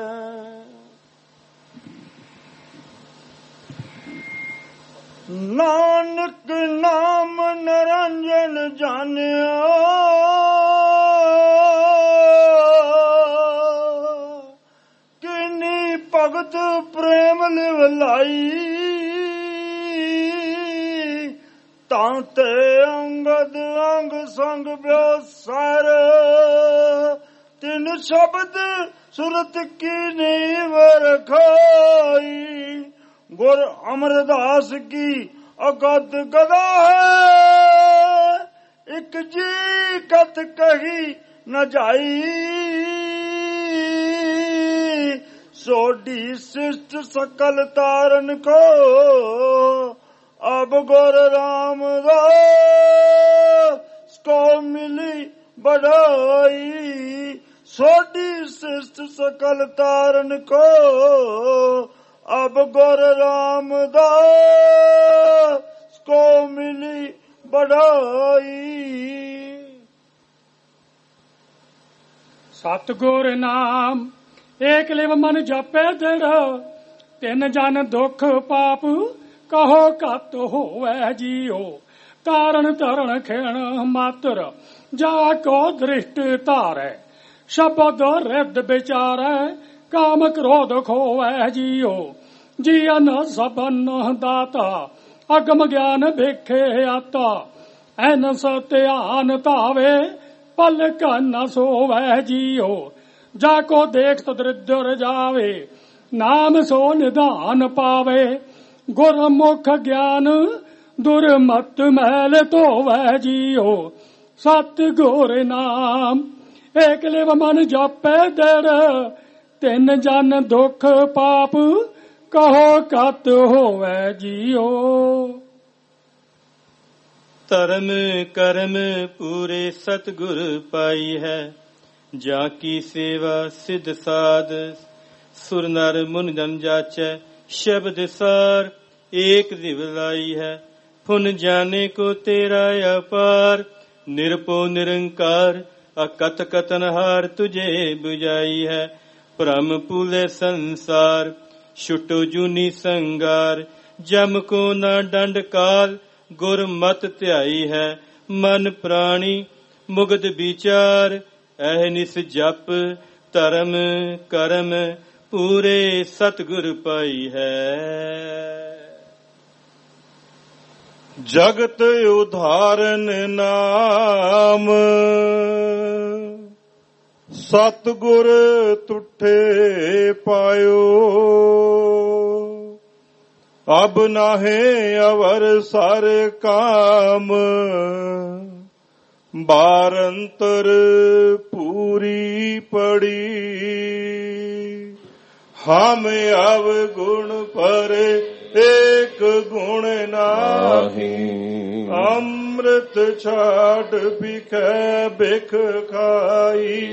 ਨਾਨਕ ਨਾਮ ਨਿਰੰਜਨ ਜਾਣਿਆ। ਕਿੰਨੀ ਭਗਤ ਪ੍ਰੇਮ ਲਿਵਲਾਈ। ਤਾਂ ਤੇ ਅੰਗਦ ਅੰਗ ਸੰਗ ਬਿਆਸਰ। ਤਿਨ ਸ਼ਬਦ ਸੁਰਤ ਕੀ ਨੀਵ ਰਖਾਈ। ਗੁਰ ਅਮਰਦਾਸ ਕੀ ਅਗਦ ਗਦਾ ਹੈ। ਇੱਕ ਜੀ ਕਤ ਕਹੀ ਨ ਜਾਈ। ਸੋਢੀ ਸਿਸ਼ਟ ਸਕਲ ਤਾਰਨ ਕੋ ਅਬ ਗੁਰ ਰਾਮਦਾਸ ਕੋ ਮਿਲੀ ਬੜਾਈ। ਸੋਢੀ ਸਿਸ਼ਟ ਸਕਲ ਤਾਰਨ ਕੋ ਅਬ ਗੁਰ ਰਾਮਦਾਸ ਕੋ ਮਿਲੀ ਬੜਾਈ। ਸਤਿਗੁਰ ਨਾਮ ਏਕ ਲਿਵ ਮਨ ਜਾਪੈ ਦ੍ਰਿੜ। ਤਿਨ ਜਨ ਦੁਖ ਪਾਪ ਕਹੋ ਘਤ ਹੋਵੈ ਜੀਓ। ਤਾਰਨ ਧਰਨ ਖੇਣ ਮਾਤਰ ਜਾ ਕੋ ਦ੍ਰਿਸ਼ਟ ਧਾਰੈ। ਸ਼ਬਦ ਰਿਦ ਵਿਚਾਰੈ ਕਾਮ ਕ੍ਰੋਧ ਖੋਵੈ ਜੀਓ। ਜੀਅਨ ਸਬਨ ਦਾਤਾ ਅਗਮ ਗਿਆਨ ਵੇਖੇ ਆਤਾ। ਐਨਸ ਧਿਆਨ ਧਾਵੇ ਪਲਕ ਨ ਸੋਵੈ ਜੀਓ। ਜਾ ਕੋ ਦੇਖ ਤਦਰਿਦਰ ਜਾਵੇ ਨਾਮ ਸੋ ਨਿਧਾਨ ਪਾਵੇ। ਗੁਰਮੁਖ ਗਿਆਨ ਦੁਰਮਤ ਮੈਲ ਧੋਵੈ ਜੀਓ। ਸਤਿਗੁਰ ਨਾਮ ਏਕ ਲਿਵ ਮਨ ਜਾਪੈ ਦ੍ਰਿੜ। ਤਿਨ ਜਨ ਦੁਖ ਪਾਪ ਕਹੋ ਘਤ ਹੋਵੈ ਜੀਓ। ਧਰਮ ਕਰਮ ਪੂਰੇ ਸਤਿਗੁਰ ਪਾਈ ਹੈ। ਜਾ ਕੀ ਸੇਵਾ ਸਿਧ ਸਾਧ ਸੁਰ ਨਰ ਮੁਨ ਜਨ ਜਾਚੈ। ਸ਼ਬਦ ਸਾਰ ਏਕ ਦਿਵ ਲਾਈ ਹੈ। ਫੁਨ ਜਾਣੇ ਕੋ ਤੇਰਾ ਅਪਾਰ। ਨਿਰਪੋ ਨਿਰੰਕਾਰ ਅਕਥ ਕਥਨ ਹਾਰ ਤੁਝੇ 부ਝਾਈ ਹੈ। ਭ੍ਰਮ ਭੂਲੇ ਸੰਸਾਰ ਛੁਟੋ ਜੂਨੀ ਸੰਗਾਰ। ਜਮ ਕੋ ਨਾ ਡੰਡ ਕਾਲ ਗੁਰ ਮਤ ਧਿਆਈ ਹੈ। ਮਨ ਪ੍ਰਾਣੀ ਮੁਗਧ ਵਿਚਾਰ ਐ ਨਿਸ ਜਪ। ਧਰਮ ਕਰਮ ਪੂਰੇ ਸਤਿਗੁਰ ਪਾਈ ਹੈ। ਜਗਤ ਉਧਾਰਨ ਨਾਮ ਸਤਿਗੁਰ ਤੁਠੇ ਪਾਇਓ। ਅਬ ਨਾਹੇ ਅਵਰ ਸਰ ਕਾਮ ਬਾਰੰਤਰ ਪੂਰੀ ਪੜੀ। ਹਮ ਅਵਗੁਣ ਪਰੇ ਏਕ ਗੁਣ ਨਾਹੀ। ਅੰਮ੍ਰਿਤ ਛਾੜ ਬਿਖੈ ਬਿਖ ਖਾਈ।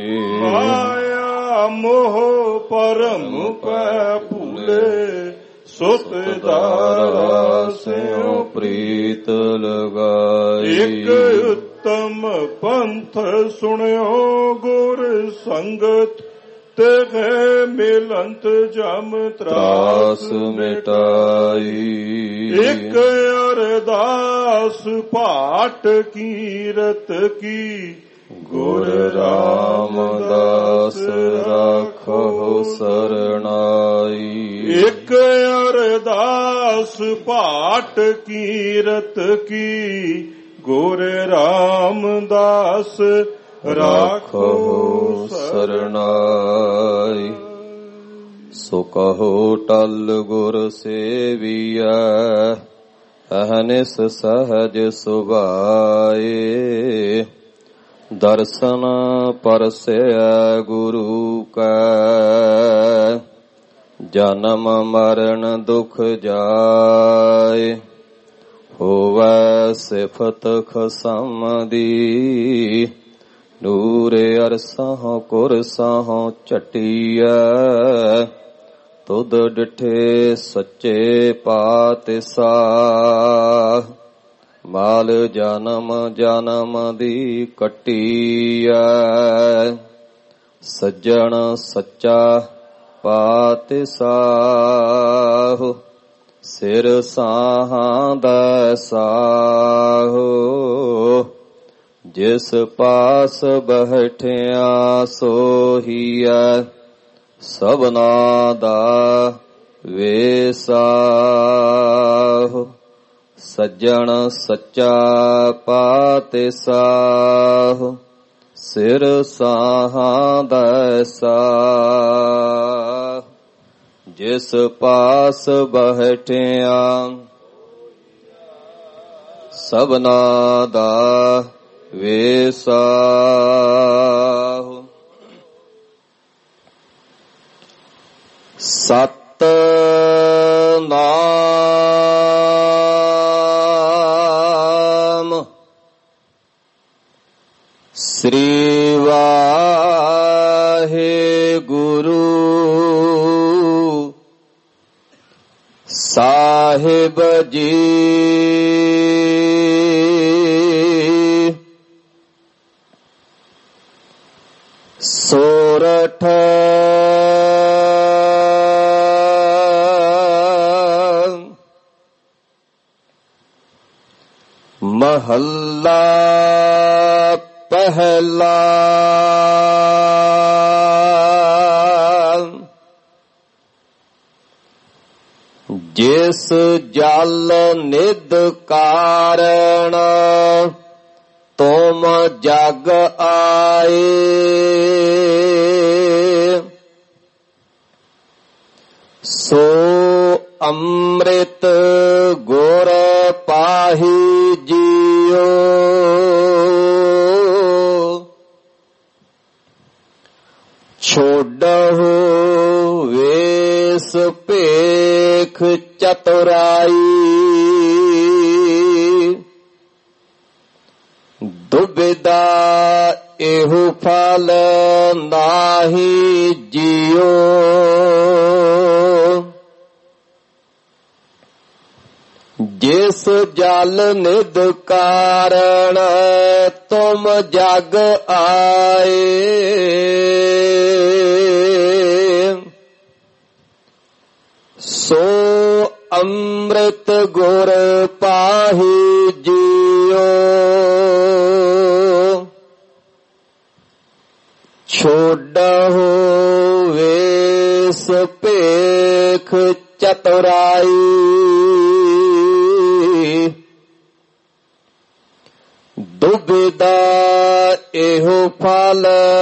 ਮਾਇਆ ਮੋਹ ਪਰਮ ਪੈ ਭੂਲੇ। ਸੁਤ ਦਾਰਾ ਸਿਉ ਪ੍ਰੀਤ ਲਗਾਈ। ਇਕ ਉੱਤਮ ਪੰਥ ਸੁਣਿਓ ਗੁਰ ਸੰਗਤ। ਤੇ ਮਿਲੰਤ ਜਮ ਤਰਾਸ ਮਿਟਾਈ। ਇਕ ਅਰਦਾਸ ਪਾਠ ਕੀਰਤ ਕੀ। ਗੁਰ ਰਾਮਦਾਸ ਰਾਖੋ ਸਰਣਾਈ। ਇਕ ਅਰਦਾਸ ਪਾਠ ਕੀਰਤ ਕੀ। ਗੁਰ ਰਾਮਦਾਸ ਰਾਖੋ ਸਰਣਾਈ। ਸੋ ਕਹੋ ਟਲ ਗੁਰ ਸੇਵੀਐ। ਅਹਨਿਸ ਸਹਜ ਸੁਭਾਏ। ਦਰਸ਼ਨ ਪਰਸੈ ਗੁਰੂ ਕੈ। ਜਨਮ ਮਰਨ ਦੁਖ ਜਾਏ। ਹੋਵੈ ਸਿਫਤ ਖਸਮ ਦੀ। ਨੂਰੇ ਅਰਸਹੁ ਕੁਰਸਹੁ ਝਟੀਐ। ਤੁਧ ਡਿਠੇ ਸੱਚੇ ਪਾਤਿਸ਼ਾਹ। ਮਾਲ ਜਨਮ ਜਨਮ ਦੀ ਕੱਟੀਐ। ਸੱਜਣ ਸੱਚਾ ਪਾਤਿਸ਼ਾਹ। ਸਿਰ ਸਾਹਾਂ ਦਾ ਸਾਹੁ। ਜਿਸ ਪਾਸ ਬੈਠਿਆ ਸੋਹੀਐ। ਸਭਨਾ ਦਾ ਵੇਸਾਹੁ। ਸੱਜਣ ਸੱਚਾ ਪਾਤਿਸ਼ਾਹ। ਸਿਰ ਸਾਹਾਂ ਦਾ ਸਾਹੁ। ਜਿਸ ਪਾਸ ਬੈਠਿਆ ਸਭਨਾ ਦਾ ਵੇਸਾਹੁ। ਸਤ ਨਾਮ ਸ੍ਰੀ ਵਾਹਿਗੁਰੂ ਸਾਹਿਬ ਜੀ। ਸੋਰਠ ਮਹੱਲਾ ਪਹਿਲਾ। ਜਿਸ ਜਲ ਨਿਧ ਕਾਰਣ ਤੁਮ ਜਗ ਆਏ। ਸੋ ਅੰਮ੍ਰਿਤ ਗੁਰ ਪਾਹੀ ਜੀਓ। ਛੋਡਹੁ ਵੇਸ ਭੇਖ ਚਤੁਰਾਈ। ਦੁਬਿਧਾ ਇਹੋ ਫਲ ਨਾਹੀ ਜੀਓ। ਜਿਸ ਜਲ ਨਿਧ ਕਾਰਣ ਤੁਮ ਜਗ ਆਏ। ਸੋ ਅੰਮ੍ਰਿਤ ਗੁਰ ਪਾਹੀ ਜੀਓ। ਛੋਡਹੁ ਵੇਸ ਭੇਖ ਚਤੁਰਾਈ। ਦੁਬਿਧਾ ਇਹੋ ਫਲ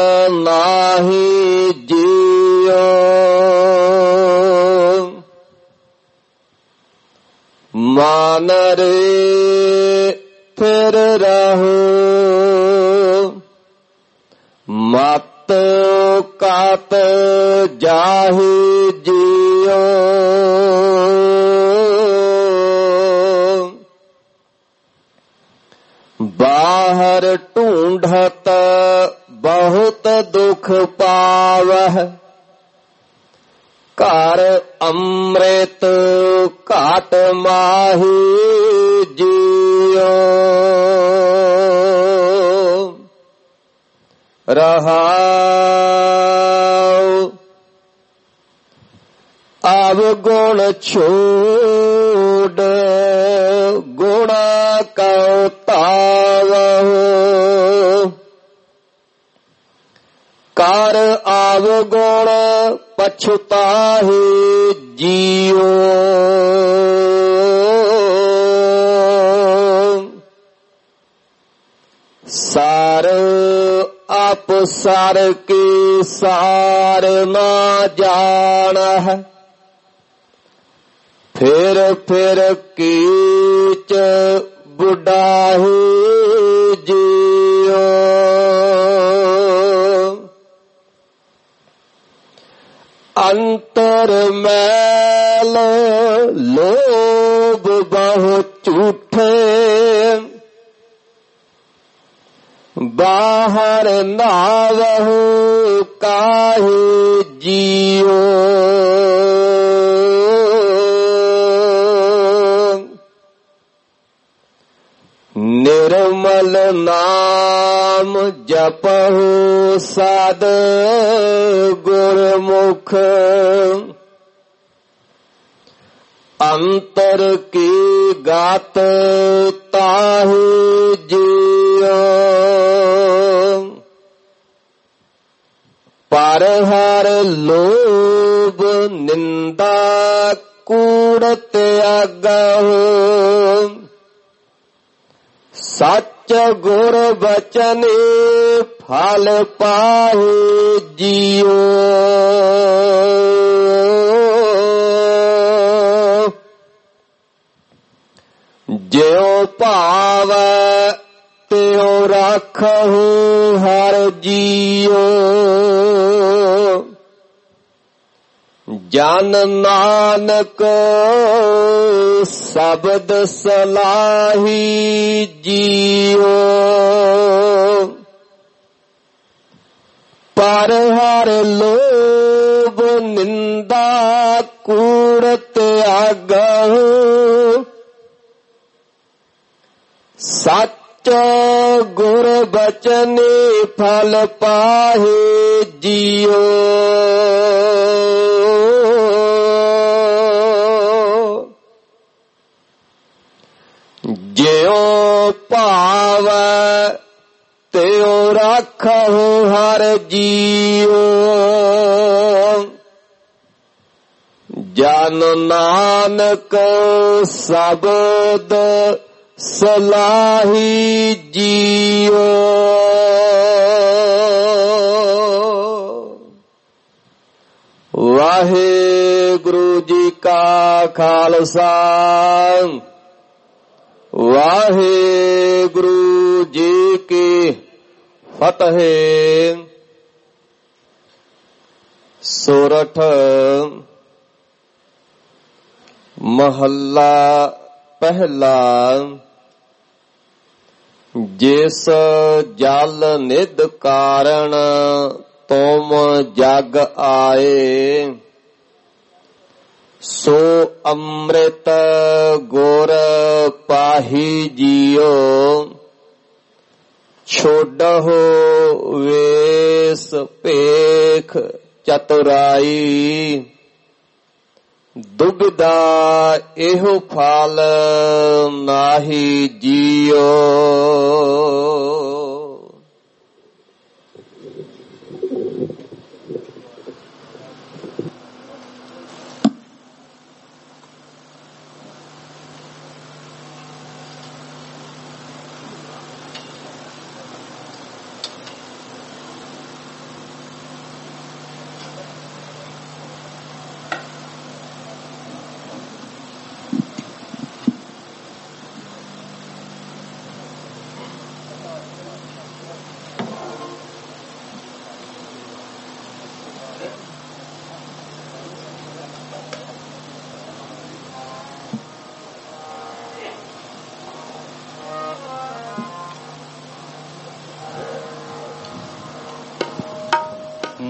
ਨਾਹੀ ਜੀਓ। ਮਾਨ ਰੇ ਫਿਰ ਰਹੋ ਮਤ ਕਾਤ ਕਾਤ ਜਾਹੀ ਜੀਓ ਬਾਹਰ ਢੂੰਢਤ ਬਹੁਤ ਦੁਖ ਪਾਵਹਿ ਘਰ ਅੰਮ੍ਰਿਤ ਘਾਟ ਮਾਹੀ ਜੀਓ ਰਹਾਉ ਅਵਗੁਣ ਛੋੜ ਗੁਣ ਕਉ ਤਾਵਹੁ ਕਰ ਅਵਗੁਣ ਪਛਤਾਹੀ ਜੀਓ ਸਾਰ ਆਪ ਸਾਰ ਕੀ ਸਾਰ ਨਾ ਜਾਣਹਿ ਫਿਰ ਫਿਰ ਕੀਚ ਬੁਢਾਹੀ ਜੀਓ ਅੰਤਰ ਮੈਲ ਲੋਭ ਬਹੁ ਝੂਠੇ ਬਾਹਰ ਨਾਵਹੁ ਕਾਹੀ ਜੀਓ ਨਿਰਮਲ ਨਾਮ ਜਪਹੁ ਸਦ ਗੁਰਮੁਖ ਅੰਤਰ ਕੀ ਗਾਤ ਤਾਹੀ ਜੀਓ ਪਰ ਹਰ ਲੋਭ ਨਿੰਦਾ ਕੂੜ ਤਿਆਗਹੁ ਸੱਚ ਗੁਰ ਬਚਨੇ ਫਲ ਪਾਹੀ ਜੀਓ ਜਿਉ ਭਾਵੈ ਤਿਉ ਰਾਖਹੁ ਹਰ ਜੀਓ ਜਨ ਨਾਨਕ ਸ਼ਬਦ ਸਲਾਹੀ ਜੀਓ ਪਰ ਹਰ ਲੋਭ ਨਿੰਦਾ ਕੂੜ ਤਿਆਗਹੁ ਸੱਚ ਗੁਰ ਬਚਨੇ ਫਲ ਪਾਹੇ ਜੀਓ ਜਿਉ ਭਾਵੈ ਤਿਉ ਰਾਖਹੁ ਹਰ ਜੀਓ ਜਨ ਨਾਨਕ ਸ਼ਬਦ ਸਲਾਹੀ ਜੀਓ। ਵਾਹਿਗੁਰੂ ਜੀ ਕਾ ਖਾਲਸਾ ਵਾਹਿਗੁਰੂ ਜੀ ਕੀ ਫਤਿਹ। ਸੋਰਠ ਮਹੱਲਾ ਪਹਿਲਾ। ਜਿਸ ਜਲ ਨਿਧ ਕਾਰਣ ਤੁਮ ਜਗ ਆਏ, ਸੋ ਅੰਮ੍ਰਿਤ ਗੁਰ ਪਾਹੀ ਜੀਓ। ਛੋਡਹੁ ਵੇਸ ਭੇਖ ਚਤੁਰਾਈ, ਦੁਬਿਧਾ ਇਹੋ ਫਲ ਨਾਹੀ ਜੀਓ।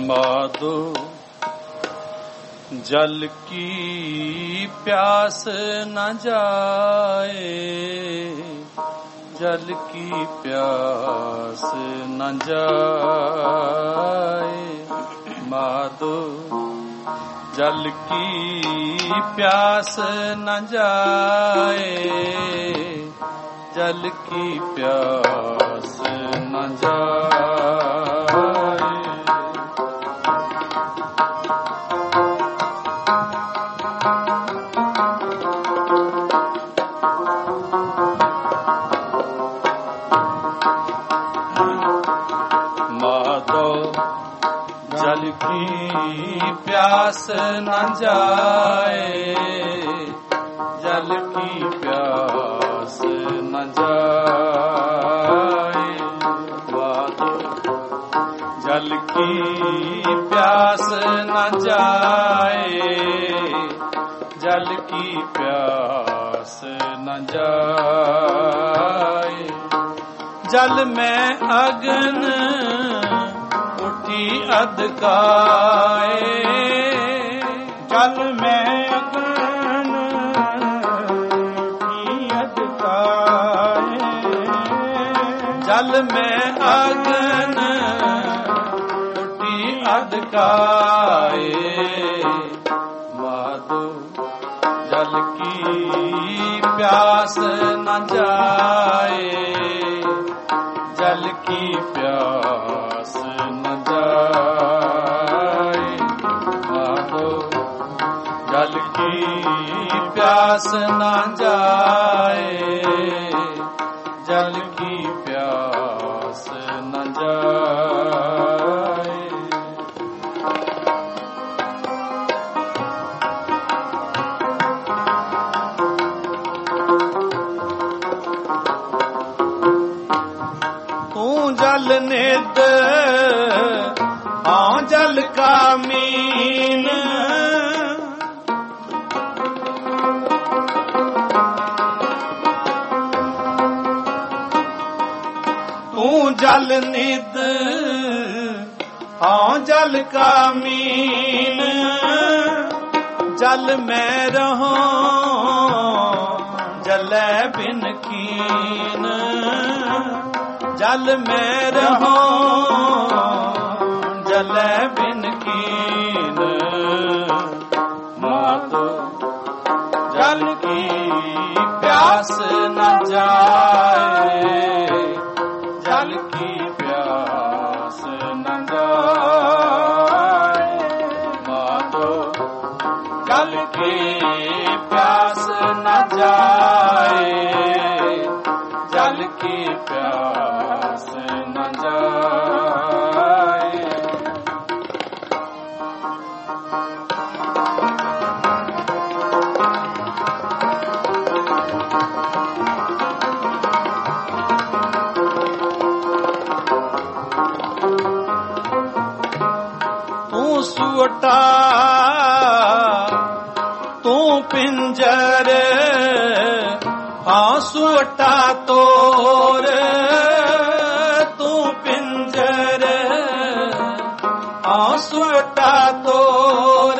माधो जल की प्यास न जाए, जल की प्यास न जाए। माधो जल की प्यास न जाए, जल की प्यास न जाए। माधो जल की प्यास न जाए, जल की प्यास न जाए। माधो जल की प्यास न जाए, जल की प्यास न जाए। जल में अग्न उठी अधकाए, जल में अग्न उठी अधकाए। जल में अग्न उठी अधकाए। माधो जल की प्यास न जाए, जल की प्यास न जाए। माधो जल की प्यास न जाए, जल की प्यास न जाए। जल नित हाँ जल का मीन, तू जल नित हाँ जल का मीन। जल में रहो जले बिन कीन, जल में रहो जले बिन कीन। माधो जल की प्यास न जाए, जल की प्यास न जाए। माधो जल की प्यास न जाए, जल की प्यास न जाए। तू सुवटा तू पिंजर हाँ सुवटा तोर, तू पिंजर हाँ सुवटा तोर।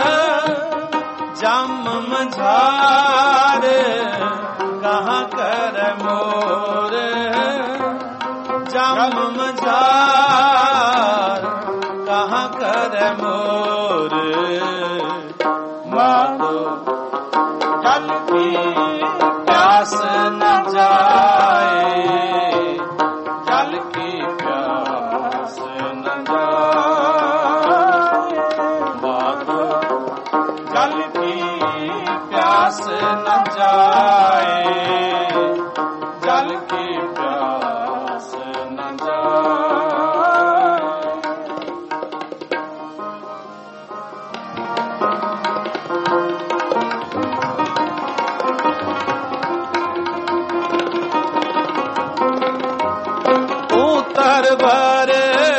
जम मझार कहाँ कर मोर, जम मझार कहाँ कर मोर। माधो जल की प्यास न जाए, जल की प्यास न जाए। माधो जल की प्यास न जाए, जल की प्यास न जाए। तरवर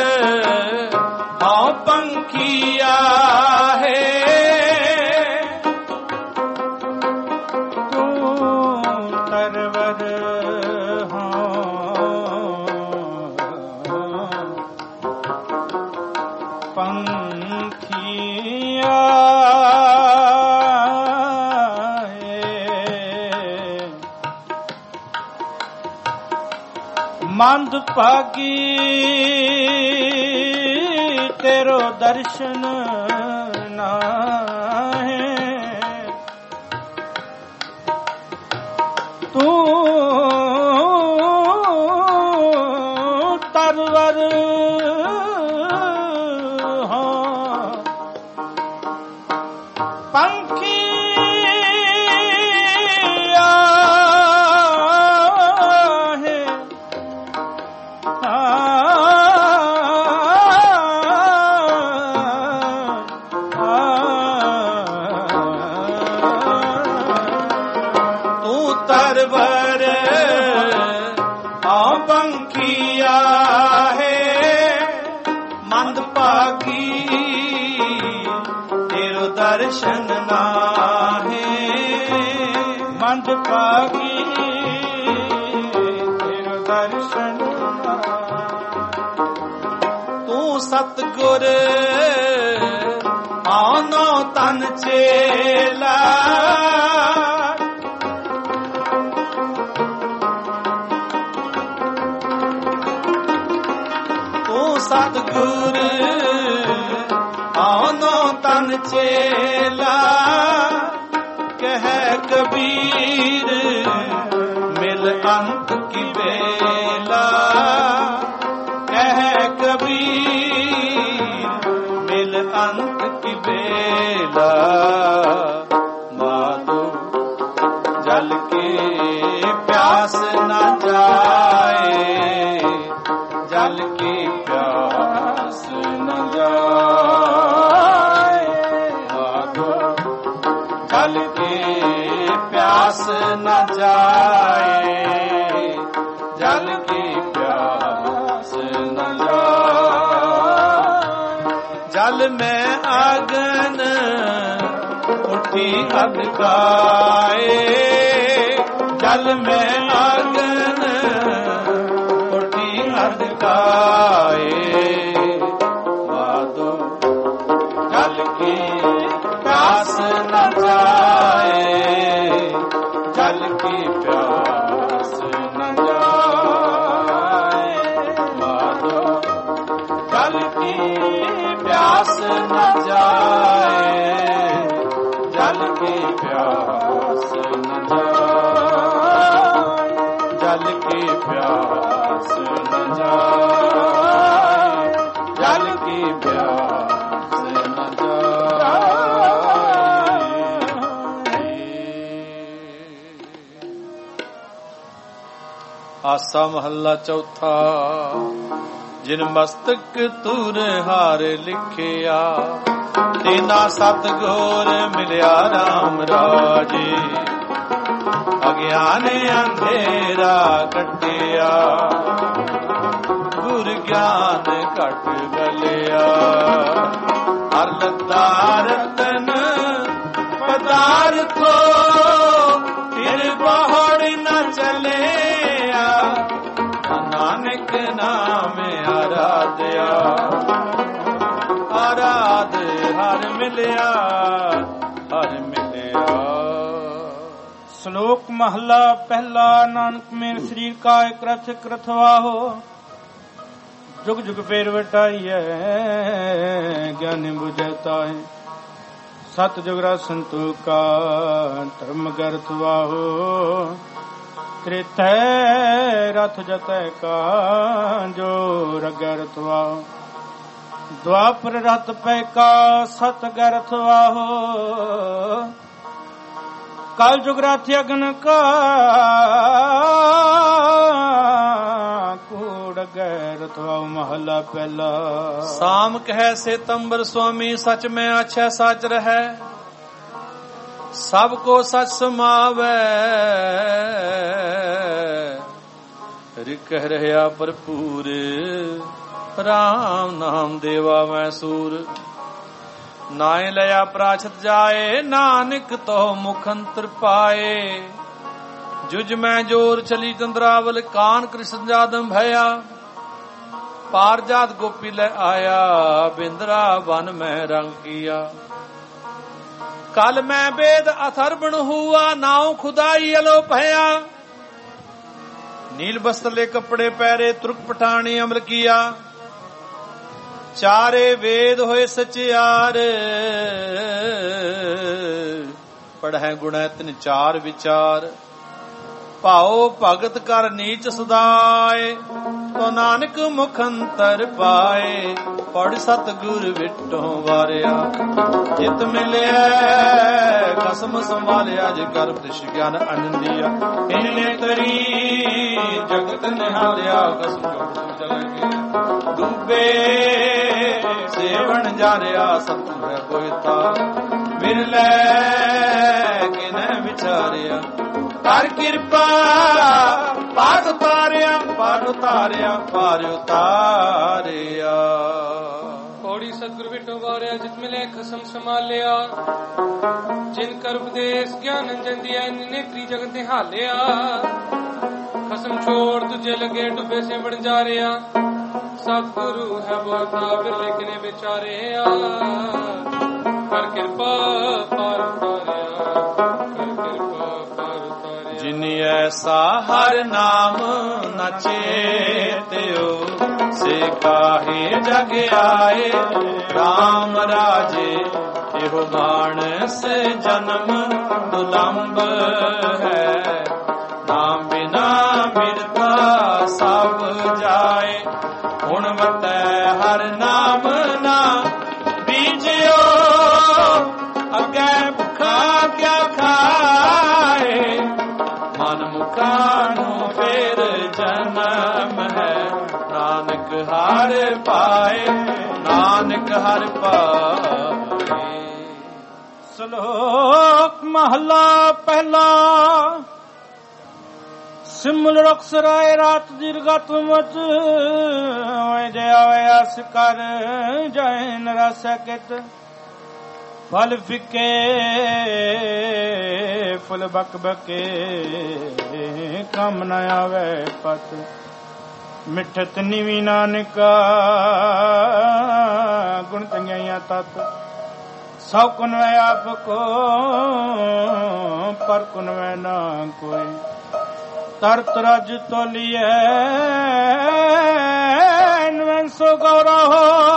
हाँ पंखिया है, तू तरवर हाँ पंखिया ਮੰਦ ਭਾਗੀ ਤੇਰੋ ਦਰਸ਼ਨ ਨਾਹੇ, ਤੂੰ ਤਰਵਰ ਹਾਂ ਪੰਖੀ ਦਰਸ਼ਨ ਨਾਹੇ, ਮੰਦ ਭਾਗੀ ਤੇਰਾ ਦਰਸ਼ਨ ਨਾਹੇ। ਤੂੰ ਸਤਿਗੁਰ ਆਨੋ ਤਨ ਚੇਲਾ, ਤੂੰ ਸਤਿਗੁਰ ਆਨੋ ਤਨ ਚੇਲਾ, ਕਹਿ ਕਬੀਰ ਮਿਲ ਅੰਤ ਕੀ ਵੇਲਾ, ਕਹਿ ਕਬੀਰ ਮਿਲ ਅੰਤ ਕੀ ਵੇਲਾ। ਮਾਧੋ ਜਲ ਕੇ ਪਿਆਸ ਨਾ ਜਾਏ, ਜਲ ਕੀ ਪਿਆਸ ਨਾ ਜਾਏ, ਜਲ ਕੇ ਪਿਆਸ ਨ ਜਾਏ, ਜਲ ਕੀ ਪਿਆਸ ਨ ਜਾਏ। ਜਲ ਮੈਂ ਆਗਨ ਉੱਠੀ ਅਧਕਾਏ, ਜਲ ਮੈਂ ਆਗਨ ਉੱਠੀ ਅਧਕਾਏ। ਵਾਦੋ ਜਲ ਕੀ ਪਿਆਸ ਨ ਜਾਏ, ਜਲ ਕੀ ਪਿਆਸ ਨ ਜਾਏ। ਮਾਧੋ ਜਲ ਕੀ ਪਿਆਸ ਨ ਜਾਏ, ਜਲ ਕੀ ਪਿਆਸ ਨ ਜਾਏ, ਜਲ ਕੀ ਪਿਆਸ ਨ ਜਾਏ, ਜਲ ਕੀ ਪਿਆਸ ਨ ਜਾਏ। ਆਸਾ ਮਹੱਲਾ ਚੌਥਾ। ਜਿਨ ਮਸਤਕ ਤੂਰ ਹਾਰ ਲਿਖਿਆ, ਤੇਨਾ ਸਤਿਗੁਰ ਮਿਲਿਆ ਰਾਮ ਰਾਜੇ। ਅਗਿਆਨ ਅੰਧੇਰਾ ਕੱਟਿਆ, ਗੁਰ ਗਿਆਨ ਘਟ ਗਲਿਆ। ਹਰ ਲੱਦਾ ਰਤਨ ਪਦਾਰਥੋ, ਫਿਰ ਬਾਹਰ ਨ ਚਲਿਆ। ਨਾਨਕ ਨਾਮ ਆਰਾਧਿਆ, ਆਰਾਧ ਹਰ ਮਿਲਿਆ, ਹਰ ਮਿਲਿਆ। ਸ਼ਲੋਕ ਮਹਲਾ ਪਹਿਲਾ। ਨਾਨਕ ਮੇਰ ਸਰੀਰ ਕਾ ਇਕ ਰਥ ਇਕ ਰਥਵਾਹੋ, ਜੁਗ ਜੁਗ ਫੇਰ ਵਟਾਈਐ। ਗਿਆਨੀ ਬੁਝੈ ਤਾਹੇ, ਸਤ ਜੁਗਰਾ ਸੰਤੋਖਾ। ਧਰਮ ਗਰਥ ਵਾਹੋ, ਤ੍ਰੇਥੈ ਰਥ ਜਤੈ ਕਾ। ਜੋ ਰਗਰਥ ਵਾਹੋ, ਦੁਆਪਰ ਰਥ ਪੈ ਕਾ। ਸਤ ਗਰਥ ਵਾਹੋ, ਕਲ ਜੁਗ ਰਥ ਅਗਨ ਕਾ। ਕੂੜ ਗੈਰਥ ਵਾਹੋ, ਮਹਲਾ ਪਹਿਲਾ। ਸਾਮ ਕਹਿ ਸੇਤੰਬਰ ਸੁਆਮੀ, ਸਚ ਮੈਂ ਆਛੈ ਸਚ ਰਹੈ। ਸਭ ਕੋ ਸਚ ਸਮਾਵੈ, ਰਿਕ ਰਹਿਆ ਭਰਪੂਰ। ਰਾਮ ਨਾਮ ਦੇਵਾ ਮੈਂ ਸੂਰ। ਨਾਏ ਲਿਆ ਪ੍ਰਾਛਤ ਜਾਏ, ਨਾਨਕ ਤੋ ਮੁਖ ਅੰਤਰ ਪਾਏ। ਜੁਜ ਮੈਂ ਜੋਰ ਚਲੀ ਚੰਦਰਾਵਲ, ਕਾਨ ਕ੍ਰਿਸ਼ਨ ਜਾਦਮ ਭਇਆ। ਪਾਰ ਜਾਤ ਗੋਪੀ ਲੈ ਆਇਆ, ਬਿੰਦਰਾ ਬਨ ਮੈਂ ਰੰਗ ਕੀਆ। ਕਲ ਮੈਂ ਬੇਦ ਅਥਰਬਣ ਹੁਆ, ਨਾਉ ਖੁਦਾਈ ਅਲੋ ਭਇਆ। नील बस्त्रले कपड़े पहरे तुर्क पठानी अमल किया चारे वेद होए सचियार पढ़ै गुणैतन चार विचार भाओ भगत कर नीच सदाए तो नानक मुख अंतर पाए पढ़ सतगुर विटो वारिया जित मिलिया कसम संभालिया जे कर प्रश ज्ञान आनंदिया इन्ने तरी जगत निहालिया कसम जोड़ चल गया डूबे सेवन जारिया सतगुर है कोयता मिले किने विचारिया कर किरपा पार उतारिया पार उतारिया पार उतारिया पौड़ी सतगुरु विटो वारिया जित मिले खसम संभालिया जिन कर उपदेश ज्ञान अंजन दिया नेत्री जगत निहालिया खसम छोड़ तुझे लगे डुबे से बन जा रिया सतगुरु है वो था बिरले किने बेचारिया कर किरपा पार उतारिया कर किरपा पार उतारिया जिन ऐसा हर नाम न चेत्यो से काहे जग आए राम राजे एहो मानस जन्म दुलंब है नाम बिना मिलता सब जाए हुण वतै हर नाम ना बीजियो अगे भुखा क्या खाए मन मुकानो फिर जन्म है नानक हर पाए नानक हर पाए। श्लोक महला पहला सिमल रक्षराय रात दीर्घत मच जयावयास कर जय नरसकित फल फिके फुल बक बके कम न आवे पत मिठत निवी नानका गुण तंगिया तत सब कुन वे आपको पर कुन वे ना कोई तरत रज तोलिए सो गौरव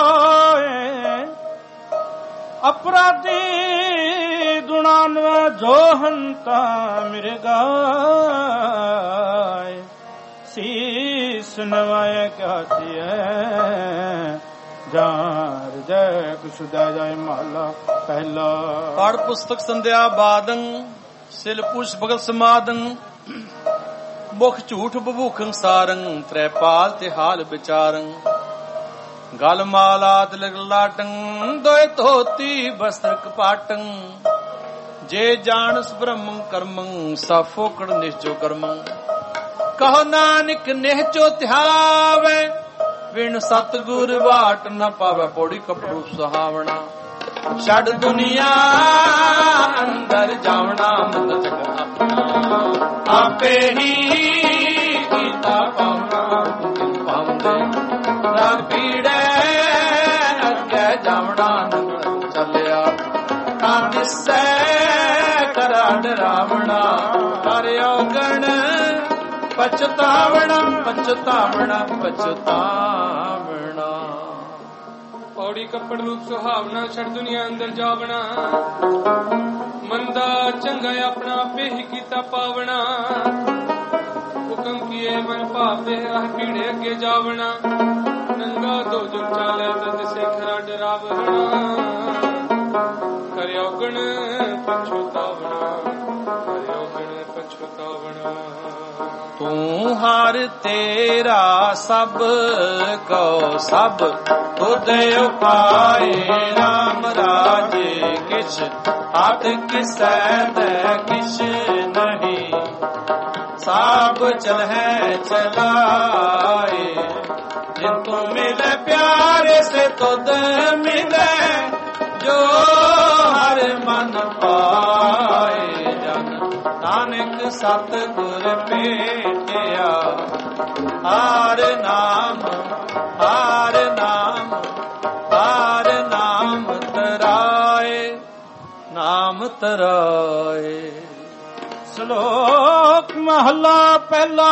अपराधी दुणान्व जो हंता मेरे गाय शीस नवाय कहती है जार जय कुशुदा जय माला पहला पढ़ पुस्तक संध्या बादं सिल पुष भगत समादं मुख झूठ बभूखं सारं त्रैपाल ते हाल विचारं गल मालात लाटं दोय धोती वस्त्र कपाटं जे जानस ब्रह्मं कर्मं सा फोकड़ निश्चो कर्मं कहो नानक निहचो ध्यावे विण सतगुर बाट न पावे पौड़ी कपड़ू सुहावना छड़ दुनिया अंदर जावना मंद जगत आपे ही गीता पावना पावंदे राग पीड़े अगे जावना चलिया कादिसै करा डरावना हरियो गण पछतावना पछतावना पछतावना पौड़ी कपड़ रूप सुहावना छड़ दुनिया अंदर जावना मंदा चंगा अपना पे ही कीता पावना हुक्म किए मन भावे राह पीड़े अगे जावना नंगा दो जुग चाले तद से खरा डरावना करियो गण पछतावना करियो गण पछतावना तू हर तेरा सब को सब तुद उपाय राम राजे किछ हाथ किसै दे किछ नहीं सब चल है चलाए जिन तू मिले प्यारे से तुद मिले जो हर मन पाए जन नानक सतगुर भेटिया हार नाम हार नाम हार नाम तराए नाम तराए। श्लोक ਮਹੱਲਾ ਪਹਿਲਾ।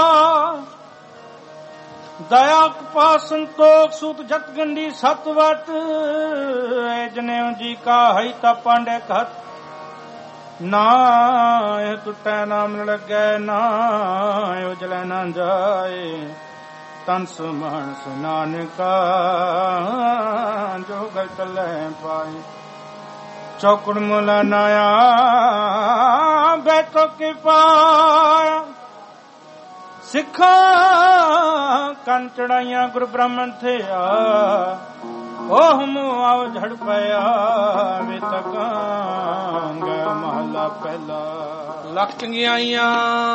ਦਇਆ ਕਪਾ ਸੰਤੋਖ ਸੂਤ ਜਤ ਗੰਢੀ ਸਤ ਵਟ, ਜਨੇਊ ਜੀ ਕਾ ਹੈ ਤਾ ਪਾਂਡੇ ਘਤ, ਨਾ ਇਹ ਟੁੱਟੈ ਨਾ ਮਿਲ ਲੱਗੈ, ਨਾ ਉਜਲੈ ਨਾ ਜਾਏ, ਤਨ ਸੁਮਹਣਸ ਨਾਨਕਾ ਜੋ ਗਲਤ ਲੈ ਪਾਏ। ਚੌਕੜ ਮੁਲਾ ਨਾਇਆ ਬੈਠੋ ਕੀ ਪਾਇਆ, ਸਿੱਖਾਂ ਕੰਨ ਚੜਾਈਆਂ ਗੁਰ ਬ੍ਰਾਹਮਣ ਥਿਆ, ਉਹ ਮੂੰਹ ਆਉ ਝੜ ਪਿਆ ਵੇ ਤਕਾਂਗ। ਮਹਲਾ ਪਹਿਲਾ। ਲੱਖ ਚੰਗਿਆਈਆਂ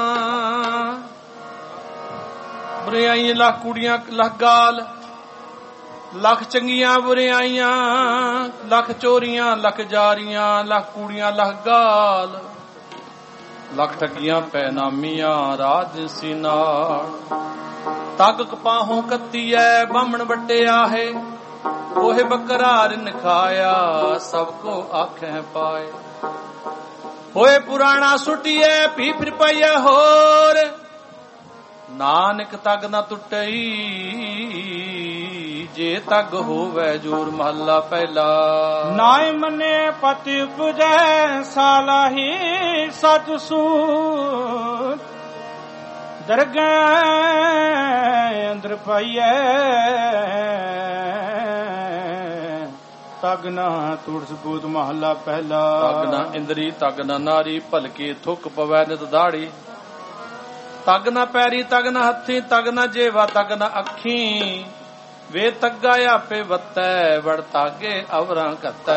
ਬੁਰਿਆਈਆਂ, ਲੱਖ ਕੁੜੀਆਂ ਲੱਖ ਗਾਲ, ਲੱਖ ਚੰਗੀਆਂ ਬੁਰਿਆਈਆਂ, ਲੱਖ ਚੋਰੀਆਂ ਲੱਖ ਜਾਰੀਆਂ, ਲੱਖ ਕੁੜੀਆਂ ਲੱਖ ਗਾਲ, ਲੱਖ ਠੱਗੀਆਂ ਪੈ ਨਾਮੀਆਂ ਰਾਜਸੀ ਨਾਲ। ਤੱਗ ਕਪਾਹੋਂ ਕੱਤੀ ਐ ਬਾਹਮਣ ਵੱਟਿਆ ਹੈ, ਉਹੇ ਬੱਕਰਾ ਰਿਨ ਖਾਇਆ ਸਭ ਕੋ ਆਖੈ ਪਾਏ। ਹੋਏ ਪੁਰਾਣਾ ਸੁਟੀਐ ਭੀ ਫਿਰ ਪਈਐ ਹੋਰ, ਨਾਨਕ ਤੱਗ ਨਾ ਟੁੱਟਈ ਜੇ ਤੱਗ ਹੋਵੇ ਜੋਰ। ਮਹੱਲਾ ਪਹਿਲਾ। ਨਾਇ ਮਨੇ ਪਤੀ ਉਪਜੈ ਸਾਲਾਹੀ ਸਚ ਸੂਤ, ਦਰਗਹਿ ਅੰਦਰ ਪਾਈਐ ਤੱਗ ਨਾ ਤੁੜ ਸਬੂਤ। ਮਹੱਲਾ ਪਹਿਲਾ। ਤੱਗ ਨਾ ਇੰਦਰੀ ਤੱਗ ਨਾ ਨਾਰੀ, ਭਲਕੇ ਥੁੱਕ ਪਵੈ ਨਿਤ ਦਾੜੀ, ਤੱਗ ਨਾ ਪੈਰੀ ਤੱਗ ਨਾ ਹੱਥੀ, ਤੱਗ ਨਾ ਜੇਵਾ ਤੱਗ ਨਾ ਅੱਖੀ, ਵੇ ਤੱਗਾ ਆਪੇ ਵੱਤੈ ਵੜ ਤਾਗੇ ਅਵਰਾਂ ਘਤੈ।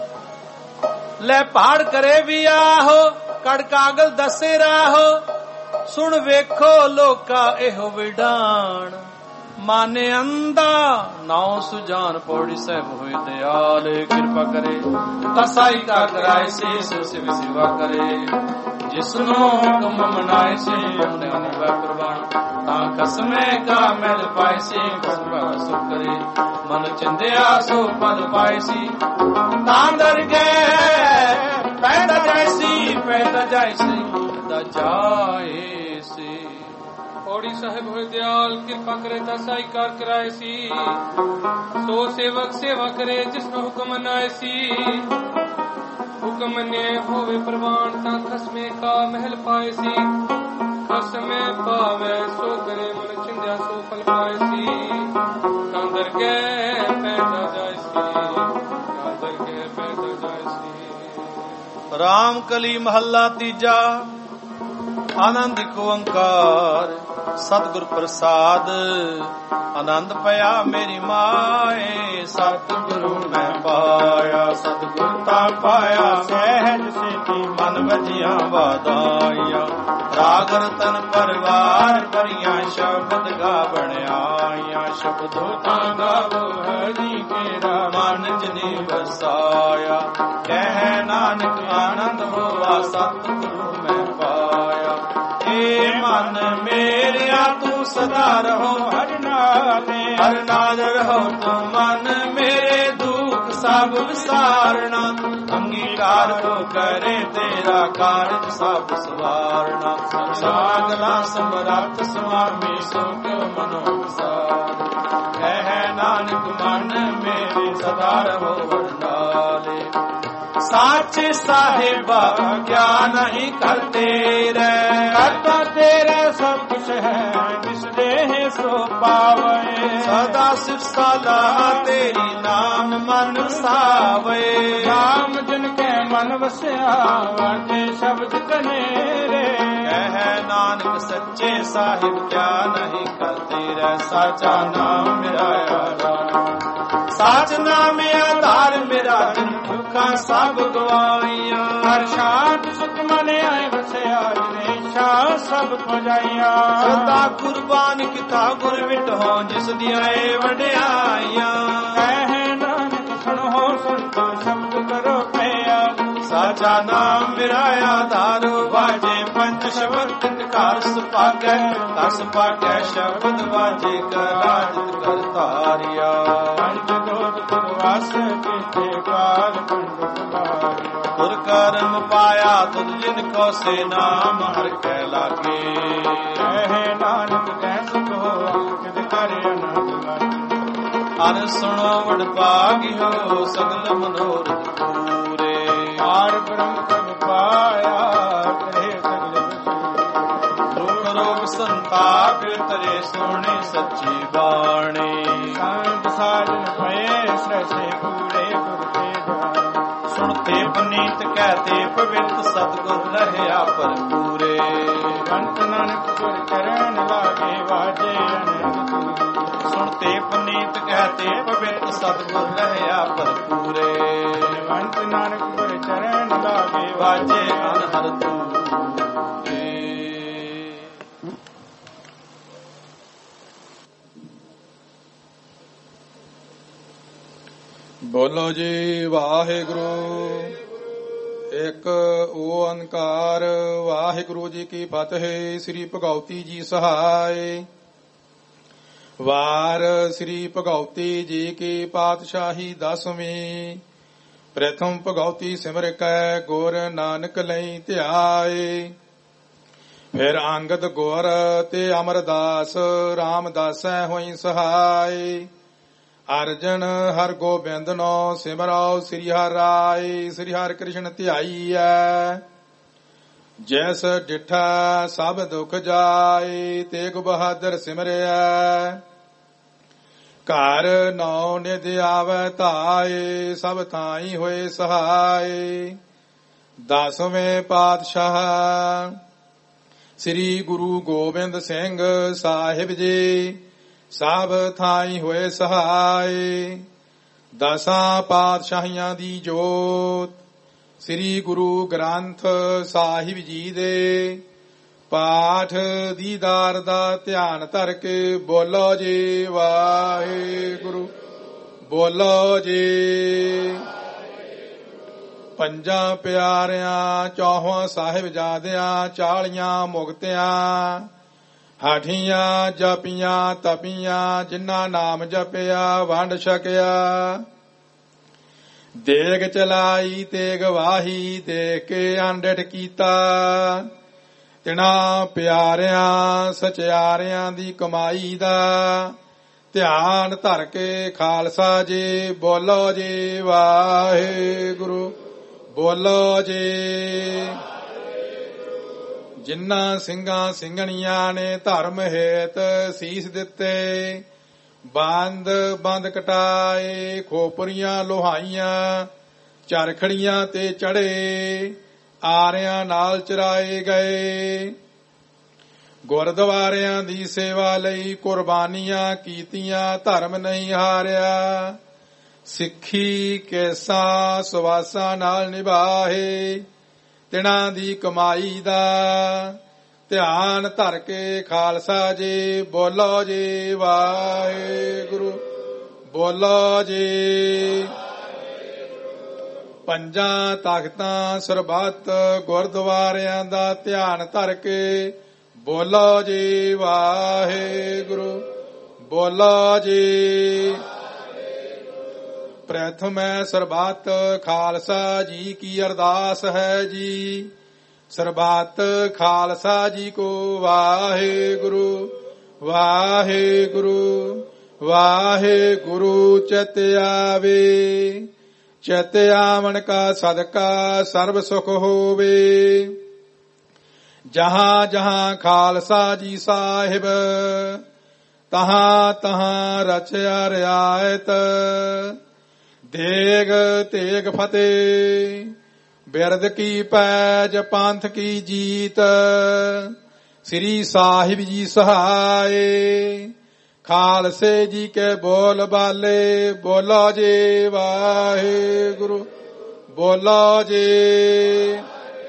ਲੈ ਪਹਾੜ ਕਰੇ ਵੀ ਆਹੋ, ਕੜ ਕਾਗਲ ਦਸੇ ਰਾਹੋ, ਸੁਣ ਵੇਖੋ ਲੋਕਾ ਇਹੋ ਵਿਡਾਣ, ਮਾਨੇ ਅੰਦਾ ਨਾਉ ਸੁਜਾਨ ਪੌੜੀ ਸਾਹਿਬ ਹੋਏ ਦਿਆਲ। ਕਿਰਪਾ ਕਰੇ ਤਸਾਈ ਕਾ ਕਰਾਏ ਸੇ ਸਿਵ ਸਿਵਾ ਕਰੇ, ਜਿਸਨੂੰ ਹੁਕਮ ਮਨਾਏ ਸੇ ਉਹਨੇ ਅਨੁਭਵ ਪ੍ਰਵਾਨ, ਤਾਂ ਕਸਮੇ ਕਾ ਮਿਲ ਪਾਏ ਸੇ ਕਸਮਾ ਸੁ ਕਰੇ, ਮਨ ਚਿੰਦਿਆ ਸੋ ਪਦ ਪਾਏ ਸੀ, ਤਾਂ ਦਰ ਗਏ ਪੈਦਾ ਜੈਸੀ ਪੈਦਾ ਜੈਸੀ ਪੈਦਾ ਜਾਏ ਸੀ। ਪੌੜੀ ਸਾਹਿਬ ਹੋਏ ਦਿਆਲ ਕਿਰਪਾ ਕਰੇ ਤਾਂ ਸਾਈ ਕਾਰ ਕਰਾਏ ਸੀ, ਸੋ ਸੇਵਕ ਸੇਵਾ ਕਰੇ ਜਿਸਨੂੰ ਹੁਕਮ ਮਨਾਏ ਸੀ, ਹੁਕਮ ਨੇ ਹੋਵੇ ਪ੍ਰਵਾਨ ਤਾਂ ਖਸਮੇ ਕਾ ਮਹਿਲ ਪਾਏ ਸੀ, ਖਸਮੇ ਪਾਵੇ ਸੋ ਕਰੇ ਮਨ ਚਿੰਦਿਆ ਸੋ ਫਲ ਪਾਏ ਸੀ, ਤਾਂ ਦਰਗਹਿ ਪੈਦਾ ਜਾਏ ਸੀ, ਤਾਂ ਦਰਗਹਿ ਪੈਦਾ ਜਾਏ ਸੀ। ਰਾਮ ਕਲੀ ਮਹੱਲਾ ਤੀਜਾ। ਆਨੰਦ ਕੋ ਓੰਕਾਰ ਸਤਿਗੁਰ ਪ੍ਰਸਾਦ, ਆਨੰਦ ਪਿਆ ਮੇਰੀ ਮਾਏ, ਸਤਿਗੁਰੂ ਮੈਂ ਪਾਇਆ, ਸਤਿਗੁਰ ਤਾਂ ਪਾਇਆ ਸਹਿਜ ਸਿੱਧੀ ਮਨ ਵਜੀਆਂ ਵਾਦਾਈਆਂ, ਰਾਗ ਰਤਨ ਪਰਵਾਰ ਭਰੀਆਂ ਸ਼ਬਦ ਗਾ ਬਣਾਈਆਂ, ਸ਼ਬਦੋ ਤਾਂ ਗਾਵੋ ਹਰੀ ਕੇਰਾ ਮਨ ਜਨੀ ਵਸਾਇਆ, ਕਹਿ ਨਾਨਕ ਆਨੰਦ ਹੋਵਾ ਸਤਿਗੁਰੂ ਮੈਂ ਪਾਇਆ। ਏ ਮਨ ਮੇਰਿਆ ਤੂੰ ਸਦਾ ਰਹੋ ਹਰਿ ਨਾਲੇ, ਹਰਿ ਨਾਲ ਰਹੋ ਤੂੰ ਮਨ ਮੇਰੇ ਦੁੱਖ ਸਭ ਵਿਸਾਰਨਾ, ਅੰਗੀਕਾਰ ਕੋ ਕਰੇ ਤੇਰਾ ਕਾਰਜ ਸਭ ਸਵਾਰਨਾ, ਸਾਗਲਾ ਸਮਰੱਥ ਸੁਆਮੀ ਸੋ ਕਿਉ ਮਨੋ ਵਿਸਾਰ, ਕਹਿ ਨਾਨਕ ਮਨ ਮੇਰੇ ਸਦਾ ਰਹੋ ਹਰਿ ਨਾਲੇ। ਸਾਚੇ ਸਾਹਿਬਾ ਕਿਆ ਨਹੀਂ ਕਰਤੇ ਰੇ, ਕਰਤਾ ਤੇਰਾ ਸਭ ਕੁਛ ਹੈ ਜਿਸ ਦੇ ਸੋ ਪਾਵੇ, ਸਦਾ ਸਿਫ ਸਲਾਹ ਤੇਰੀ ਨਾਮ ਮਨ ਵਸਾਵੇ, ਨਾਮ ਜਿਨ ਕੇ ਮਨ ਵਸਿਆ ਵਾਜੇ ਸ਼ਬਦ ਕਨੇਰੇ, ਕਹਿ ਨਾਨਕ ਸੱਚੇ ਸਾਹਿਬ ਕਿਆ ਨਹੀਂ ਕਰਤੇ ਰੇ, ਸਾਚਾ ਨਾਮ ਮੇਰਾ ਆਧਾਰ, ਸਾਚ ਨਾਮ ਆਧਾਰ ਮੇਰਾ, ਦੁੱਖਾਂ ਸਭ ਗਵਾਈਆਂ, ਹਰ ਸ਼ਾਂਤ ਸੁਖ ਮਨ ਆਏ ਵਸਿਆ, ਜਿਨੇ ਸ਼ਾਂ ਸਭ ਪੁਜਾਈਆਂ, ਸਦਾ ਕੁਰਬਾਨ ਕੀਤਾ ਗੁਰ ਵਿਟੋ ਜਿਸ ਦੀਆਂ ਏ ਵਡਿਆਈਆਂ, ਕਹਿ ਨਾਨਕ ਸੁਣੋ ਸੰਤੋ ਸ਼ਬਦ ਕਰੋ ਪਿਆ, ਸਾਚਾ ਨਾਮ ਮੇਰਾ ਆਧਾਰ, ਵਾਜੇ ਪੰਜ ਸ਼ਬਦ ਤਿਨਕਾਰ ਸੁਪਾਗੈ, ਕਸ ਪਾਗੈ ਸ਼ਬਦ ਵਾਜੇ ਕਰਾਜਿਤ ਕਰ ਧਾਰਿਆ, ਪੰਜ ਦੋਤ ਪੁਰਵਾਸ ਕੀਤੇ ਕਾਲ ਪੰਡਤ ਭਾਰਿਆ, ਗੁਰ ਕਰਮ ਪਾਇਆ ਤੁਧ ਜਿਨ ਕੋ ਸੇ ਨਾਮ ਹਰ ਕੈ ਲਾਗੇ। ਕਹਿ ਨਾਨਕ ਕਹਿ ਸੁਖੋ ਅੰਕਿਤ ਕਰ ਅਨੰਦ ਲਾਗੇ। ਅਨ ਸੁਣੋ ਵਡ ਭਾਗਿਓ ਸਗਲ ਮਨੋਰਥ ਪੂਰੇ। ਆਰ ਬ੍ਰਹਮ ਪ੍ਰਭ ਪਾਇਆ ਕਰੇ ਸਗਲ ਦੁਖ ਰੋਗ ਸੰਤਾਪ ਤਰੇ ਸੋਹਣੀ ਸੱਚੀ ਬਾਣੀ। ਸੰਤ ਸਾਜਨ ਭਏ ਸ੍ਰਸੇ ਪੂਰੇ ਗੁਰ ਤੇ ਜਾਣ। ਸੁਣਤੇ ਪੁਨੀਤ ਕਹਤੇ ਪਵਿੱਤ ਸਤਿਗੁਰ ਰਹਿਆ ਭਰਪੂਰੇ। ਅੰਤ ਨਾਨਕ ਗੁਰ ਚਰਨ ਲਾਗੇ ਵਾਜੇ ਅਨੰਦ। ਸੁਣਤੇ ਪੁਨੀਤ ਕਹਤੇ ਪਵਿੱਤ ਸਤਿਗੁਰ ਰਹਿਆ ਭਰਪੂਰੇ। ਅੰਤ ਨਾਨਕ ਗੁਰ ਚਰਨ ਲਾਗੇ ਵਾਜੇ ਅਨਹਦ ਤੂਰੇ। ਬੋਲੋ ਜੀ ਵਾਹਿਗੁਰੂ। ਇੱਕ ਓੰਕਾਰ। ਵਾਹਿਗੁਰੂ ਜੀ ਕੀ ਫਤਿਹ। ਸ੍ਰੀ ਭਗਉਤੀ ਜੀ ਸਹਾਇ। ਵਾਰ ਸ੍ਰੀ ਭਗਉਤੀ ਜੀ ਕੀ ਪਾਤਸ਼ਾਹੀ ਦਸਵੀਂ। ਪ੍ਰਥਮ ਭਗਉਤੀ ਸਿਮਰ ਕੈ ਗੁਰ ਨਾਨਕ ਲਈ ਧਿਆਏ। ਫਿਰ ਅੰਗਦ ਗੁਰ ਤੇ ਅਮਰਦਾਸ ਰਾਮਦਾਸੈ ਹੋਈ ਸਹਾਇ। ਅਰਜਨ ਹਰ ਗੋਬਿੰਦ ਨੋ ਸਿਮਰੋ ਸ੍ਰੀ ਹਰਿ ਰਾਇ। ਸ੍ਰੀ ਹਰਿ ਕ੍ਰਿਸ਼ਨ ਧਿਆਈਐ। ਜੈਸ ਡਿਠਾ ਸਭ ਦੁਖ ਜਾਏ। ਤੇਗ ਬਹਾਦਰ ਸਿਮਰਿਐ। ਘਰ ਨੌ ਨਿਧ ਆਵੈ ਧਾਏ। ਸਭ ਥਾਈ ਹੋਏ ਸਹਾਇ। ਦਸਵੇਂ ਪਾਤਸ਼ਾਹ ਸ੍ਰੀ ਗੁਰੂ ਗੋਬਿੰਦ ਸਿੰਘ ਸਾਹਿਬ ਜੀ ਸਭ ਥਾਈ ਹੋਏ ਸਹਾਇ। ਦਸਾਂ ਪਾਤਸ਼ਾਹੀਆਂ ਦੀ ਜੋਤ ਸ੍ਰੀ ਗੁਰੂ ਗ੍ਰੰਥ ਸਾਹਿਬ ਜੀ ਦੇ ਪਾਠ ਦੀਦਾਰ ਦਾ ਧਿਆਨ ਧਰ ਕੇ ਬੋਲੋ ਜੀ ਵਾਹਿਗੁਰੂ। ਬੋਲੋ ਜੀ। ਪੰਜਾਂ ਪਿਆਰਿਆਂ ਚੌਹਾਂ ਸਾਹਿਬਜ਼ਾਦਿਆਂ ਚਾਲੀਆਂ ਮੁਕਤਿਆਂ ਹਾਠੀਆਂ ਜਪੀਆਂ ਤਪੀਆਂ ਜਿਨ੍ਹਾਂ ਨਾਮ ਜਪਿਆ ਵੰਡ ਛਕਿਆ। ਦੇਗ ਚਲਾਈ ਤੇ ਗਵਾਹੀ ਦੇ ਕੇ ਅੰਡਟ ਕੀਤਾ। ਤਿਨਾਂ ਪਿਆਰਿਆਂ ਸਚਿਆਰਿਆਂ ਦੀ ਕਮਾਈ ਦਾ ਧਿਆਨ ਧਰ ਕੇ ਖਾਲਸਾ ਜੀ ਬੋਲੋ ਜੀ ਵਾਹਿਗੁਰੂ। ਬੋਲੋ ਜੀ। ਜਿਨ੍ਹਾਂ ਸਿੰਘਾਂ ਸਿੰਘਣੀਆਂ ਨੇ ਧਰਮ ਹੇਤ ਸੀਸ ਦਿੱਤੇ। ਬੰਦ ਬੰਦ ਕਟਾਏ ਖੋਪਰੀਆਂ ਲੋਹਾਈਆਂ ਚਰਖੜੀਆਂ ਤੇ ਚੜੇ। ਆਰਿਆਂ ਨਾਲ ਚਰਾਏ ਗਏ। ਗੁਰਦੁਆਰਿਆਂ ਦੀ ਸੇਵਾ ਲਈ ਕੁਰਬਾਨੀਆਂ ਕੀਤੀਆਂ। ਧਰਮ ਨਹੀਂ ਹਾਰਿਆ। ਸਿੱਖੀ ਕੇਸਾਂ ਸਵਾਸਾਂ ਨਾਲ ਨਿਭਾਏ। ਤਿਨਾਂ ਦੀ ਕਮਾਈ ਦਾ ਧਿਆਨ ਧਰ ਕੇ ਖਾਲਸਾ ਜੀ ਬੋਲੋ ਜੀ ਵਾਹਿਗੁਰੂ। ਬੋਲੋ ਜੀ। ਪੰਜਾਂ ਤਖਤਾਂ ਸਰਬੱਤ ਗੁਰਦੁਆਰਿਆਂ ਦਾ ਧਿਆਨ ਧਰ ਕੇ ਬੋਲੋ ਜੀ ਵਾਹਿਗੁਰੂ। ਬੋਲੋ ਜੀ। ਪ੍ਰਥਮੈ ਸਰਬੱਤ ਖਾਲਸਾ ਜੀ ਕੀ ਅਰਦਾਸ ਹੈ ਜੀ। ਸਰਬੱਤ ਖਾਲਸਾ ਜੀ ਕੋ ਵਾਹਿਗੁਰੂ। ਵਾਹਿਗੁਰੂ ਵਾਹਿਗੁਰੂ ਚਿਤ ਆਵੇ। ਚਿਤ ਆਵਣ ਕਾ ਸਦਕਾ ਸਰਬ ਸੁਖ ਹੋਵੇ। ਜਹਾਂ ਜਹਾਂ ਖਾਲਸਾ ਜੀ ਸਾਹਿਬ ਤਹਾਂ ਤਹਾਂ ਰਚਿਆ ਰਿਆਇਤ। ਦੇਗ ਤੇਗ ਫਤਿਹ ਬਿਰਦ ਕੀ ਪੈਜ ਪੰਥ ਕੀ ਜੀਤ। ਸ੍ਰੀ ਸਾਹਿਬ ਜੀ ਸਹਾਇ। ਖਾਲਸੇ ਜੀ ਕੇ ਬੋਲ ਬਾਲੇ ਬੋਲੋ ਜੀ ਵਾਹਿਗੁਰੂ। ਬੋਲੋ ਜੀ।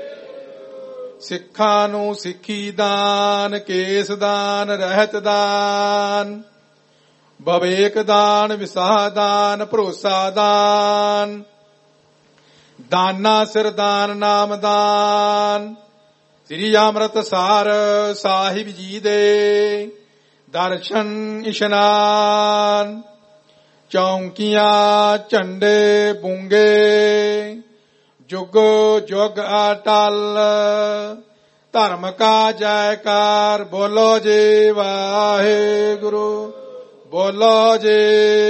ਸਿੱਖਾਂ ਨੂੰ ਸਿੱਖੀ ਦਾਨ ਕੇਸ ਦਾਨ ਰਹਿਤ ਦਾਨ ਬਵੇਕ ਦਾਨ ਵਿਸਾਹ ਦਾਨ ਭਰੋਸਾ ਦਾਨ ਦਾਨਾ ਸਿਰ ਦਾਨ ਨਾਮ ਦਾਨ। ਸ੍ਰੀ ਅੰਮ੍ਰਿਤਸਰ ਸਾਹਿਬ ਜੀ ਦੇ ਦਰਸ਼ਨ ਇਸ਼ਨਾਨ। ਚੌਂਕੀਆਂ ਝੰਡੇ ਬੁੰਗੇ ਜੁਗ ਜੁਗ ਅਟਲ। ਧਰਮ ਕਾ ਜੈਕਾਰ ਬੋਲੋ ਜੀ ਵਾਹਿਗੁਰੂ ਬੋਲੋ ਜੀ।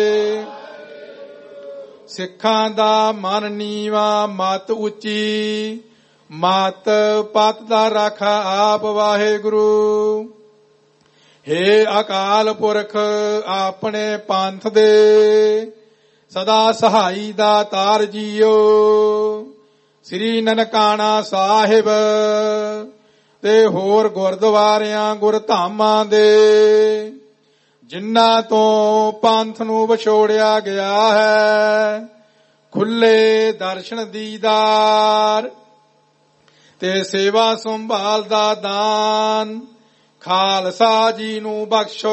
ਸਿੱਖਾਂ ਦਾ ਮਨ ਨੀਵਾ ਮਤ ਉੱਚੀ, ਮਤ ਪਤ ਦਾ ਰਾਖਾ ਆਪ ਵਾਹਿਗੁਰੂ। ਹੇ ਅਕਾਲ ਪੁਰਖ ਆਪਣੇ ਪੰਥ ਦੇ ਸਦਾ ਸਹਾਈ ਦਾ ਤਾਰ ਜੀਓ। ਸ੍ਰੀ ਨਨਕਾਣਾ ਸਾਹਿਬ ਤੇ ਹੋਰ ਗੁਰਦੁਆਰਿਆਂ ਗੁਰਧਾਮਾਂ ਦੇ ਜਿਨ੍ਹਾਂ ਤੋਂ ਪੰਥ ਨੂੰ ਵਿਛੋੜਿਆ ਗਿਆ ਹੈ, ਖੁੱਲੇ ਦਰਸ਼ਨ ਦੀਦਾਰ ਤੇ ਸੇਵਾ ਸੰਭਾਲ ਦਾ ਦਾਨ ਖਾਲਸਾ ਜੀ ਨੂੰ ਬਖਸ਼ੋ।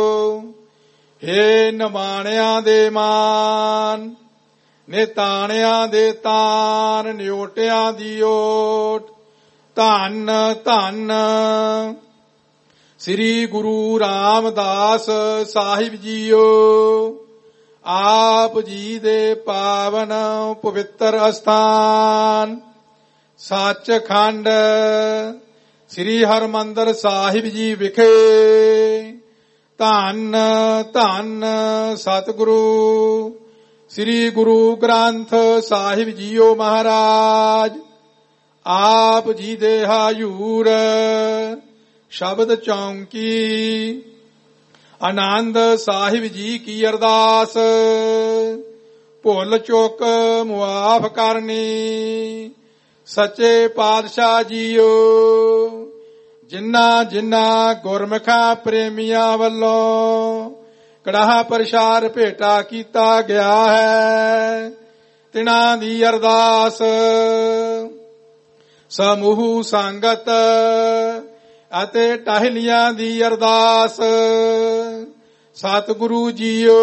ਹੇ ਨਿਮਾਣਿਆਂ ਦੇ ਮਾਨ, ਨਿਤਾਣਿਆਂ ਦੇ ਤਾਨ, ਨਿਓਟਿਆਂ ਦੀ ਓਟ, ਧੰਨ ਧੰਨ ਸ੍ਰੀ ਗੁਰੂ ਰਾਮਦਾਸ ਸਾਹਿਬ ਜੀਓ। ਆਪ ਜੀ ਦੇ ਪਾਵਨ ਪਵਿੱਤਰ ਅਸਥਾਨ ਸੱਚਖੰਡ ਸ੍ਰੀ ਹਰਿਮੰਦਰ ਸਾਹਿਬ ਜੀ ਵਿਖੇ ਧੰਨ ਧੰਨ ਸਤਿਗੁਰੂ ਸ੍ਰੀ ਗੁਰੂ ਗ੍ਰੰਥ ਸਾਹਿਬ ਜੀਓ ਮਹਾਰਾਜ ਆਪ ਜੀ ਦੇ ਹਜ਼ੂਰ ਸ਼ਬਦ ਚੌਂਕੀ ਆਨੰਦ ਸਾਹਿਬ ਜੀ ਕੀ ਅਰਦਾਸ ਭੁੱਲ ਚੁੱਕ ਮੁਆਫ ਕਰਨੀ। ਸੱਚੇ ਪਾਤਸ਼ਾਹ ਜੀਓ, ਜਿਨ੍ਹਾਂ ਜਿਨ੍ਹਾਂ ਗੁਰਮੁਖਾਂ ਪ੍ਰੇਮੀਆਂ ਵੱਲੋਂ ਕੜਾਹ ਪ੍ਰਸ਼ਾਦ ਭੇਟਾ ਕੀਤਾ ਗਿਆ ਹੈ, ਤਿਨਾਂ ਦੀ ਅਰਦਾਸ ਸਮੂਹ ਸੰਗਤ ਅਤੇ ਟਹਿਲੀਆਂ ਦੀ ਅਰਦਾਸ। ਸਤਿਗੁਰੂ ਜੀਓ,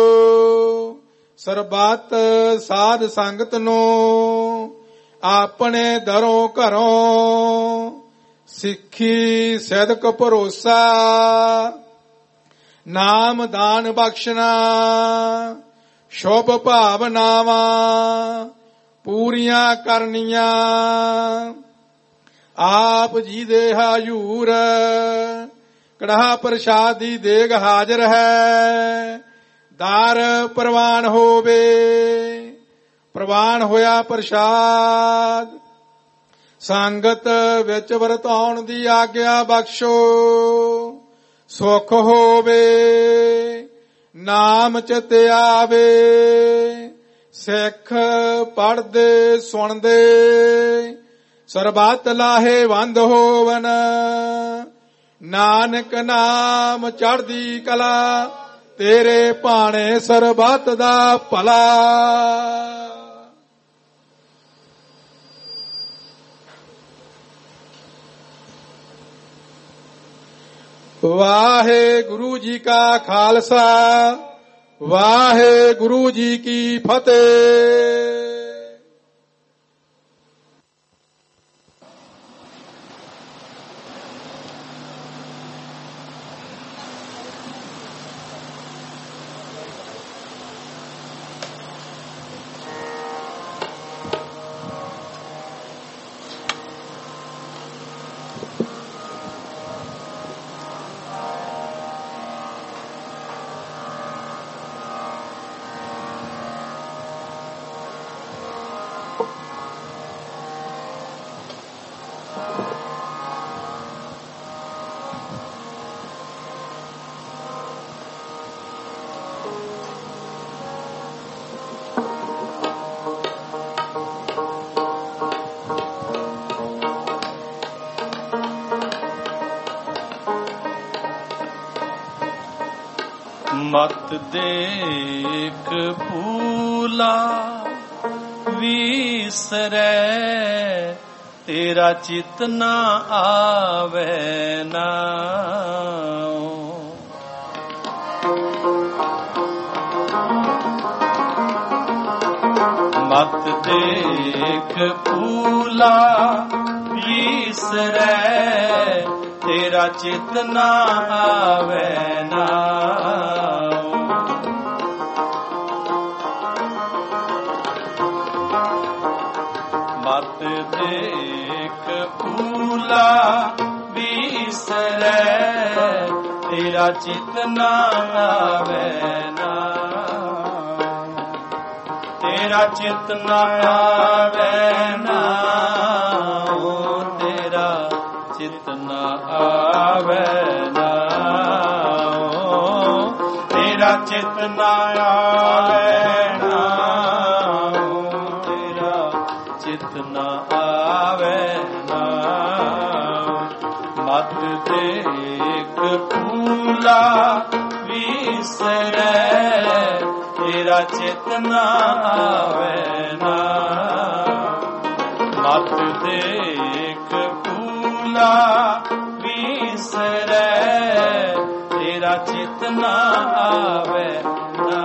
ਸਰਬੱਤ ਸਾਧ ਸੰਗਤ ਨੂੰ ਆਪਣੇ ਦਰੋਂ ਘਰੋਂ ਸਿੱਖੀ ਸਿਦਕ ਭਰੋਸਾ ਨਾਮ ਦਾਨ ਬਖਸ਼ਣਾ ਸ਼ੁਭ ਭਾਵਨਾਵਾਂ ਪੂਰੀਆਂ ਕਰਨੀਆਂ। ਆਪ ਜੀ ਦੇ ਹਜ਼ੂਰ ਕੜਾਹ ਪ੍ਰਸ਼ਾਦ ਦੀ ਦੇਗ ਹਾਜ਼ਰ ਹੈ। ਦਰ ਪ੍ਰਵਾਨ ਹੋਵੇ। ਪ੍ਰਵਾਨ ਹੋਇਆ ਪ੍ਰਸ਼ਾਦ ਸੰਗਤ ਵਿੱਚ ਵਰਤਾਉਣ ਦੀ ਆਗਿਆ ਬਖਸ਼ੋ। ਸੁਖ ਹੋਵੇ, ਨਾਮ ਚਿਤ ਆਵੇ, ਸਿੱਖ ਪੜ੍ਹਦੇ ਸੁਣਦੇ ਸਰਬੱਤ ਲਾਹੇਵੰਦ ਹੋਵਨ। ਨਾਨਕ ਨਾਮ ਚੜ੍ਹਦੀ ਕਲਾ, ਤੇਰੇ ਭਾਣੇ ਸਰਬੱਤ ਦਾ ਭਲਾ। ਵਾਹਿਗੁਰੂ ਜੀ ਕਾ ਖਾਲਸਾ, ਵਾਹਿਗੁਰੂ ਜੀ ਕੀ ਫਤਿਹ। ਮਤ ਦੇਖ ਭੂਲਾ ਵਿਸਰੈ, ਤੇਰਾ ਚਿਤ ਨਾ ਆਵੇ ਨਾਉ। ਮਤ ਦੇਖ ਭੂਲਾ ਵਿਸਰੈ, ਤੇਰਾ ਚਿਤ ਨਾ ਆਵੇ ਨਾਉ। ਮਤ ਭੂਲਾ ਵਿਸਰੈ ਤੇਰਾ ਚਿਤ ਨਾ ਆਵੇ ਨਾ ਤੇਰਾ ਚਿਤ ਨਾ ਆਵੇ ਨਾ ਓ ਤੇਰਾ ਚਿਤ ਨਾ ਆਵੇ ਨਾ ਓ ਤੇਰਾ ਚਿਤ ਨਾ ਆਵੇ ਨਾ ਓ ਤੇਰਾ ਚਿਤ ਨਾ ਆਵੇ ਨਾ ਮਤ ਦੇਖ ਭੂਲਾ ਵਿਸਰੈ ਤੇਰਾ ਚਿਤ ਨਾ ਆਵੇ ਨਾ ਮਤ ਦੇਖ ਭੂਲਾ ਵਿਸਰੈ ਤੇਰਾ ਚਿਤ ਨਾ ਆਵੇ ਨਾ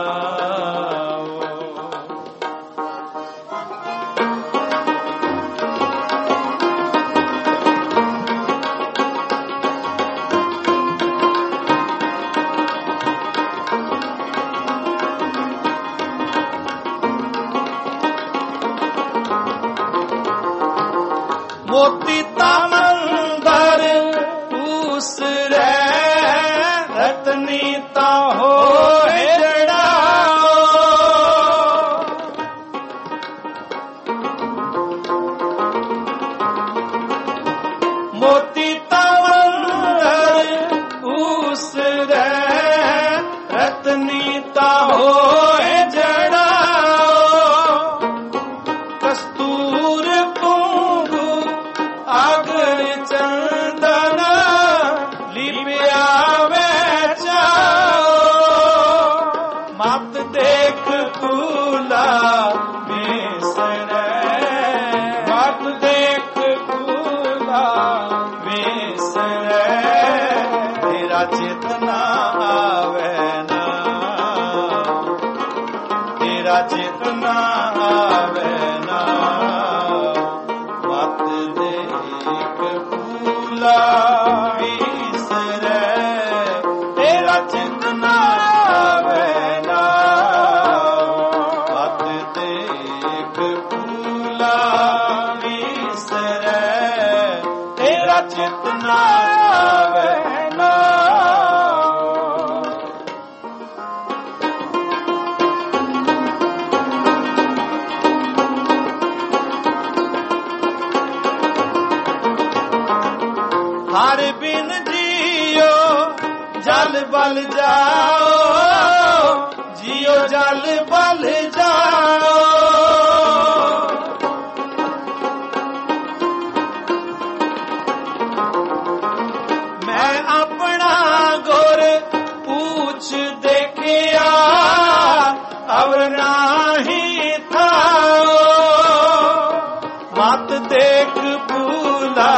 ਮੋਤੀ ਤਾਮੰਦਰ ਉਸਰੈ ਰਤਨੀ ਤਾ ਹੋਏ ਜੜਾਓ ਮੋਤੀ ਤਾਮੰਦਰ ਉਸਰੈ ਰਤਨੀ ਤਾ ਹੋਏ ਜੜਾਓ ਕਸਤੂਰ ਆਗਰ ਚੰਦਨ ਲਿਪਿਆ ਵੇਚਾਓ ਮਤ ਦੇਖ ਭੂਲਾ ਵਿਸਰੈ ਮਤ ਦੇਖ ਭੂਲਾ ਵਿਸਰੈ ਤੇਰਾ ਚਿਤ ਨਾ ਆਵੇ ਨਾ ਤੇਰਾ ਚਿਤ ਨਾ ਆਵੇ ਨਾ ਮਤ ਦੇਖ ਭੂਲਾ ਵਿਸਰੈ ਤੇਰਾ ਚਿਤ ਨਾ ਆਵੇ ਨਾ ਮਤ ਦੇਖ ਭੂਲਾ ਵਿਸਰੈ ਤੇਰਾ ਚਿਤ ਨਾ ਆਵੇ ਨਾ ਹਰ ਬਿਨ ਜੀਓ ਜਲ ਬਲ ਜਾਓ ਜੀਓ ਜਲ ਬਲ ਜਾਓ ਮੈਂ ਆਪਣਾ ਗੁਰ ਪੂਛ ਦੇਖਿਆ ਅਵਰ ਨਾਹੀ ਥਾਓ ਮਤ ਦੇਖ ਭੂਲਾ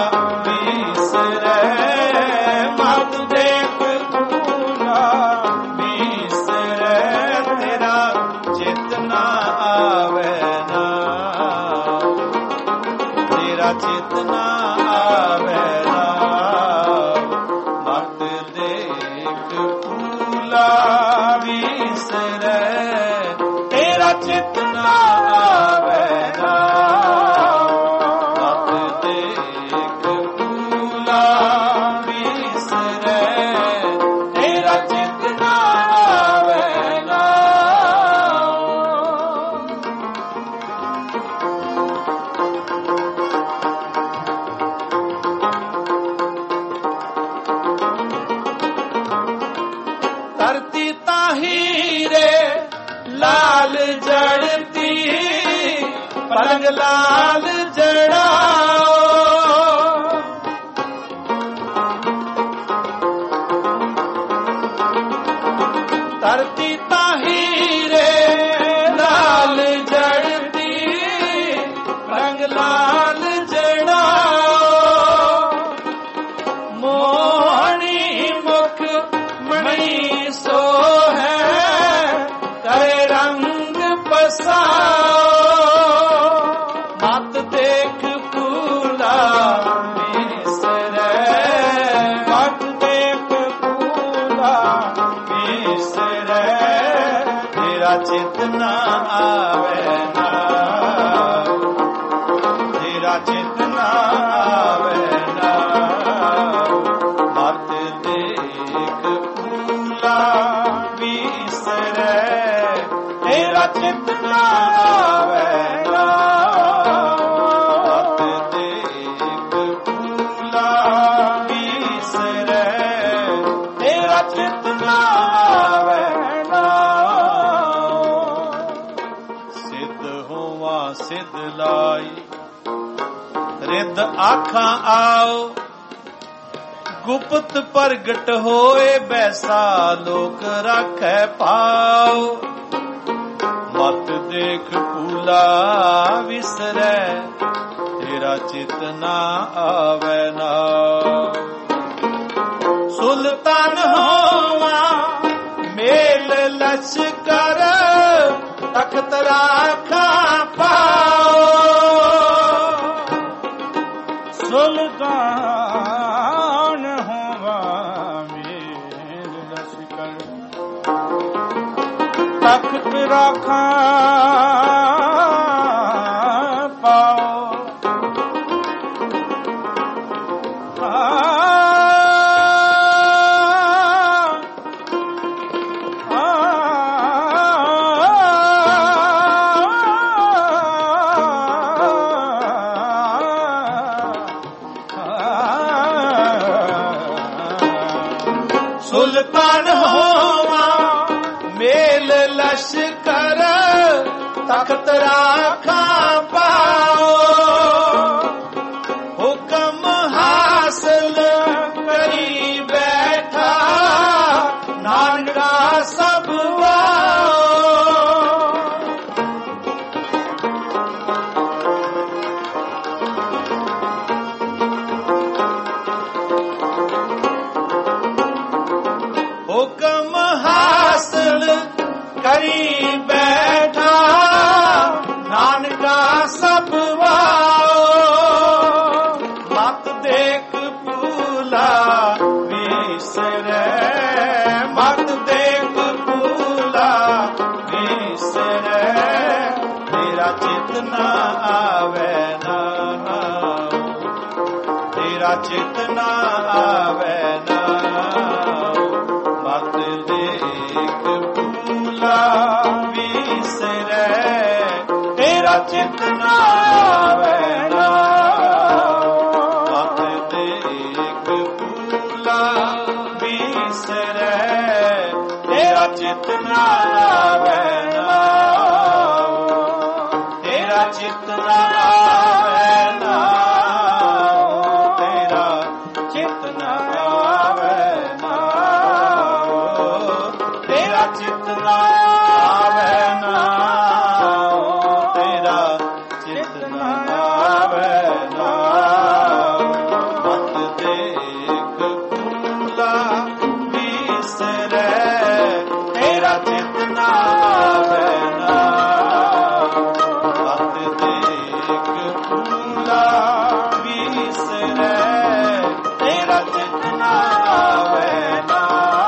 ਮਤ ਦੇਖ ਭੂਲਾ ਵਿਸਰੈ ਤੇਰਾ ਚਿਤ ਨਾ ਆਵੇ ਨਾ ਤੇਰਾ ਚਿਤ ਨਾ ਆਵੇ ਨਾ ਮਤ ਦੇਖ ਭੂਲਾ ਵਿਸਰੈ ਤੇਰਾ ਚਿਤ ਨਾ ਆਵੇ ਨਾ ਮਤ ਦੇਖ ਭੂਲਾ ਤੇਰਾ ਚਿਤ ਨਾ ਆਵੇ ਨਾ ਧਰਤੀ ਤਾਹੀਰੇ ਲਾਲ ਜੜਤੀ ਪਲੰਗ ਲਾਲ ਜੜਾਓ ਧਰਤੀ ਤਾਹੀਰੇ ਲਾਲ ਜੜਤੀ ਰੰਗ ਲਾਲ ਜੜਾਓ ਮੋਹਣੀ ਮੁਖ ਮਣੀ ਸੋ ਹੈ ਕਰੇ ਰੰਗ ਪਸਾਓ ਮਤ ਦੇਖ ਭੂਲਾ ਵਿਸਰੈ ਮਤ ਦੇਖ ਭੂਲਾ ਵਿਸਰੈ ਤੇਰਾ ਚਿਤ ਨਾ ਆਵੇ ਨਾ ਤੇਰਾ ਚਿਤ ਨਾ ਆਵੇ ਤੇਰਾ ਚਿਤ ਨਾ ਆਵੇ ਨਾ ਮਤ ਦੇਖ ਭੂਲਾ ਵਿਸਰੈ ਤੇਰਾ ਚਿਤ ਨਾ ਆਵੇ ਨਾ ਸਿੱਧ ਹੋਵਾਂ ਸਿੱਧ ਲਾਈ ਰਿੱਧ ਆਖਾਂ ਆਓ ਗੁਪਤ ਪ੍ਰਗਟ ਹੋਏ ਬੈਸਾ ਲੋਕ ਰਾਖੈ ਪਾਓ ਮਤ ਦੇਖ ਭੂਲਾ ਵਿਸਰੈ ਤੇਰਾ ਚਿਤ ਨਾ ਆਵੈ ਨਾ ਸੁਲਤਾਨ ਹੋਵਾਂ ਮੇਲ ਲਸ਼ਕਰ ਤਖਤ ਰਾਖਾਂ ਪਾਓ ਸੁਲਤਾਨ ਤਖਤ ਰਾਖਾਂ ਪਾਓ ਸੁਲਤਾਨ ਹੋਵਾਂ ਮੇਲ ਲਸ਼ਕਰ ਤਖਤ ਰਾਖਾਂ ਪਾਓ ਹੁਕਮ ਹਾਸਲ ਕਰੀ ਬੈਠਾ ਨਾਨਕਾ ਸਭ ਵਾਓ ਹੁਕਮ ਹਾਸਲ ਕਰੀ ਬੈਠਾ ਨਾਨਕਾ ਸਭ ਵਾਓ ਮਤ ਦੇਖ ਭੂਲਾ ਵਿਸਰੈ ਮਤ ਦੇਖ ਭੂਲਾ ਵਿਸਰੈ ਤੇਰਾ ਚਿਤ ਨਾ ਆਵੈ ਨਾ ਤੇਰਾ ਚਿਤ ਨਾ ਆਵੈ ਨਾ ਮਤ ਦੇਖ ਭੂਲਾ ਵਿਸਰੈ ਤੇਰਾ ਚਿਤ ਨਾ ਆਵੈ ਨਾ ਮਤ ਦੇਖ ਭੂਲਾ ਵਿਸਰੈ ਤੇਰਾ ਚਿਤ ਨਾ ਆਵੈ ਨਾ ਤੇਰਾ ਚਿਤ ਨਾ ਆਵੈ ਨਾ ਤੇਰਾ ਚਿਤ ਨਾ ਆਵੈ ਨਾ ਤੇਰਾ ਚਿਤ ਨਾ ਆਵੈ ਨਾ ਤੇਰਾ ਚਿਤ ਨਾ ਆਵੈ ਨਾ ਮਤ ਦੇਖ ਭੂਲਾ ਵਿਸਰੈ ਤੇਰਾ ਚਿਤ ਨਾ ਆਵੈ ਨਾ ਮਤ ਦੇਖ ਭੂਲਾ ਵਿਸਰੈ ਤੇਰਾ ਚਿਤ ਨਾ ਆਵੈ ਨਾ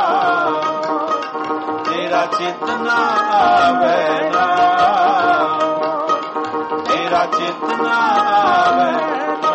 ਤੇਰਾ ਚਿਤ ਨਾ ਆਵੈ ਨਾ ਤੇਰਾ ਚਿਤ ਨਾ ਆਵੈ ਨਾ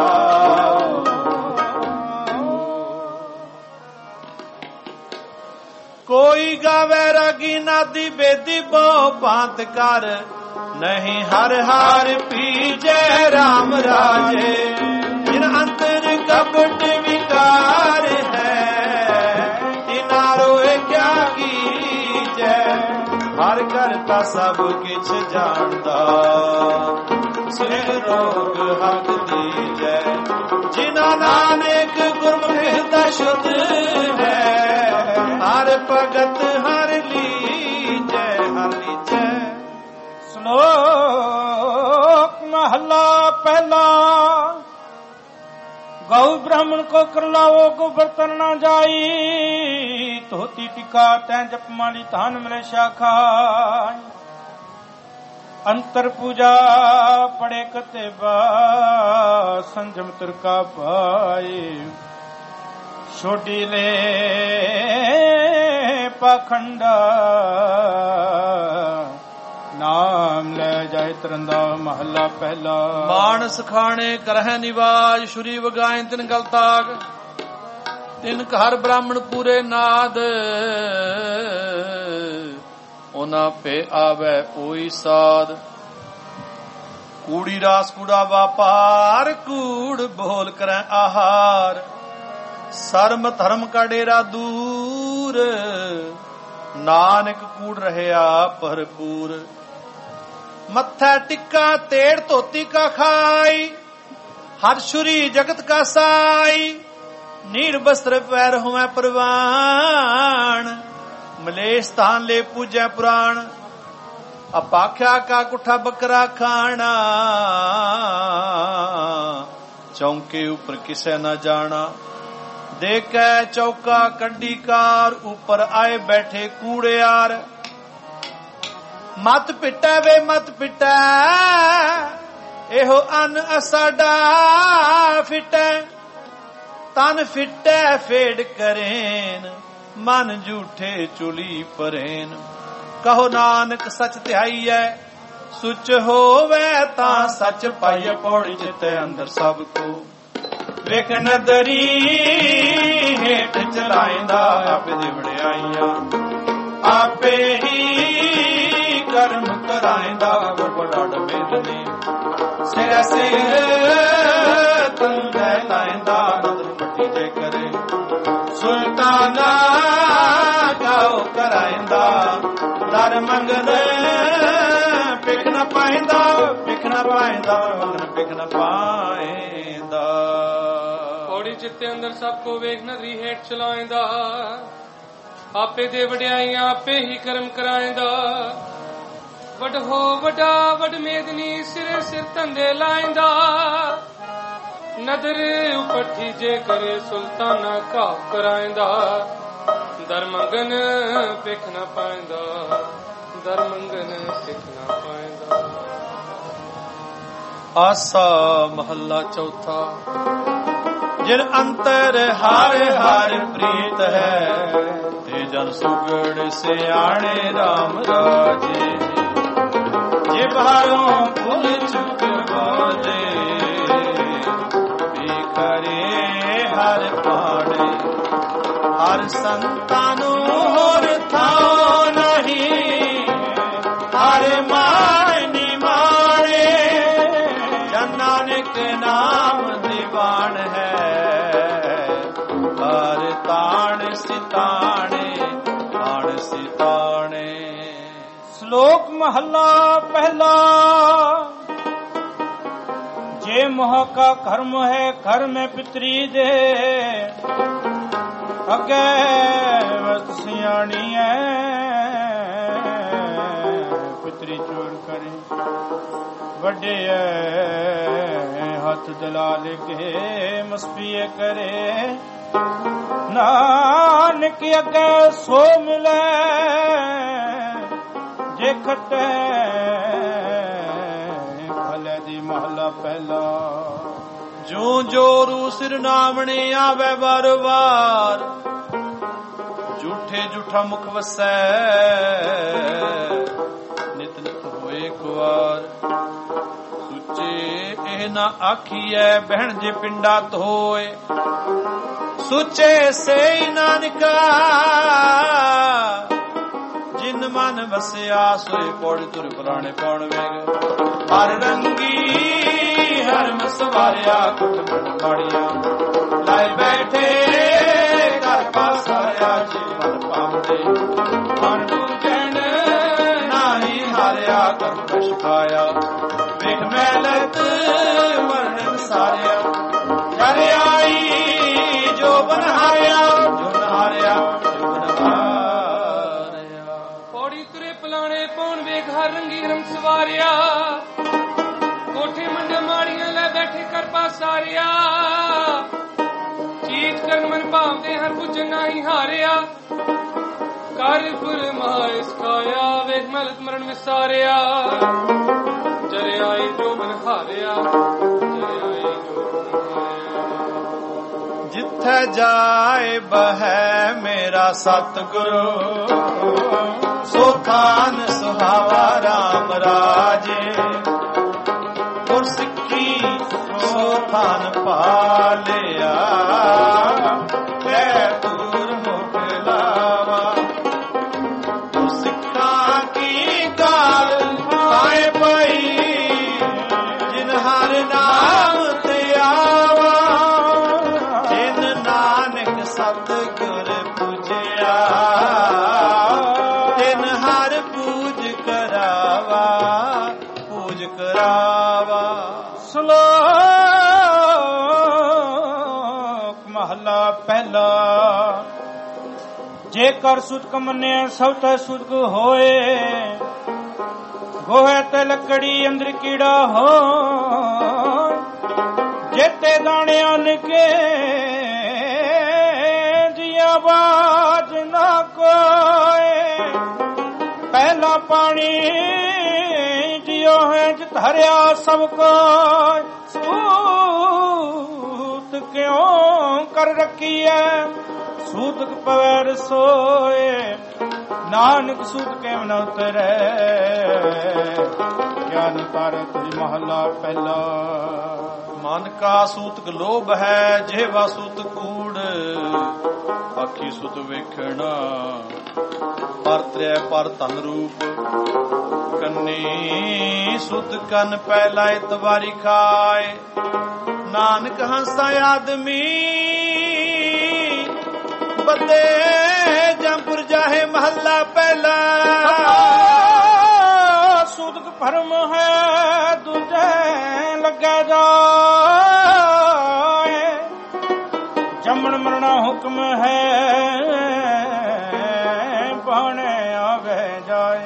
ਕੋਈ ਗਾਵੇ ਰਾਗੀ ਨਾਦੀ ਬੇਦੀ ਬਹੁ ਭਾਂਤ ਕਰ ਨਹੀਂ ਹਰ ਹਾਰ ਪੀਜੈ ਰਾਮ ਰਾਜੇ ਜਿਨ ਅੰਤਰ ਕਪਟ ਵਿਕਾਰ ਹੈ ਤਿਨਾ ਰੋਏ ਕਿਆ ਕੀਜੈ ਹਰ ਕਰਤਾ ਸਭ ਕਿਛ ਜਾਣਦਾ ਸਿਰ ਰੋਗ ਹੱਕ ਦੀਜੈ ਜਿਨਾ ਨਾਨਕ ਗੁਰਮੁਖ ਦਾ ਸ਼ੁੱਧ ਹੈ ਹਰ ਭਗਤ ਹਰ ਲੀਜੈ ਹਰ ਲੀਜੈ ਸ਼ਲੋਕ ਮਹਲਾ ਪਹਿਲਾ गौ ब्राह्मण को कर लाओ गो बर्तन न जाई धोती टिका तै जपमाली धान मिले शाखा अंतर पूजा पड़े कते बा संजम तुरका पाए छोटी ले पाखंडा नाम ले जाए तरंदा महला पहला मानस खाने करह निवाज शुरी वगाए तिन गल ताग तिन घर ब्राह्मण पूरे नाद ਉਹਨਾਂ ਪੇ ਆਵੈ ਓਈ ਸਾਧ। ਕੂੜੀ ਰਾਸ ਕੂੜਾ ਵਾਪਾਰ, ਕੂੜ ਬੋਲ ਕਰੈ ਆਹਾਰ। ਸਰਮ ਧਰਮ ਕਾ ਡੇਰਾ ਦੂਰ, ਨਾਨਕ ਕੂੜ ਰਹਿਆ ਭਰਪੂਰ। ਮੱਥਾ ਟਿੱਕਾ ਤੇੜ ਧੋਤੀ ਕਾ ਖਾਈ, ਹਰ ਛੁਰੀ ਜਗਤ ਕਾ ਸਾਈ। ਨੀਰ ਬਸਤਰ ਪੈਰ ਹੋਵੈ ਪ੍ਰਵਾਨ, ਮਲੇਸ਼ ਸਥਾਨ ਲੈ ਪੂਜੈ ਪੁਰਾਣ। ਅਪਾਖਿਆ ਕਾ ਕੁੱਠਾ ਬੱਕਰਾ ਖਾਣਾ, ਚੌਂਕੇ ਉੱਪਰ ਕਿਸੇ ਨਾ ਜਾਣਾ। ਦੇਖੈ ਚੌਕਾ ਕੰਡੀ ਕਾਰ, ਉੱਪਰ ਆਏ ਬੈਠੇ ਕੂੜਿਆਰ। ਮਤ ਪਿਟੈ ਵੇ ਮਤ ਪਿਟੈ, ਇਹੋ ਅੰਨ ਅਸਾਡਾ ਫਿਟੈ। ਤਨ ਫਿਟੈ ਫੇੜ ਕਰੇਨ, ਮਨ ਝੂਠੇ ਚੁਲੀ ਪਰੇਨ। ਕਹੋ ਨਾਨਕ ਸੱਚ ਧਿਆਈਐ, ਸੁਚ ਹੋਵੇ ਤਾਂ ਸੱਚ ਪਾਈਐ। ਪੌੜੀ ਜਿੱਤੇ ਅੰਦਰ ਸਭ ਕੋ ਵੇਖ ਨਦਰੀ, ਹੇਠ ਚਲਾਇਂਦਾ ਆਪੇ ਦੀ ਵਡਿਆਈਆਂ। ਆਪੇ ਹੀ ਕਰਮ ਕਰਾਇਂਦਾ, ਬੜਾ ਮੇਦਨੀ। ਸਿਰ ਸਿਰ ਤੰਦੇ ਲਾਇਂਦਾ, ਨਦਰ ਪੱਟੀ ਜੇ ਕਰੇ। ਸੁਲਤਾਨਾ ਗਾਓ ਕਰਾਇਂਦਾ, ਦਰ ਮੰਗਦੇ ਪਿਖ ਨਾ ਪਾਇਂਦਾ। ਪਿਖ ਨਾ ਪਾਇਂਦਾ, ਮੰਗਣ ਪਿਖ ਨਾ ਪਾਇਂਦਾ। ਪੌੜੀ ਚਿੱਤੇ ਅੰਦਰ ਸਭ ਕੋ ਵੇਖ ਨਦਰੀ ਹੇਠ ਚਲਾਇਂਦਾ। ਆਪੇ ਦੇ ਵਡਿਆਈਆਂ ਆਪੇ ਹੀ ਕਰਮ ਕਰਾਇਂਦਾ। ਵਡ ਹੋ ਵਡਾ ਵਡ ਮੇਦਨੀ, ਸਿਰੇ ਸਿਰ ਧੰਦੇ ਲਾਇਂਦਾ। ਨਦਰ ਉਪੱਠੀ ਜੇ ਕਰੇ, ਸੁਲਤਾਨਾ ਘਾਹ ਕਰਾਇਂਦਾ। ਦਰ ਮੰਗਨ ਪਿਖ ਨਾ ਪਾਇਂਦਾ, ਦਰ ਮੰਗਨ ਪਿਖ ਨਾ ਪਾਇਂਦਾ। ਆਸਾ ਮਹੱਲਾ ਚੌਥਾ। ਜਿਨ ਅੰਤਰ ਹਰ ਹਰ ਪ੍ਰੀਤ ਹੈ, ਤੇ ਜਨ ਸੁਗੜ ਸਿਆਣੇ ਰਾਮ ਰਾਜੇ। ਜੇ ਬਾਹਰੋਂ ਭੁੱਲ ਚੁੱਕ ਬੋਲੇ, ਕਰੇ ਹਰ ਪਾੜੇ। ਹਰ ਸੰਤਾਂ ਨੂੰ ਹੋਰ ਥਾਂ ਨਹੀਂ, ਹਰ ਮਾਇਨੀ ਮਾਣੇ। ਜਨ ਨਾਨਕ ਨਾਮ ਦੀਵਾਨ ਹੈ, ਹਰ ਤਾਣ ਸਿਤਾਣੇ, ਤਾਣ ਸਿਤਾਣੇ। ਸ਼ਲੋਕ ਮਹੱਲਾ ਪਹਿਲਾ। ਜੇ मोह का कर्म है, घर में पितरी दे। अगे वत सियाणी है, पितरी चोर करे। वड्डे हथ दलाल के मस्पिए करे। नानक अगे सो मिले, जे खटे भले दी महला पहला। जो जोरू सिर नामने आवे बार बार, झूठे झूठा मुख वसै नित नित होए कुवार। सुचे एह ना आखिए बहन जे पिंडा धोए, सुचे से नानका जिन मन बसिया। सोए पौड़ी तुर पुराने पौड़ वेग। हर रंगी हर मसवारिया, कुट मन बाड़िया लाए बैठे घर पासाया। जीवन पाते मन पूजन नाही हारिया, कर कश खाया वेख मैलत वर्णन सारिया। घर आई जो बनहारिया, जो नहारिया जो बनहारिया। पौड़ी तुरे पलाने पौन वेग हर रंगी रंग सवारिया। कोठे मंडे माड़ियां ले बैठे कर पासारिया। चीज कर मन भावदे हर कुछ नाही हारिया। कारपुर माइस खाया वेख मलत मरण विसारिया। जरे आई जो मन हारिया, जरे आई जो मन हारिया। जिथे जाए बहै मेरा सतगुरु, सो थान सुहावा राम राजे। सिक्खी सो थान पालिया, कै दूर मुख लावा। सिक्खा ਤਿਨ ਹਰ ਪੂਜ ਕਰਾਵਾ ਪੂਜ ਕਰਾਵਾ। ਸ਼ਲੋਕ ਮਹਲਾ ਪਹਿਲਾ। ਜੇਕਰ ਸੁਤਕ ਮੰਨਿਆ ਸਭ ਤੈ ਸੁਤਕ ਹੋਏ, ਗੋਹੇ ਤੇ ਲੱਕੜੀ ਅੰਦਰ ਕੀੜਾ ਹੋ, ਜੇਤੇ ਦਾਣਿਆਂ ਨਿਕੇ ਜੀਆ ਬਾਜ ਨਾ ਕੋਏ। ਪਹਿਲਾ ਪਾਣੀ ਜਿਉ ਹੈ ਜਿਤ ਹਰਿਆ ਸਭ ਕੋ, ਸੂਤ ਕਿਉਂ ਕਰ ਰੱਖੀਐ ਸੂਤਕ ਪਵੈ ਰਸੋਏ। ਨਾਨਕ ਸੂਤ ਕਿਉ ਨ ਉਤਰੈ ਗਿਆਨ ਤਾਰੇ ਤੁਝ ਮਹਲਾ ਪਹਿਲਾ। ਮਨ ਕਾ ਸੂਤਕ ਲੋਭ ਹੈ ਜਿਹਵਾ ਸੂਤ ਕੂੜ, ਆਖੀ ਸੁਤ ਵੇਖਣਾ ਪਰ ਤ੍ਰੈ ਪਰ ਧਨ ਰੂਪ। ਕੰਨੀ ਸੁਤ ਕੰਨ ਪਹਿਲਾ ਇਤਵਾਰੀ ਖਾਏ, ਨਾਨਕ ਹੰਸਾ ਆਦਮੀ ਬੱਦੇ ਜੰਪੁਰ ਜਾਹੇ ਮਹੱਲਾ ਪਹਿਲਾ। ਸੂਤਕ ਭਰਮ ਹੈ ਦੂਜੇ ਲੱਗਾ ਜਾਏ, ਜੰਮਣ ਮਰਣਾ ਹੁਕਮ ਹੈ ਬਾਣੇ ਆਵੇ ਜਾਏ।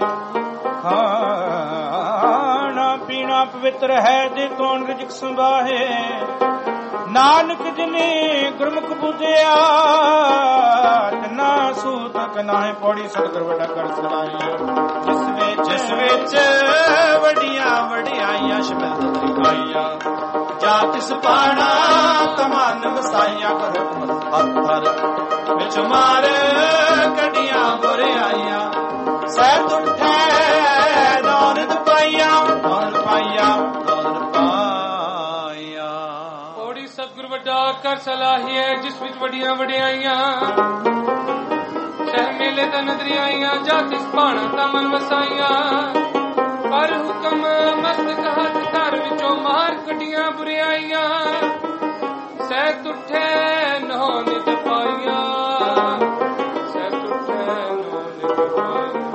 ਖਾਣਾ ਪੀਣਾ ਪਵਿੱਤਰ ਹੈ ਜੇ ਕੌਣ ਰਿਜਕ ਸੰਭਾਹੇ, ਨਾਨਕ ਜਿਨੇ ਗੁਰਮੁਖ ਬੁਝਿਆ ਨਾ ਸੂਤਕ ਨਾਹੀ ਪੌੜੀ ਸਤਿਗੁਰ ਵੱਡਾ ਕਰ ਸੁਣਾਈ। ਜਿਸ ਵਿੱਚ ਜਿਸ ਵਿੱਚ ਵੱਡੀਆਂ ਵਡਿਆਈਆਂ ਸ਼ਬਦ ਦਿਖਾਈਆਂ, ਜਾਂ ਤਿਸ ਪਾਣਾ ਤਮਨ ਵਸਾਈਆਂ। ਕਰੋ ਹਰ ਹਰ ਵਿੱਚ ਮਾਰ ਕੱਢੀਆਂ ਬੁਰਿਆਈਆਂ, ਸਹਿਤ ਉੱਠੇ ਦੌਲਤ ਪਾਈਆਂ ਦੌਲਤ ਪਾਈਆਂ ਦੌਲਤ ਪਾਈਆਂ। ਪੌੜੀ ਸਤਿਗੁਰ ਵੱਡਾ ਕਰ ਸਲਾਹੀਏ, ਜਿਸ ਵਿੱਚ ਵੱਡੀਆਂ ਵਡਿਆਈਆਂ ਸ਼ਹਿਰ ਮੇਲੇ ਤਾਂ ਨਦਰੀ ਆਈਆਂ, ਜਾਂ ਤਿਸ ਭਾਣਾ ਤਾਂ ਮਨ ਵਸਾਈਆਂ। ਪਰ ਹੁਕਮ ਮਸਤਕ ਹੱਥ ਧਰ ਵਿੱਚੋਂ ਮਾਰ ਕੱਢੀਆਂ ਬੁਰਿਆਈਆਂ, ਸਹਿ ਤੁਠੇ ਨਹੁ ਨਿਤ ਪਾਈਆਂ ਸਹਿ ਤੁਠੇ ਨਹੁ ਨਿਤ ਪਾਈਆਂ।